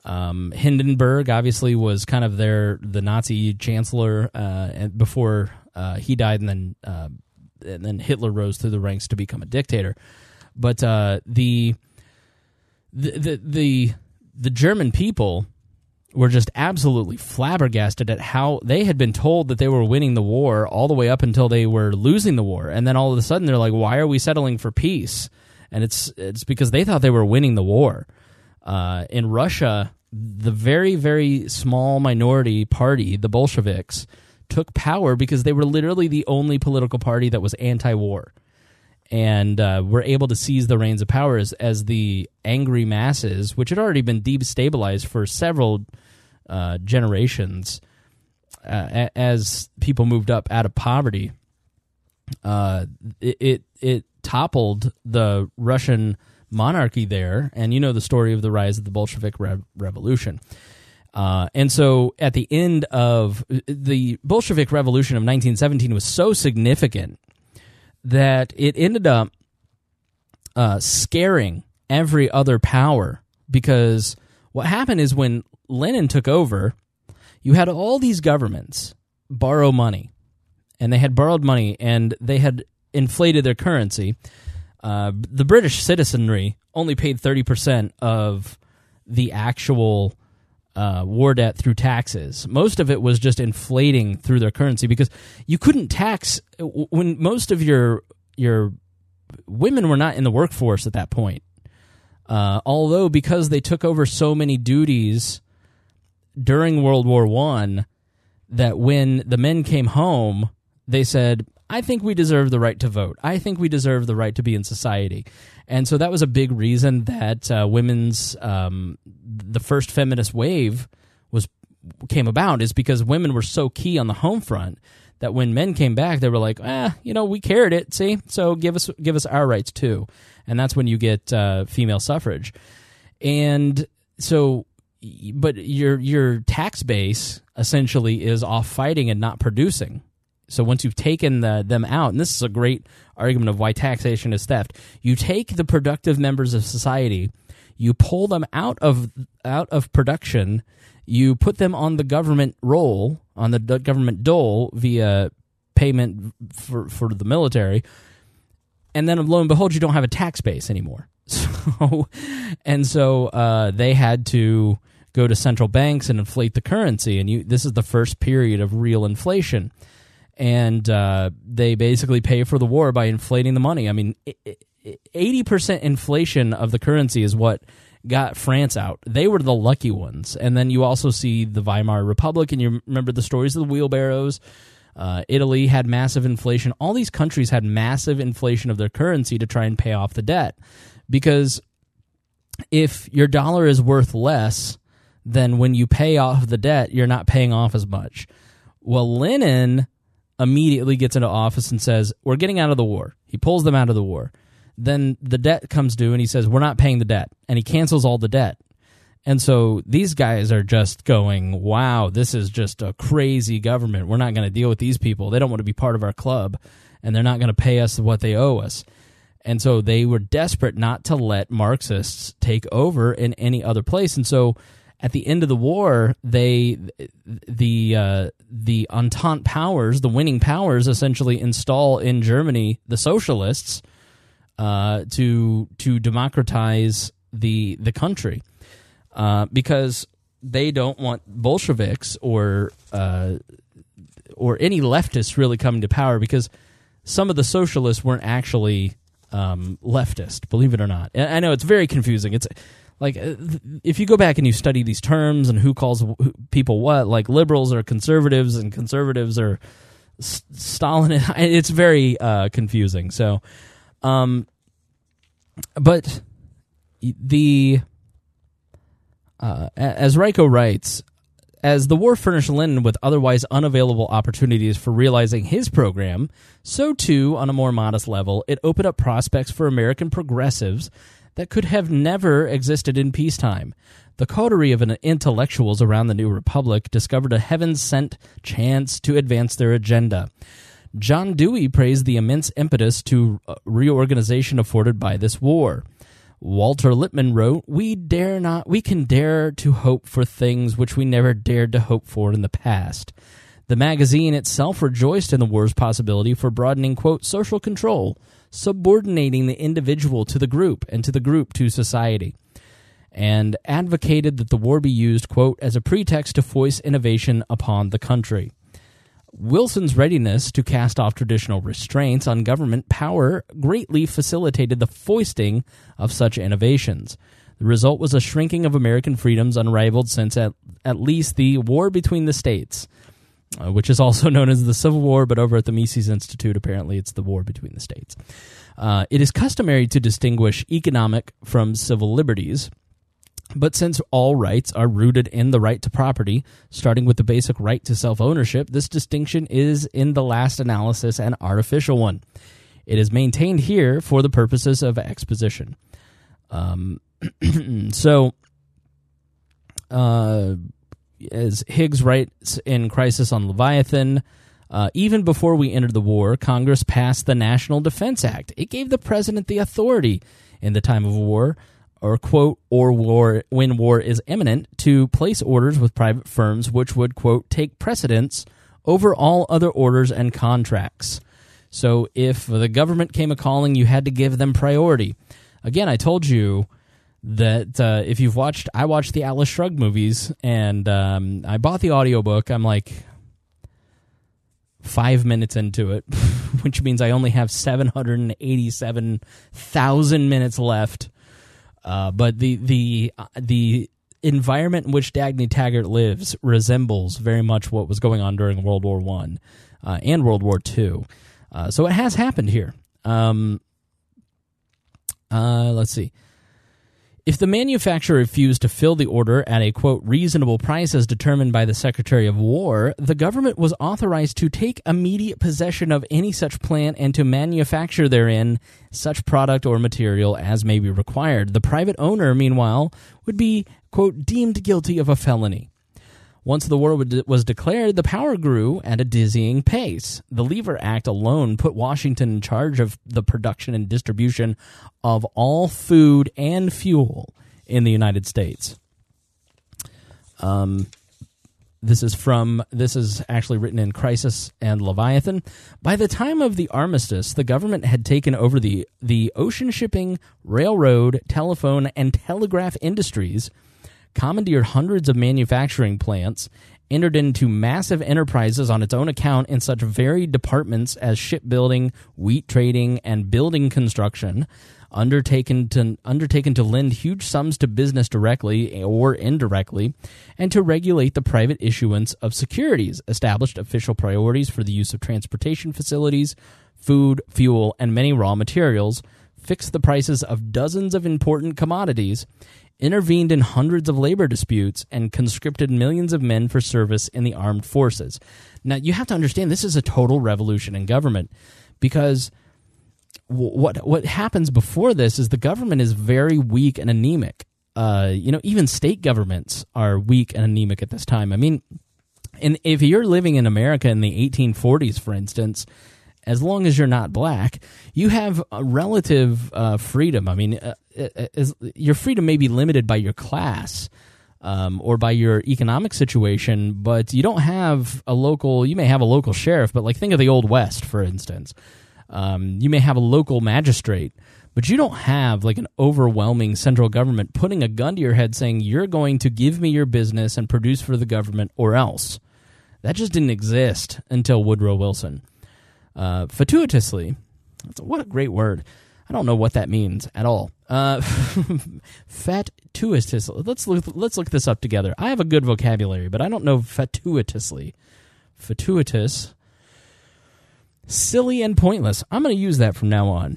Um, Hindenburg obviously was kind of their the Nazi chancellor uh, and before uh, he died, and then uh, and then Hitler rose through the ranks to become a dictator. But uh, the, the the the the German people were just absolutely flabbergasted at how they had been told that they were winning the war all the way up until they were losing the war, and then all of a sudden they're like, "Why are we settling for peace?" And it's it's because they thought they were winning the war. Uh, in Russia, the very, very small minority party, the Bolsheviks, took power because they were literally the only political party that was anti-war, and uh, were able to seize the reins of power as, as the angry masses, which had already been destabilized for several uh, generations, uh, as people moved up out of poverty. Uh, it, it it toppled the Russian monarchy there, and you know the story of the rise of the Bolshevik Rev- Revolution. Uh, and so at the end of the Bolshevik Revolution of nineteen seventeen was so significant that it ended up uh, scaring every other power, because what happened is when Lenin took over, you had all these governments borrow money, and they had borrowed money, and they had inflated their currency. Uh, the British citizenry only paid thirty percent of the actual uh, war debt through taxes. Most of it was just inflating through their currency, because you couldn't tax when most of your your women were not in the workforce at that point. Uh, although because they took over so many duties during World War One, that when the men came home, they said, I think we deserve the right to vote. I think we deserve the right to be in society. And so that was a big reason that uh, women's, um, the first feminist wave was came about, is because women were so key on the home front that when men came back, they were like, ah, you know, we carried it, see? So give us give us our rights too. And that's when you get uh, female suffrage. And so, but your your tax base essentially is off fighting and not producing. So once you've taken the, them out, and this is a great argument of why taxation is theft, you take the productive members of society, you pull them out of out of production, you put them on the government roll, on the government dole via payment for, for the military, and then lo and behold, you don't have a tax base anymore. So, and so uh, they had to go to central banks and inflate the currency, and you, this is the first period of real inflation. And uh, they basically pay for the war by inflating the money. I mean, eighty percent inflation of the currency is what got France out. They were the lucky ones. And then you also see the Weimar Republic, and you remember the stories of the wheelbarrows. Uh, Italy had massive inflation. All these countries had massive inflation of their currency to try and pay off the debt. Because if your dollar is worth less, then when you pay off the debt, you're not paying off as much. Well, Lenin immediately gets into office and says, we're getting out of the war. He pulls them out of the war. Then the debt comes due, and he says, we're not paying the debt. And he cancels all the debt. And so these guys are just going, wow, this is just a crazy government. We're not going to deal with these people. They don't want to be part of our club, and they're not going to pay us what they owe us. And so they were desperate not to let Marxists take over in any other place. And so at the end of the war, they the uh, the Entente powers, the winning powers, essentially install in Germany the socialists uh, to to democratize the the country, uh, because they don't want Bolsheviks or uh, or any leftists really coming to power, because some of the socialists weren't actually um, leftist, believe it or not. I know it's very confusing. It's like, if you go back and you study these terms and who calls people what, like liberals are conservatives and conservatives are Stalin, it's very uh, confusing. So, um, but the uh, as Reiko writes, as the war furnished Lenin with otherwise unavailable opportunities for realizing his program, so too, on a more modest level, it opened up prospects for American progressives that could have never existed in peacetime. The coterie of intellectuals around the new republic discovered a heaven-sent chance to advance their agenda. John Dewey praised the immense impetus to reorganization afforded by this war. Walter Lippmann wrote, "We dare not, we can dare to hope for things which we never dared to hope for in the past." The magazine itself rejoiced in the war's possibility for broadening, quote, social control, subordinating the individual to the group and to the group to society, and advocated that the war be used, quote, as a pretext to foist innovation upon the country. Wilson's readiness to cast off traditional restraints on government power greatly facilitated the foisting of such innovations. The result was a shrinking of American freedoms unrivaled since at, at least the War Between the States, uh, which is also known as the Civil War, but over at the Mises Institute, apparently it's the War Between the States. Uh, it is customary to distinguish economic from civil liberties, but since all rights are rooted in the right to property, starting with the basic right to self-ownership, this distinction is, in the last analysis, an artificial one. It is maintained here for the purposes of exposition. Um, so, uh, as Higgs writes in Crisis on Leviathan, uh, even before we entered the war, Congress passed the National Defense Act. It gave the president the authority in the time of war, or quote, or war when war is imminent, to place orders with private firms which would, quote, take precedence over all other orders and contracts. So if the government came a-calling, you had to give them priority. Again, I told you that uh, if you've watched, I watched the Atlas Shrugged movies, and um, I bought the audiobook. I'm like five minutes into it, which means I only have seven hundred eighty-seven thousand minutes left. Uh, but the the uh, the environment in which Dagny Taggart lives resembles very much what was going on during World War One uh, and World War Two. Uh, so it has happened here. Um, uh, let's see. If the manufacturer refused to fill the order at a, quote, reasonable price as determined by the Secretary of War, the government was authorized to take immediate possession of any such plant and to manufacture therein such product or material as may be required. The private owner, meanwhile, would be, quote, deemed guilty of a felony. Once the war was declared, the power grew at a dizzying pace. The Lever Act alone put Washington in charge of the production and distribution of all food and fuel in the United States. Um, this is from this is actually written in Crisis and Leviathan. By the time of the armistice, the government had taken over the the ocean shipping, railroad, telephone, and telegraph industries, commandeered hundreds of manufacturing plants, entered into massive enterprises on its own account in such varied departments as shipbuilding, wheat trading, and building construction, undertaken to undertaken to lend huge sums to business directly or indirectly, and to regulate the private issuance of securities, established official priorities for the use of transportation facilities, food, fuel, and many raw materials, fixed the prices of dozens of important commodities, intervened in hundreds of labor disputes, and conscripted millions of men for service in the armed forces. Now, you have to understand, this is a total revolution in government, because w- what what happens before this is the government is very weak and anemic. Uh, you know, even state governments are weak and anemic at this time. I mean, and if you're living in America in the eighteen forties, for instance, as long as you're not black, you have a relative uh, freedom. I mean, uh, is, your freedom may be limited by your class um, or by your economic situation, but you don't have a local, you may have a local sheriff, but like think of the Old West, for instance. Um, you may have a local magistrate, but you don't have like an overwhelming central government putting a gun to your head saying, you're going to give me your business and produce for the government or else. That just didn't exist until Woodrow Wilson. Uh, fatuitously, what a great word. I don't know what that means at all. Uh, fatuitously. Let's look. Let's look this up together. I have a good vocabulary, but I don't know fatuitously. Fatuitous, silly and pointless. I'm going to use that from now on.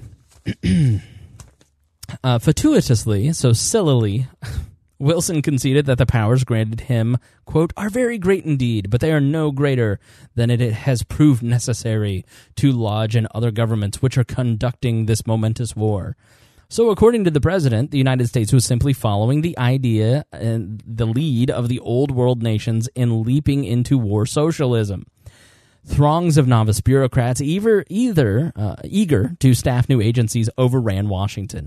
uh, fatuitously, so sillily. Wilson conceded that the powers granted him, quote, are very great indeed, but they are no greater than it has proved necessary to lodge in other governments which are conducting this momentous war. So according to the president, the United States was simply following the idea and the lead of the old world nations in leaping into war socialism. Throngs of novice bureaucrats, either, either uh, eager to staff new agencies, overran Washington.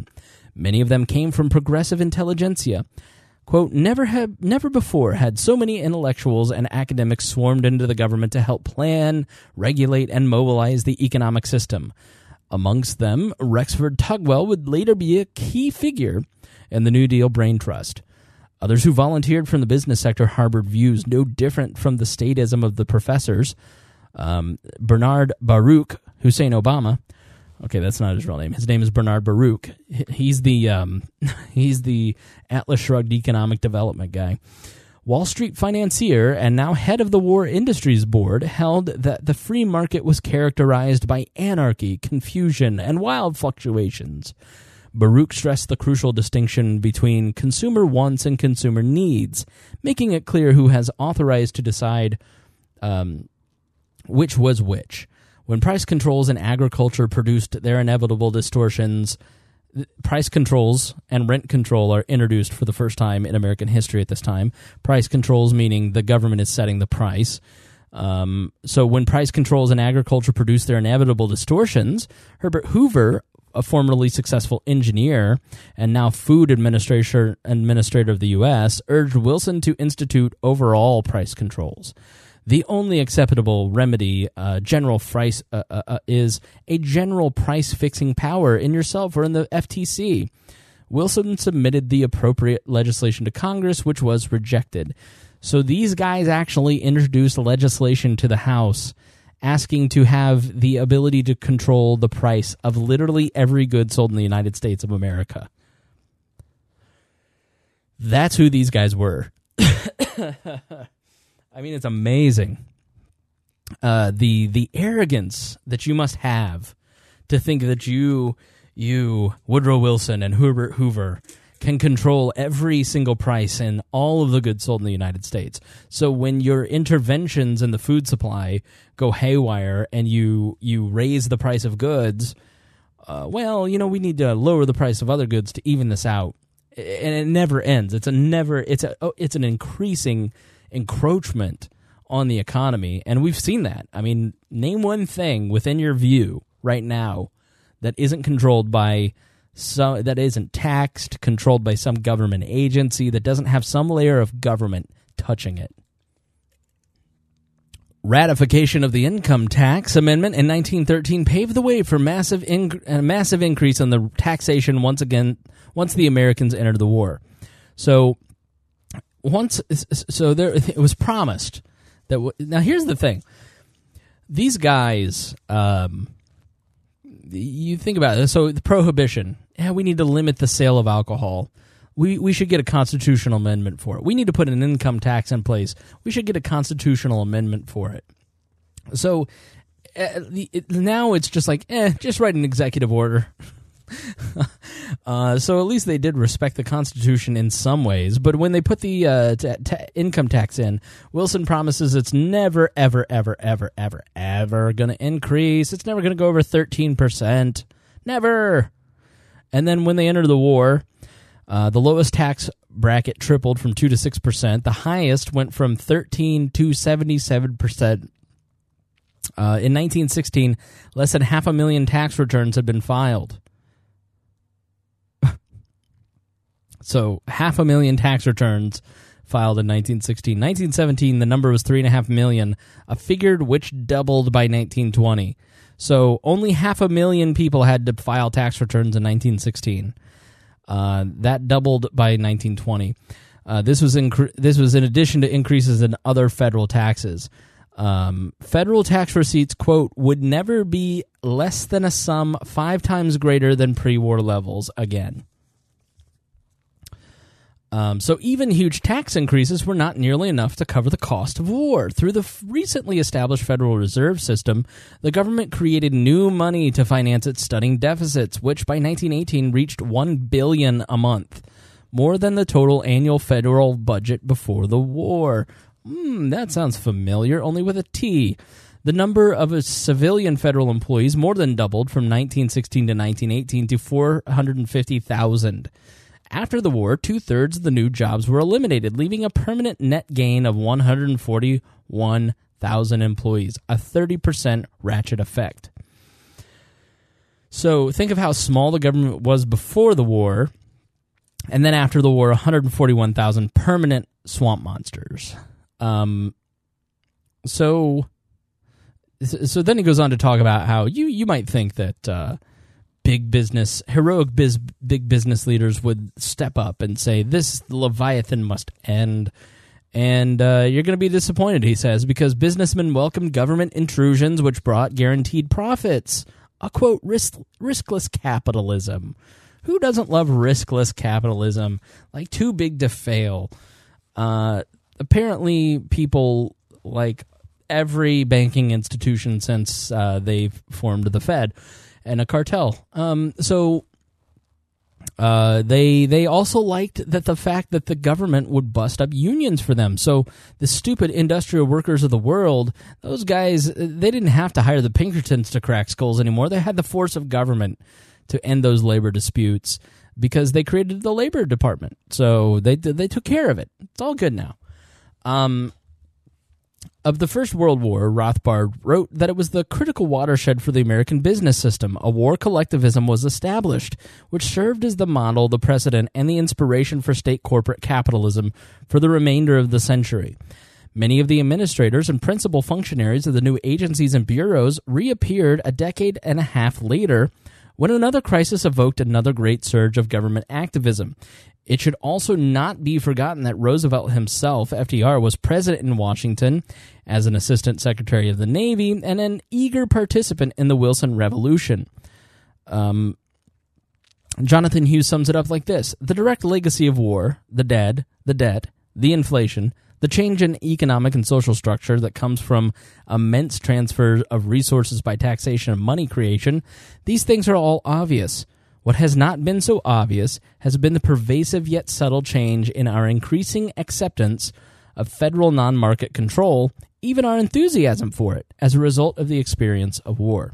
Many of them came from progressive intelligentsia. Quote, never have, never before had so many intellectuals and academics swarmed into the government to help plan, regulate, and mobilize the economic system. Amongst them, Rexford Tugwell would later be a key figure in the New Deal Brain Trust. Others who volunteered from the business sector harbored views no different from the statism of the professors. Um, Bernard Baruch, Hussein Obama. Okay, that's not his real name. His name is Bernard Baruch. He's the um, he's the Atlas Shrugged economic development guy. Wall Street financier and now head of the War Industries Board held that the free market was characterized by anarchy, confusion, and wild fluctuations. Baruch stressed the crucial distinction between consumer wants and consumer needs, making it clear who has authorized to decide um, which was which. When price controls in agriculture produced their inevitable distortions, price controls and rent control are introduced for the first time in American history at this time. Price controls meaning the government is setting the price. Um, so when price controls in agriculture produced their inevitable distortions, Herbert Hoover, a formerly successful engineer and now food administrator administrator of the U S, urged Wilson to institute overall price controls. The only acceptable remedy, uh, general price, uh, uh, uh, is a general price-fixing power in yourself or in the F T C. Wilson submitted the appropriate legislation to Congress, which was rejected. So these guys actually introduced legislation to the House asking to have the ability to control the price of literally every good sold in the United States of America. That's who these guys were. I mean, it's amazing. Uh, the the arrogance that you must have to think that you, you Woodrow Wilson and Herbert Hoover can control every single price in all of the goods sold in the United States. So when your interventions in the food supply go haywire and you you raise the price of goods, uh, well, you know, we need to lower the price of other goods to even this out. And it never ends. It's a never. It's a. Oh, it's an increasing encroachment on the economy, and we've seen that. I mean, name one thing within your view right now that isn't controlled by some, that isn't taxed, controlled by some government agency, that doesn't have some layer of government touching it. Ratification of the income tax amendment in nineteen thirteen paved the way for massive in, a massive increase in the taxation once again once the Americans entered the war. So once so there it was promised that w- now here's the thing. These guys um, you think about it. So the prohibition, yeah, we need to limit the sale of alcohol. We we should get a constitutional amendment for it. We need to put an income tax in place. We should get a constitutional amendment for it. So uh, the, it, now it's just like, eh, just write an executive order. uh, so at least they did respect the Constitution in some ways. But when they put the uh, t- t- income tax in, Wilson promises it's never, ever, ever, ever, ever, ever going to increase. It's never going to go over thirteen percent. Never. And then when they entered the war, Uh, the lowest tax bracket tripled from two to six percent. The highest went from thirteen to seventy-seven percent. Uh, in nineteen sixteen, less than half a million tax returns had been filed. So half a million tax returns filed in nineteen sixteen. nineteen seventeen, the number was three and a half million, a figure which doubled by nineteen twenty. So only half a million people had to file tax returns in nineteen sixteen. Uh, that doubled by nineteen twenty. Uh, this was incre- this was in addition to increases in other federal taxes. Um, federal tax receipts, quote, would never be less than a sum five times greater than pre-war levels again. Um, so even huge tax increases were not nearly enough to cover the cost of war. Through the f- recently established Federal Reserve System, the government created new money to finance its stunning deficits, which by nineteen eighteen reached one billion dollars a month, more than the total annual federal budget before the war. Hmm, that sounds familiar, only with a T. The number of civilian federal employees more than doubled from nineteen sixteen to nineteen eighteen to four hundred fifty thousand. After the war, two-thirds of the new jobs were eliminated, leaving a permanent net gain of one hundred forty-one thousand employees, a thirty percent ratchet effect. So think of how small the government was before the war, and then after the war, one hundred forty-one thousand permanent swamp monsters. Um, so, so then he goes on to talk about how you, you might think that uh, big business, heroic biz, big business leaders would step up and say, this Leviathan must end. And uh, you're going to be disappointed, he says, because businessmen welcomed government intrusions which brought guaranteed profits. A, quote, risk, riskless capitalism. Who doesn't love riskless capitalism? Like, too big to fail. Uh, apparently, people like every banking institution since uh, they've formed the Fed and a cartel. Um, so uh, they they also liked that the fact that the government would bust up unions for them. So the stupid industrial workers of the world, those guys, they didn't have to hire the Pinkertons to crack skulls anymore. They had the force of government to end those labor disputes because they created the labor department. So they they took care of it. It's all good now. Um, of the First World War, Rothbard wrote that it was the critical watershed for the American business system. A war collectivism was established, which served as the model, the precedent, and the inspiration for state corporate capitalism for the remainder of the century. Many of the administrators and principal functionaries of the new agencies and bureaus reappeared a decade and a half later when another crisis evoked another great surge of government activism. It should also not be forgotten that Roosevelt himself, F D R, was president in Washington as an assistant secretary of the Navy and an eager participant in the Wilson Revolution. Um, Jonathan Hughes sums it up like this: the direct legacy of war, the dead, the debt, the inflation, the change in economic and social structure that comes from immense transfer of resources by taxation and money creation, these things are all obvious. What has not been so obvious has been the pervasive yet subtle change in our increasing acceptance of federal non-market control, even our enthusiasm for it, as a result of the experience of war.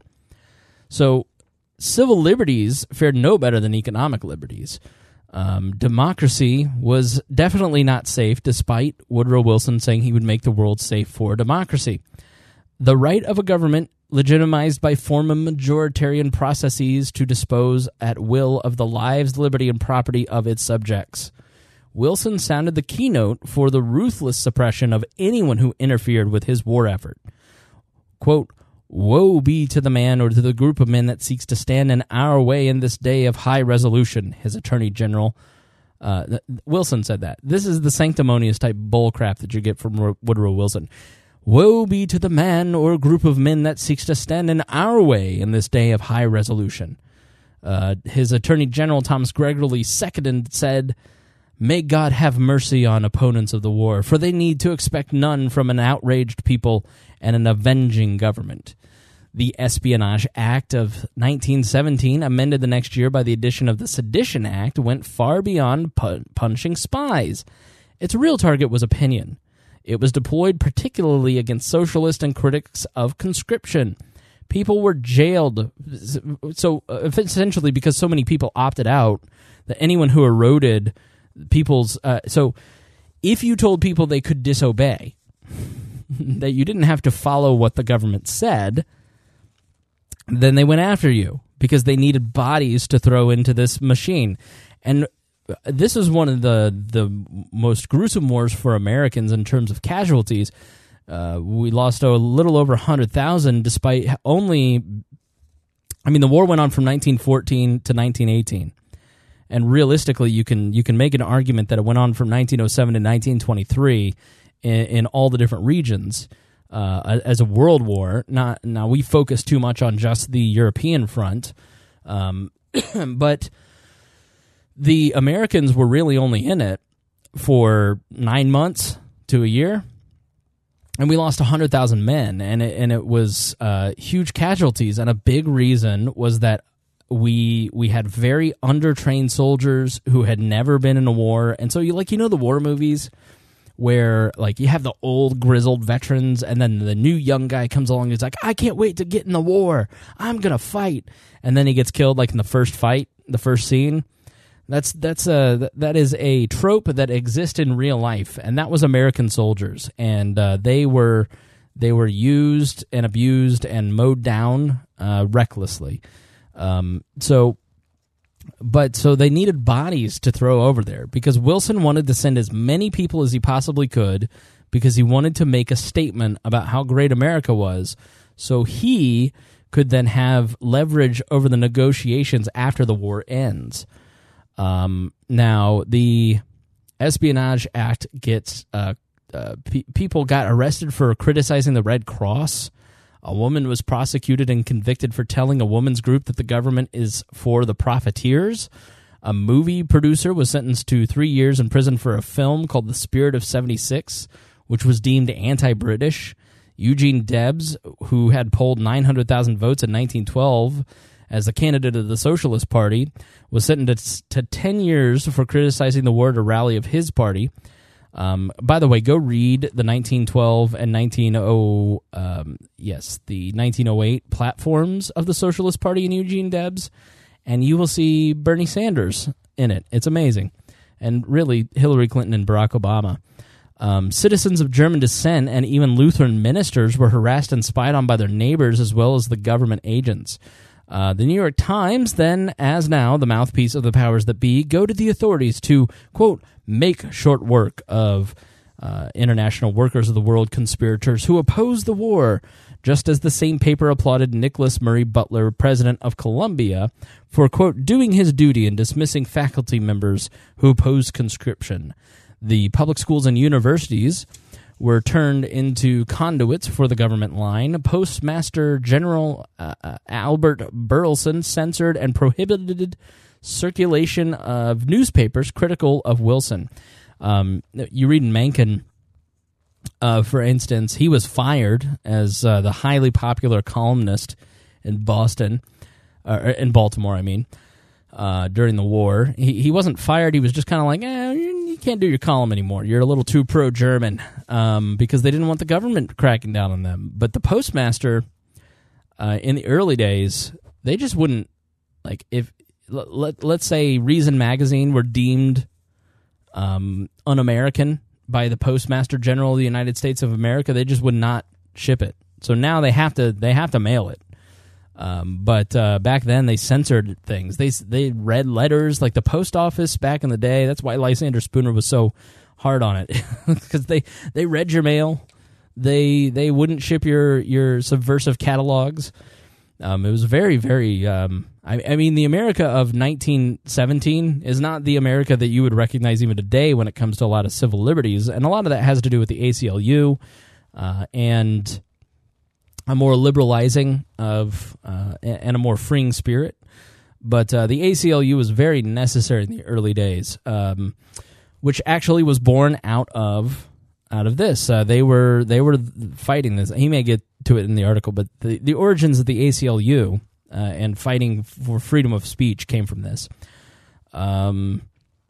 So, civil liberties fared no better than economic liberties. Um, democracy was definitely not safe, despite Woodrow Wilson saying he would make the world safe for democracy. The right of a government legitimized by formal majoritarian processes to dispose at will of the lives, liberty, and property of its subjects. Wilson sounded the keynote for the ruthless suppression of anyone who interfered with his war effort. Quote, "Woe be to the man or to the group of men that seeks to stand in our way in this day of high resolution," his Attorney General. Uh, Wilson said that. This is the sanctimonious type bullcrap that you get from Woodrow Wilson. "Woe be to the man or group of men that seeks to stand in our way in this day of high resolution." Uh, his Attorney General, Thomas Gregory the Second, said, "May God have mercy on opponents of the war, for they need to expect none from an outraged people and an avenging government." The Espionage Act of nineteen seventeen, amended the next year by the addition of the Sedition Act, went far beyond pu- punishing spies. Its real target was opinion. It was deployed particularly against socialists and critics of conscription. People were jailed, so uh, essentially because so many people opted out, that anyone who eroded people's... Uh, so if you told people they could disobey, that you didn't have to follow what the government said, then they went after you because they needed bodies to throw into this machine. And this is one of the the most gruesome wars for Americans in terms of casualties. Uh, we lost a little over one hundred thousand despite only... I mean, the war went on from nineteen fourteen to nineteen eighteen. And realistically, you can you can make an argument that it went on from nineteen oh seven to nineteen twenty-three in, in all the different regions uh, as a world war. Not, now, we focus too much on just the European front, um, but the Americans were really only in it for nine months to a year, and we lost one hundred thousand men, and it, and it was uh, huge casualties, and a big reason was that we we had very undertrained soldiers who had never been in a war. And so, you like, you know the war movies where, like, you have the old grizzled veterans, and then the new young guy comes along and he's like, "I can't wait to get in the war. I'm going to fight." And then he gets killed, like, in the first fight, the first scene. That's that's a that is a trope that exists in real life, and that was American soldiers, and uh, they were they were used and abused and mowed down uh, recklessly. Um, so, but so they needed bodies to throw over there because Wilson wanted to send as many people as he possibly could because he wanted to make a statement about how great America was, so he could then have leverage over the negotiations after the war ends. Um, now, the Espionage Act gets uh, uh, pe- people got arrested for criticizing the Red Cross. A woman was prosecuted and convicted for telling a women's group that the government is for the profiteers. A movie producer was sentenced to three years in prison for a film called The Spirit of seventy-six, which was deemed anti-British. Eugene Debs, who had polled nine hundred thousand votes in nineteen twelve as the candidate of the Socialist Party, was sentenced to ten years for criticizing the war at a rally of his party. Um, by the way, go read the nineteen twelve and nineteen oh um, yes, the nineteen oh eight platforms of the Socialist Party and Eugene Debs, and you will see Bernie Sanders in it. It's amazing. And really, Hillary Clinton and Barack Obama. Um, citizens of German descent and even Lutheran ministers were harassed and spied on by their neighbors as well as the government agents. Uh, the New York Times, then, as now, the mouthpiece of the powers that be, go to the authorities to, quote, make short work of uh, international workers of the world conspirators who oppose the war, just as the same paper applauded Nicholas Murray Butler, president of Columbia, for, quote, doing his duty in dismissing faculty members who opposed conscription. The public schools and universities were turned into conduits for the government line. Postmaster General uh, uh, Albert Burleson censored and prohibited circulation of newspapers critical of Wilson. Um, you read in Mencken, uh, for instance, he was fired as uh, the highly popular columnist in Boston, uh, in Baltimore, I mean, uh, during the war. He, he wasn't fired. He was just kind of like, eh, you can't do your column anymore. You're a little too pro-German, um, because they didn't want the government cracking down on them. But the postmaster, uh, in the early days, they just wouldn't, like, if, let, let's say Reason Magazine were deemed um, un-American by the Postmaster General of the United States of America, they just would not ship it. So now they have to they have to mail it. Um, but uh, back then they censored things. They they read letters like the post office back in the day. That's why Lysander Spooner was so hard on it, because they, they read your mail. They they wouldn't ship your your subversive catalogs. Um, it was very very. Um, I, I mean, the America of nineteen seventeen is not the America that you would recognize even today when it comes to a lot of civil liberties, and a lot of that has to do with the A C L U uh, and a more liberalizing of uh, and a more freeing spirit. But uh, the A C L U was very necessary in the early days, um, which actually was born out of out of this. Uh, they were they were fighting this. He may get to it in the article, but the, the origins of the A C L U uh, and fighting for freedom of speech came from this. Um,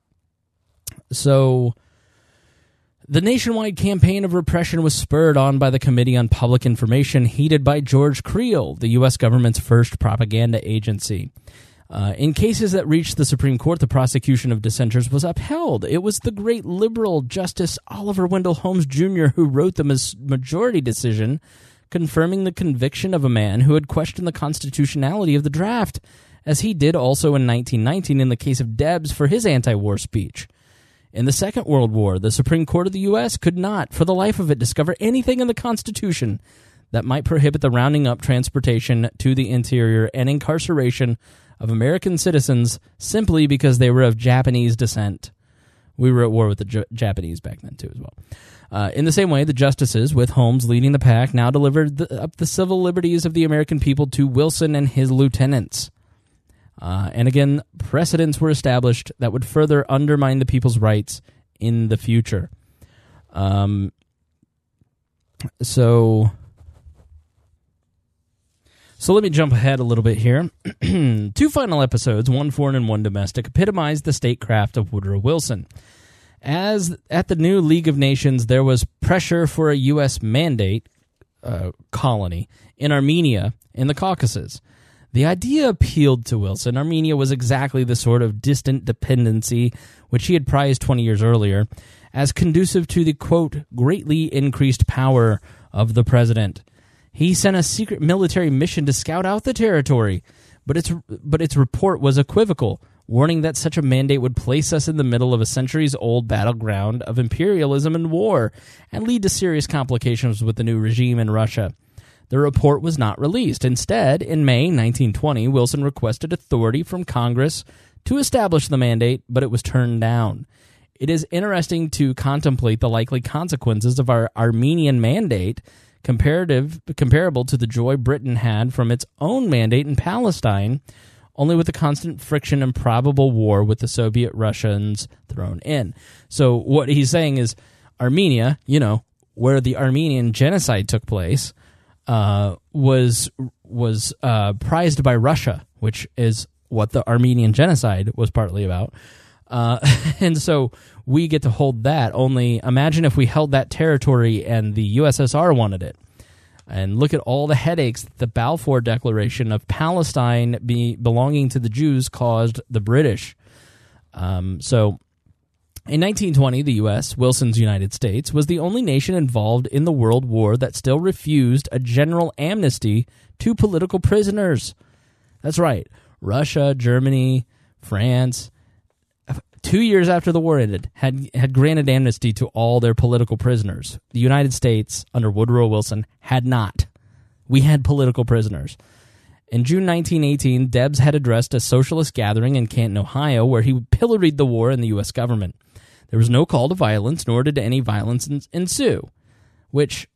so... The nationwide campaign of repression was spurred on by the Committee on Public Information, headed by George Creel, the U S government's first propaganda agency. Uh, in cases that reached the Supreme Court, the prosecution of dissenters was upheld. It was the great liberal Justice Oliver Wendell Holmes Junior who wrote the majority decision confirming the conviction of a man who had questioned the constitutionality of the draft, as he did also in nineteen nineteen in the case of Debs for his anti-war speech. In the Second World War, the Supreme Court of the U S could not, for the life of it, discover anything in the Constitution that might prohibit the rounding up, transportation to the interior, and incarceration of American citizens simply because they were of Japanese descent. We were at war with the J- Japanese back then, too, as well. Uh, in the same way, the justices, with Holmes leading the pack, now delivered the, up the civil liberties of the American people to Wilson and his lieutenants. Uh, and again, precedents were established that would further undermine the people's rights in the future. Um, so, so let me jump ahead a little bit here. Two final episodes, one foreign and one domestic, epitomized the statecraft of Woodrow Wilson. As at the new League of Nations, there was pressure for a U S mandate uh, colony in Armenia in the Caucasus. The idea appealed to Wilson. Armenia was exactly the sort of distant dependency which he had prized twenty years earlier as conducive to the, quote, greatly increased power of the president. He sent a secret military mission to scout out the territory, But its but its report was equivocal, warning that such a mandate would place us in the middle of a centuries-old battleground of imperialism and war and lead to serious complications with the new regime in Russia. The report was not released. Instead, in May nineteen twenty, Wilson requested authority from Congress to establish the mandate, but it was turned down. It is interesting to contemplate the likely consequences of our Armenian mandate, comparative comparable to the joy Britain had from its own mandate in Palestine, only with the constant friction and probable war with the Soviet Russians thrown in. So what he's saying is Armenia, you know, where the Armenian genocide took place, uh, was was uh, prized by Russia, which is what the Armenian genocide was partly about. Uh, and so we get to hold that. Only imagine if we held that territory and the U S S R wanted it. And look at all the headaches that the Balfour Declaration of Palestine be belonging to the Jews caused the British. Um, so in nineteen twenty, the U S, Wilson's United States, was the only nation involved in the World War that still refused a general amnesty to political prisoners. That's right. Russia, Germany, France, two years after the war ended, had had granted amnesty to all their political prisoners. The United States, under Woodrow Wilson, had not. We had political prisoners. In June nineteen eighteen, Debs had addressed a socialist gathering in Canton, Ohio, where he pilloried the war and the U S government. There was no call to violence, nor did any violence ensue, which,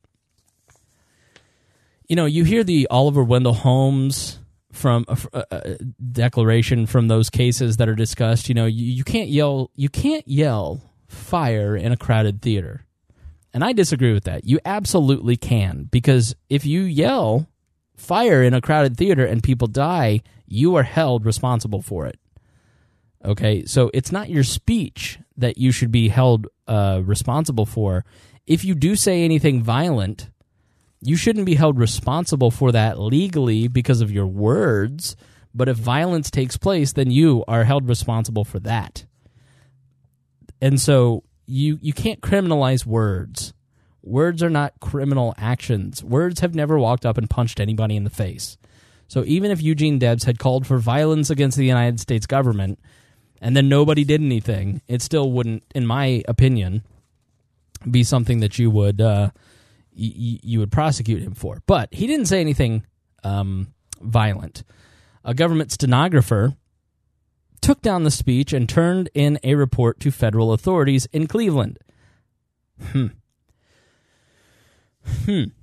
you know, you hear the Oliver Wendell Holmes from a, a declaration from those cases that are discussed. You know, you, you can't yell you can't yell fire in a crowded theater. And I disagree with that. You absolutely can, because if you yell fire in a crowded theater and people die, you are held responsible for it. Okay, so it's not your speech that you should be held uh, responsible for. If you do say anything violent, you shouldn't be held responsible for that legally because of your words, but if violence takes place, then you are held responsible for that. And so you you can't criminalize words. Words are not criminal actions. Words have never walked up and punched anybody in the face. So even if Eugene Debs had called for violence against the United States government and then nobody did anything, it still wouldn't, in my opinion, be something that you would... Uh, You, you would prosecute him for. But he didn't say anything um, violent. A government stenographer took down the speech and turned in a report to federal authorities in Cleveland. Hmm. Hmm.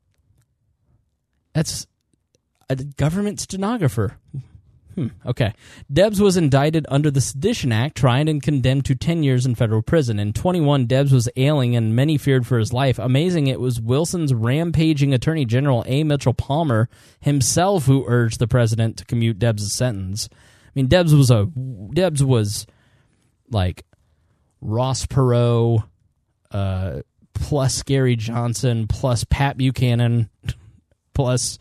That's a government stenographer. Hmm. Okay. Debs was indicted under the Sedition Act, tried and condemned to ten years in federal prison. In twenty-one, Debs was ailing and many feared for his life. Amazing, it was Wilson's rampaging Attorney General A. Mitchell Palmer himself who urged the president to commute Debs' sentence. I mean, Debs was a Debs was like Ross Perot uh, plus Gary Johnson plus Pat Buchanan plus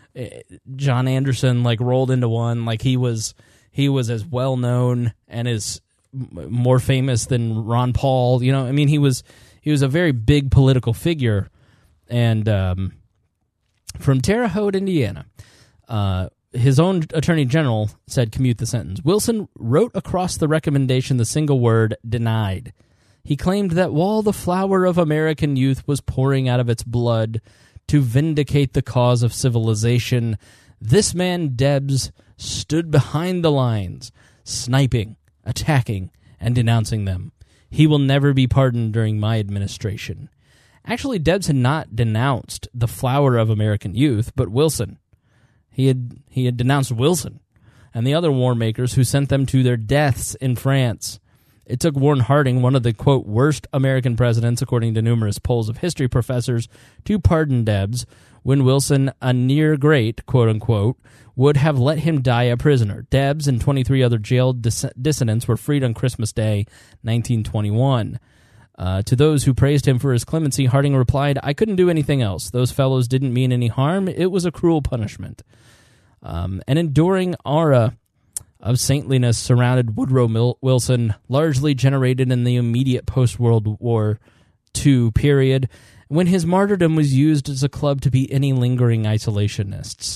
John Anderson, like rolled into one. Like he was, he was as well known and as more famous than Ron Paul. You know, I mean, he was he was a very big political figure. And um, from Terre Haute, Indiana, uh, his own attorney general said, "Commute the sentence." Wilson wrote across the recommendation the single word "denied." He claimed that while the flower of American youth was pouring out of its blood to vindicate the cause of civilization, this man Debs stood behind the lines, sniping, attacking, and denouncing them. He will never be pardoned during my administration. Actually, Debs had not denounced the flower of American youth, but Wilson. He had he had denounced Wilson and the other war makers who sent them to their deaths in France. It took Warren Harding, one of the, quote, worst American presidents, according to numerous polls of history professors, to pardon Debs, when Wilson, a near great, quote unquote, would have let him die a prisoner. Debs and twenty-three other jailed dis- dissidents were freed on Christmas Day, nineteen twenty-one. Uh, to those who praised him for his clemency, Harding replied, "I couldn't do anything else. Those fellows didn't mean any harm. It was a cruel punishment." Um, an enduring aura of saintliness surrounded Woodrow Mil- Wilson, largely generated in the immediate post-World War Two period, when his martyrdom was used as a club to beat any lingering isolationists.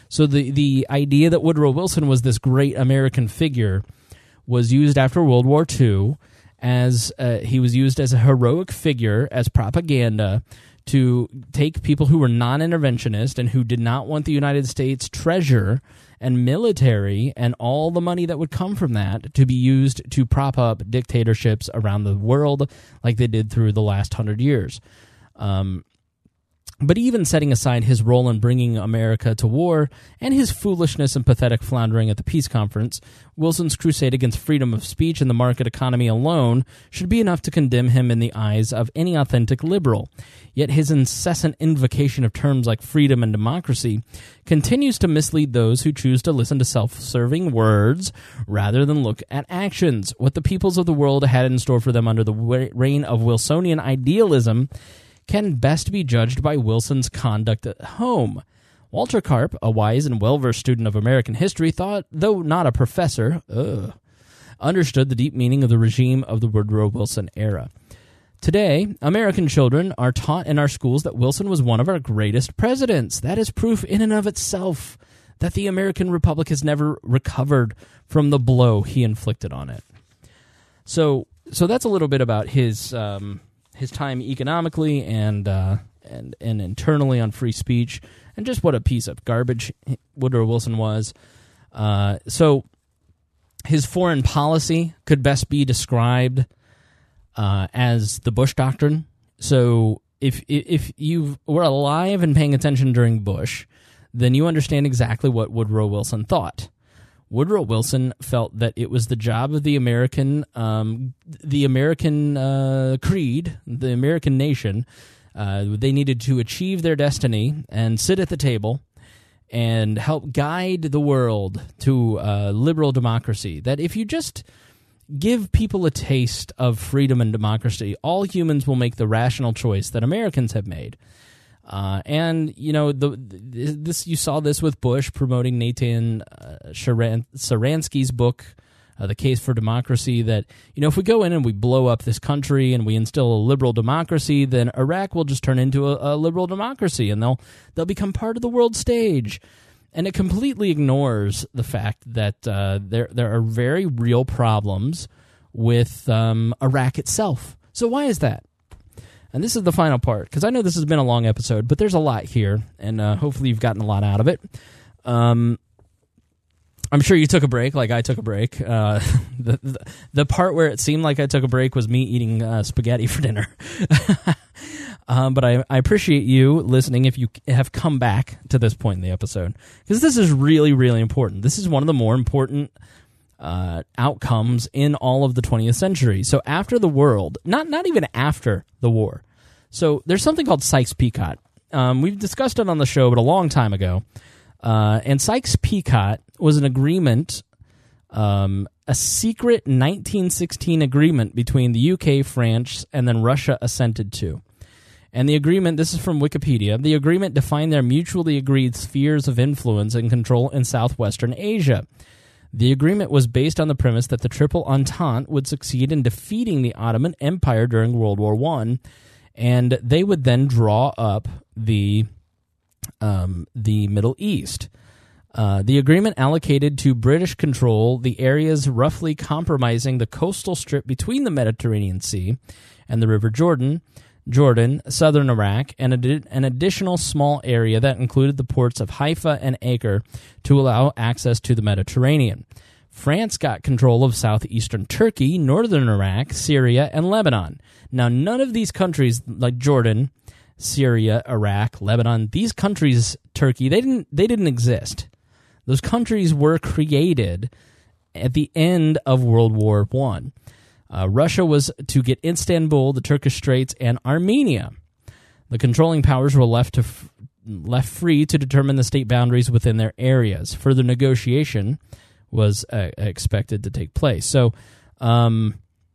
So the, the idea that Woodrow Wilson was this great American figure was used after World War Two as uh, he was used as a heroic figure, as propaganda, to take people who were non-interventionist and who did not want the United States treasure and military and all the money that would come from that to be used to prop up dictatorships around the world like they did through the last hundred years. Um, but even setting aside his role in bringing America to war and his foolishness and pathetic floundering at the peace conference, Wilson's crusade against freedom of speech and the market economy alone should be enough to condemn him in the eyes of any authentic liberal. Yet his incessant invocation of terms like freedom and democracy continues to mislead those who choose to listen to self-serving words rather than look at actions. What the peoples of the world had in store for them under the reign of Wilsonian idealism can best be judged by Wilson's conduct at home. Walter Karp, a wise and well-versed student of American history, thought, though not a professor, ugh, understood the deep meaning of the regime of the Woodrow Wilson era. Today, American children are taught in our schools that Wilson was one of our greatest presidents. That is proof in and of itself that the American Republic has never recovered from the blow he inflicted on it. So, so that's a little bit about his um, his time economically and uh, and and internally on free speech, and just what a piece of garbage Woodrow Wilson was. Uh, so, his foreign policy could best be described Uh, as the Bush Doctrine. So if if you were alive and paying attention during Bush, then you understand exactly what Woodrow Wilson thought. Woodrow Wilson felt that it was the job of the American um, the American uh, creed, the American nation. Uh, they needed to achieve their destiny and sit at the table and help guide the world to uh, liberal democracy. That if you just give people a taste of freedom and democracy, all humans will make the rational choice that Americans have made. Uh, and, you know, the, this you saw this with Bush promoting Nathan uh, Sharan, Sharansky's book, uh, The Case for Democracy, that, you know, if we go in and we blow up this country and we instill a liberal democracy, then Iraq will just turn into a, a liberal democracy and they'll they'll become part of the world stage. And it completely ignores the fact that uh, there there are very real problems with um, Iraq itself. So why is that? And this is the final part, because I know this has been a long episode, but there's a lot here, and uh, hopefully you've gotten a lot out of it. Um, I'm sure you took a break, like I took a break. Uh, the, the the part where it seemed like I took a break was me eating uh, spaghetti for dinner. Um, but I, I appreciate you listening if you have come back to this point in the episode, because this is really, really important. This is one of the more important uh, outcomes in all of the twentieth century. So after the world, not not even after the war. So there's something called Sykes-Picot. Um, we've discussed it on the show, but a long time ago. Uh, and Sykes-Picot was an agreement, um, a secret nineteen sixteen agreement between the U K, France, and then Russia assented to. And the agreement, this is from Wikipedia, the agreement defined their mutually agreed spheres of influence and control in southwestern Asia. The agreement was based on the premise that the Triple Entente would succeed in defeating the Ottoman Empire during World War One, and they would then draw up the um, the Middle East. Uh, the agreement allocated to British control the areas roughly compromising the coastal strip between the Mediterranean Sea and the River Jordan, Jordan, southern Iraq, and an additional small area that included the ports of Haifa and Acre to allow access to the Mediterranean. France got control of southeastern Turkey, northern Iraq, Syria, and Lebanon. Now, none of these countries, like Jordan, Syria, Iraq, Lebanon, these countries, Turkey, they didn't they didn't exist. Those countries were created at the end of World War One. Uh, Russia was to get Istanbul, the Turkish Straits, and Armenia. The controlling powers were left to f- left free to determine the state boundaries within their areas. Further negotiation was uh, expected to take place. So, um,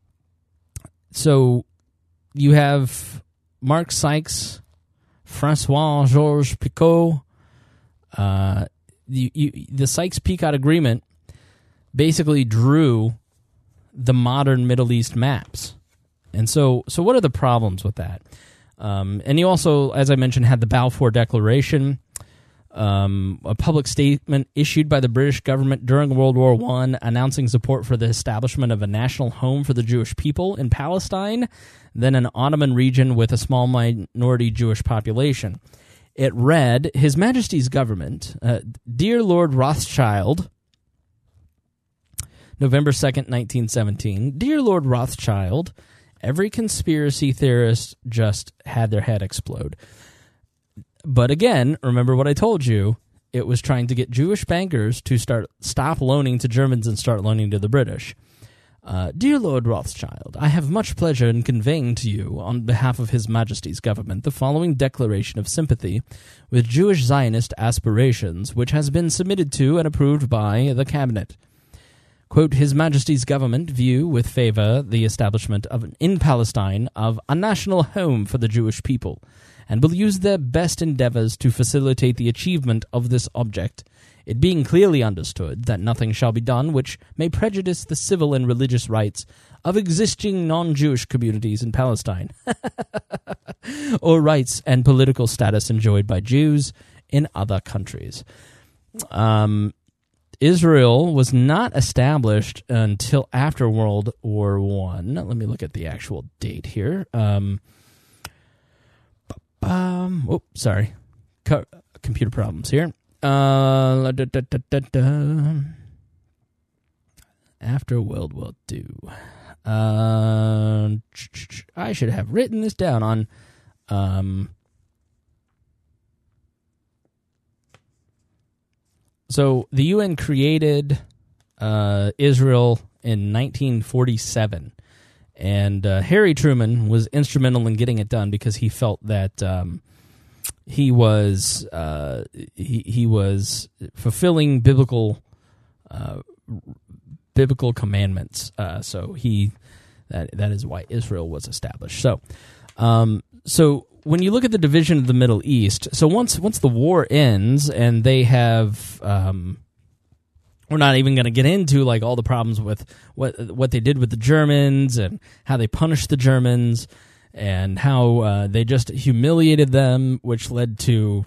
so you have Mark Sykes, Francois Georges Picot. Uh, you, you, the Sykes-Picot Agreement basically drew the modern Middle East maps. And so so what are the problems with that? Um, and you also, as I mentioned, had the Balfour Declaration, Um, a public statement issued by the British government during World War One announcing support for the establishment of a national home for the Jewish people in Palestine, then an Ottoman region with a small minority Jewish population. It read, His Majesty's government, uh, Dear Lord Rothschild, November second, nineteen seventeen, Dear Lord Rothschild, every conspiracy theorist just had their head explode. But again, remember what I told you, it was trying to get Jewish bankers to start stop loaning to Germans and start loaning to the British. Uh, Dear Lord Rothschild, I have much pleasure in conveying to you, on behalf of His Majesty's government, the following declaration of sympathy with Jewish Zionist aspirations, which has been submitted to and approved by the Cabinet. Quote, His Majesty's government view with favor the establishment of in Palestine of a national home for the Jewish people, and will use their best endeavors to facilitate the achievement of this object, it being clearly understood that nothing shall be done which may prejudice the civil and religious rights of existing non-Jewish communities in Palestine, or rights and political status enjoyed by Jews in other countries. Um, Israel was not established until after World War One. Let me look at the actual date here. Um... Um, oh, sorry. Co- computer problems here. Uh, da, da, da, da, da. After World War Two. Uh, I should have written this down on... Um, so, the U N created uh, Israel in nineteen forty-seven. And uh, Harry Truman was instrumental in getting it done because he felt that um, he was uh, he he was fulfilling biblical uh, biblical commandments. Uh, so he that that is why Israel was established. So um, so when you look at the division of the Middle East, so once once the war ends and they have. Um, We're not even going to get into like all the problems with what what they did with the Germans and how they punished the Germans and how uh, they just humiliated them, which led to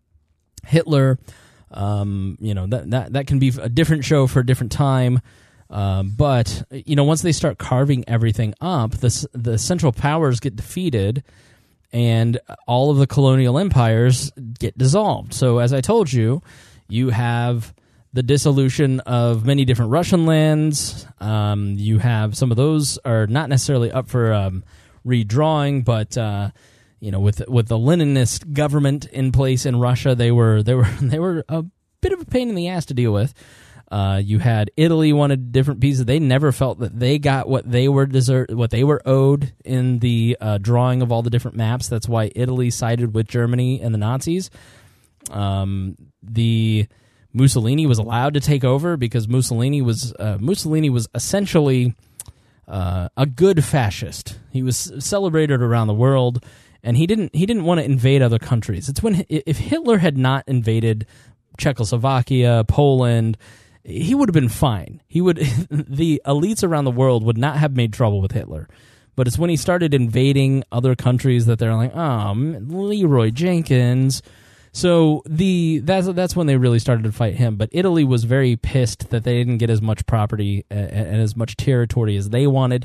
Hitler. Um, you know that that that can be a different show for a different time. Um, but you know, once they start carving everything up, the the Central Powers get defeated, and all of the colonial empires get dissolved. So, as I told you, you have the dissolution of many different Russian lands. Um, you have some of those are not necessarily up for um, redrawing, but uh, you know, with with the Leninist government in place in Russia, they were they were they were a bit of a pain in the ass to deal with. Uh, you had Italy wanted different pieces. They never felt that they got what they were desert, what they were owed in the uh, drawing of all the different maps. That's why Italy sided with Germany and the Nazis. Um, the Mussolini was allowed to take over because Mussolini was uh, Mussolini was essentially uh, a good fascist. He was celebrated around the world, and he didn't he didn't want to invade other countries. It's when if Hitler had not invaded Czechoslovakia, Poland, he would have been fine. He would the elites around the world would not have made trouble with Hitler. But it's when he started invading other countries that they're like, oh, Leroy Jenkins. So the that's that's when they really started to fight him. But Italy was very pissed that they didn't get as much property and, and as much territory as they wanted.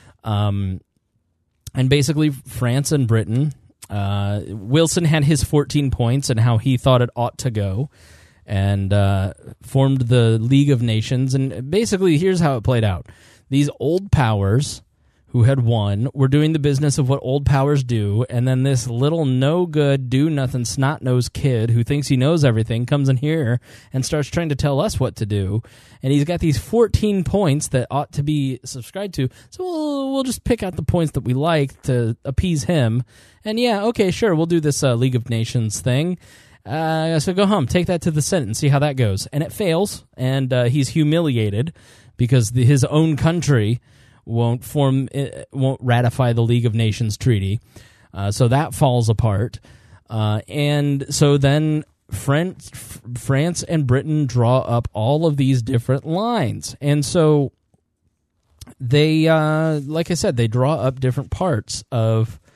Um, and basically, France and Britain. Uh, Wilson had his fourteen points and how he thought it ought to go, and uh, formed the League of Nations. And basically, here's how it played out: these old powers who had won were doing the business of what old powers do, and then this little no-good, do-nothing, snot-nosed kid who thinks he knows everything comes in here and starts trying to tell us what to do, and he's got these fourteen points that ought to be subscribed to, so we'll, we'll just pick out the points that we like to appease him, and yeah, okay, sure, we'll do this uh, League of Nations thing. Uh, so go home, take that to the Senate and see how that goes. And it fails, and uh, he's humiliated because the, his own country won't form, won't ratify the League of Nations treaty, uh, so that falls apart. Uh, and so then France, France and Britain draw up all of these different lines, and so they, uh, like I said, they draw up different parts of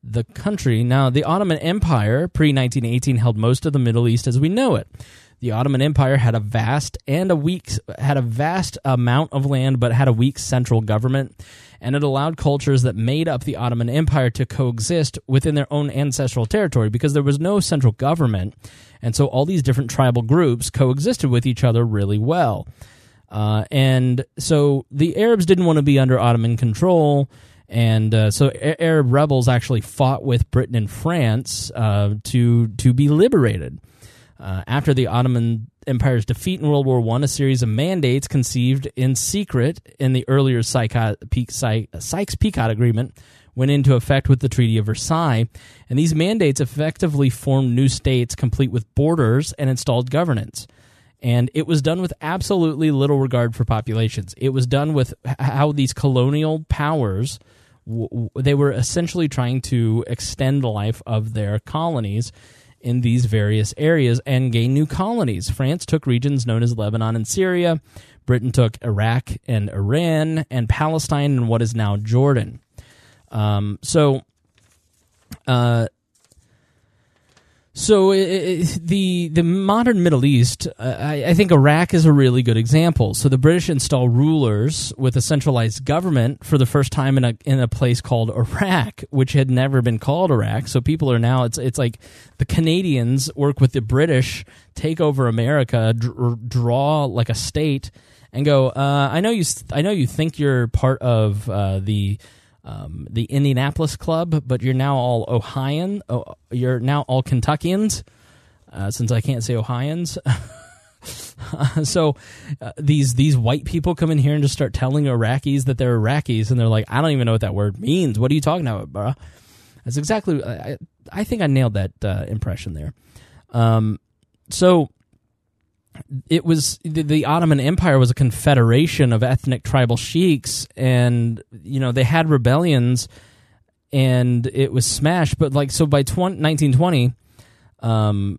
the country. Now, the Ottoman Empire, pre nineteen eighteen, held most of the Middle East as we know it. The Ottoman Empire had a vast and a weak had a vast amount of land, but had a weak central government, and it allowed cultures that made up the Ottoman Empire to coexist within their own ancestral territory because there was no central government, and so all these different tribal groups coexisted with each other really well. Uh, and so the Arabs didn't want to be under Ottoman control, and uh, so a- Arab rebels actually fought with Britain and France uh, to to be liberated. Uh, after the Ottoman Empire's defeat in World War One, a series of mandates conceived in secret in the earlier Sykes-Picot Agreement went into effect with the Treaty of Versailles, and these mandates effectively formed new states complete with borders and installed governance. And it was done with absolutely little regard for populations. It was done with how these colonial powers, w- they were essentially trying to extend the life of their colonies in these various areas and gain new colonies. France took regions known as Lebanon and Syria. Britain took Iraq and Iran, and Palestine and what is now Jordan. Um, so, uh, so it, it, the the modern Middle East, uh, I, I think Iraq is a really good example. So the British install rulers with a centralized government for the first time in a in a place called Iraq, which had never been called Iraq. So people are now it's it's like the Canadians work with the British, take over America, dr- draw like a state, and go. Uh, I know you. I know you think you're part of uh, the. Um, the Indianapolis club, but you're now all Ohioan. Oh, you're now all Kentuckians, uh, since I can't say Ohioans. so uh, these these white people come in here and just start telling Iraqis that they're Iraqis, and they're like, I don't even know what that word means. What are you talking about, bro? That's exactly. I, I think I nailed that uh, impression there. Um, so. It was the, the Ottoman Empire was a confederation of ethnic tribal sheiks, and you know they had rebellions, and it was smashed. But like so, by nineteen twenty, um,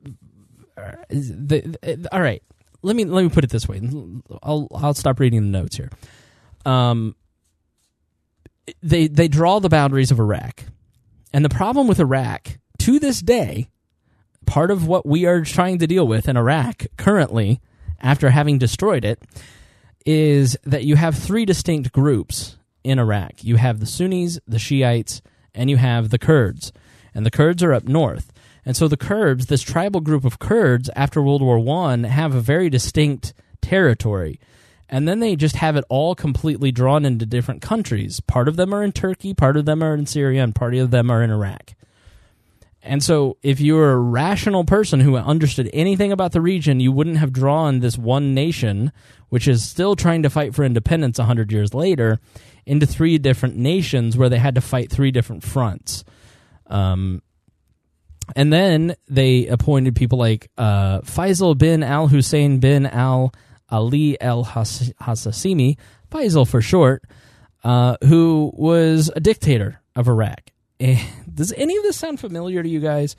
the, the, all right. Let me let me put it this way. I'll I'll stop reading the notes here. Um, they they draw the boundaries of Iraq, and the problem with Iraq to this day. Part of what we are trying to deal with in Iraq currently, after having destroyed it, is that you have three distinct groups in Iraq. You have the Sunnis, the Shiites, and you have the Kurds. And the Kurds are up north. And so the Kurds, this tribal group of Kurds after World War One, have a very distinct territory. And then they just have it all completely drawn into different countries. Part of them are in Turkey, part of them are in Syria, and part of them are in Iraq. And so if you were a rational person who understood anything about the region, you wouldn't have drawn this one nation, which is still trying to fight for independence one hundred years later, into three different nations where they had to fight three different fronts. Um, and then they appointed people like uh, Faisal bin al-Hussein bin al-Ali al-Hassasimi, Faisal for short, uh, who was a dictator of Iraq. Does any of this sound familiar to you guys?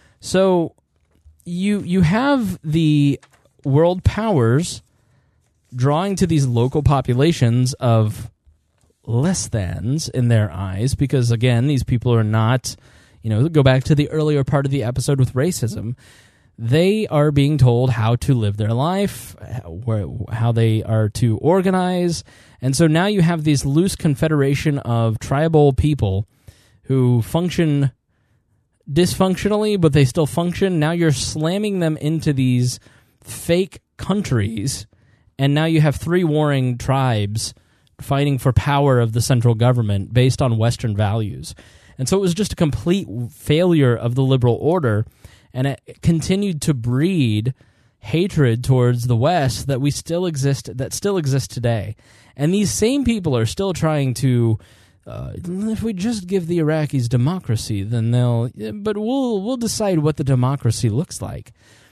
So you you have the world powers drawing to these local populations of less thans in their eyes, because again, these people are not, you know, go back to the earlier part of the episode with racism. They are being told how to live their life, how they are to organize, and so now you have this loose confederation of tribal people who function dysfunctionally, but they still function. Now you're slamming them into these fake countries, and now you have three warring tribes fighting for power of the central government based on Western values. And so it was just a complete failure of the liberal order, and it continued to breed hatred towards the West that we still exist, that still exists today. And these same people are still trying to Uh, if we just give the Iraqis democracy, then they'll. But we'll we'll decide what the democracy looks like.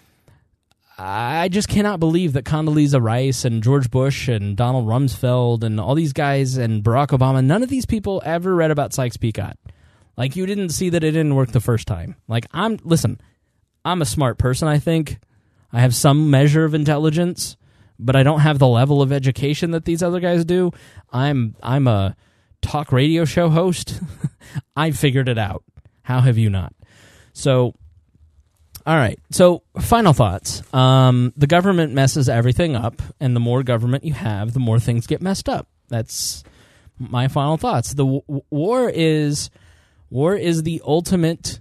I just cannot believe that Condoleezza Rice and George Bush and Donald Rumsfeld and all these guys and Barack Obama, none of these people ever read about Sykes-Picot. Like, you didn't see that it didn't work the first time. Like, I'm listen, I'm a smart person. I think I have some measure of intelligence, but I don't have the level of education that these other guys do. I'm I'm a talk radio show host. I figured it out. How have you not? So, all right. So, final thoughts. Um, the government messes everything up, and the more government you have, the more things get messed up. That's my final thoughts. The w- war is war is the ultimate.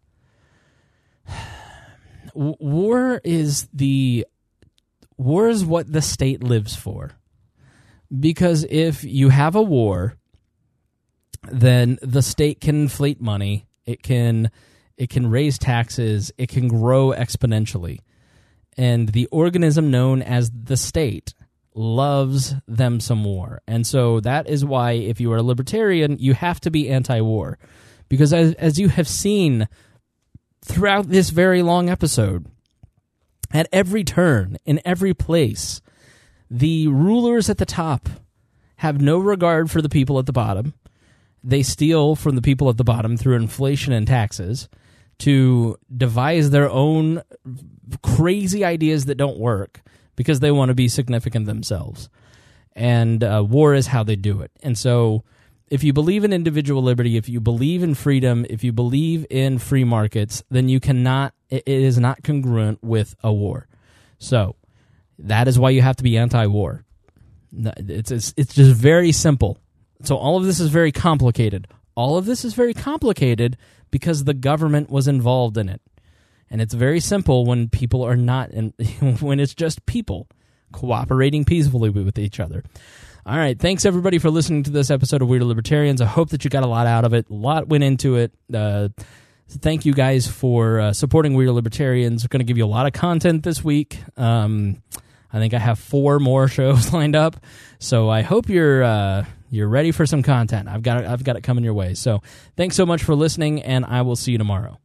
War is the war is what the state lives for. Because if you have a war, then the state can inflate money. It can it can raise taxes. It can grow exponentially. And the organism known as the state loves them some war. And so that is why if you are a libertarian, you have to be anti-war. Because as, as you have seen throughout this very long episode, at every turn, in every place, the rulers at the top have no regard for the people at the bottom. They steal from the people at the bottom through inflation and taxes to devise their own crazy ideas that don't work because they want to be significant themselves. And uh, war is how they do it. And so if you believe in individual liberty, if you believe in freedom, if you believe in free markets, then you cannot, it is not congruent with a war. So that is why you have to be anti-war. It's, it's, it's just very simple. So all of this is very complicated. All of this is very complicated because the government was involved in it. And it's very simple when people are not, in, when it's just people cooperating peacefully with each other. All right, thanks everybody for listening to this episode of Weird Libertarians. I hope that you got a lot out of it. A lot went into it. Uh, thank you guys for uh, supporting Weird Libertarians. We're going to give you a lot of content this week. Um, I think I have four more shows lined up, so I hope you're uh, you're ready for some content. I've got it, I've got it coming your way. So thanks so much for listening, and I will see you tomorrow.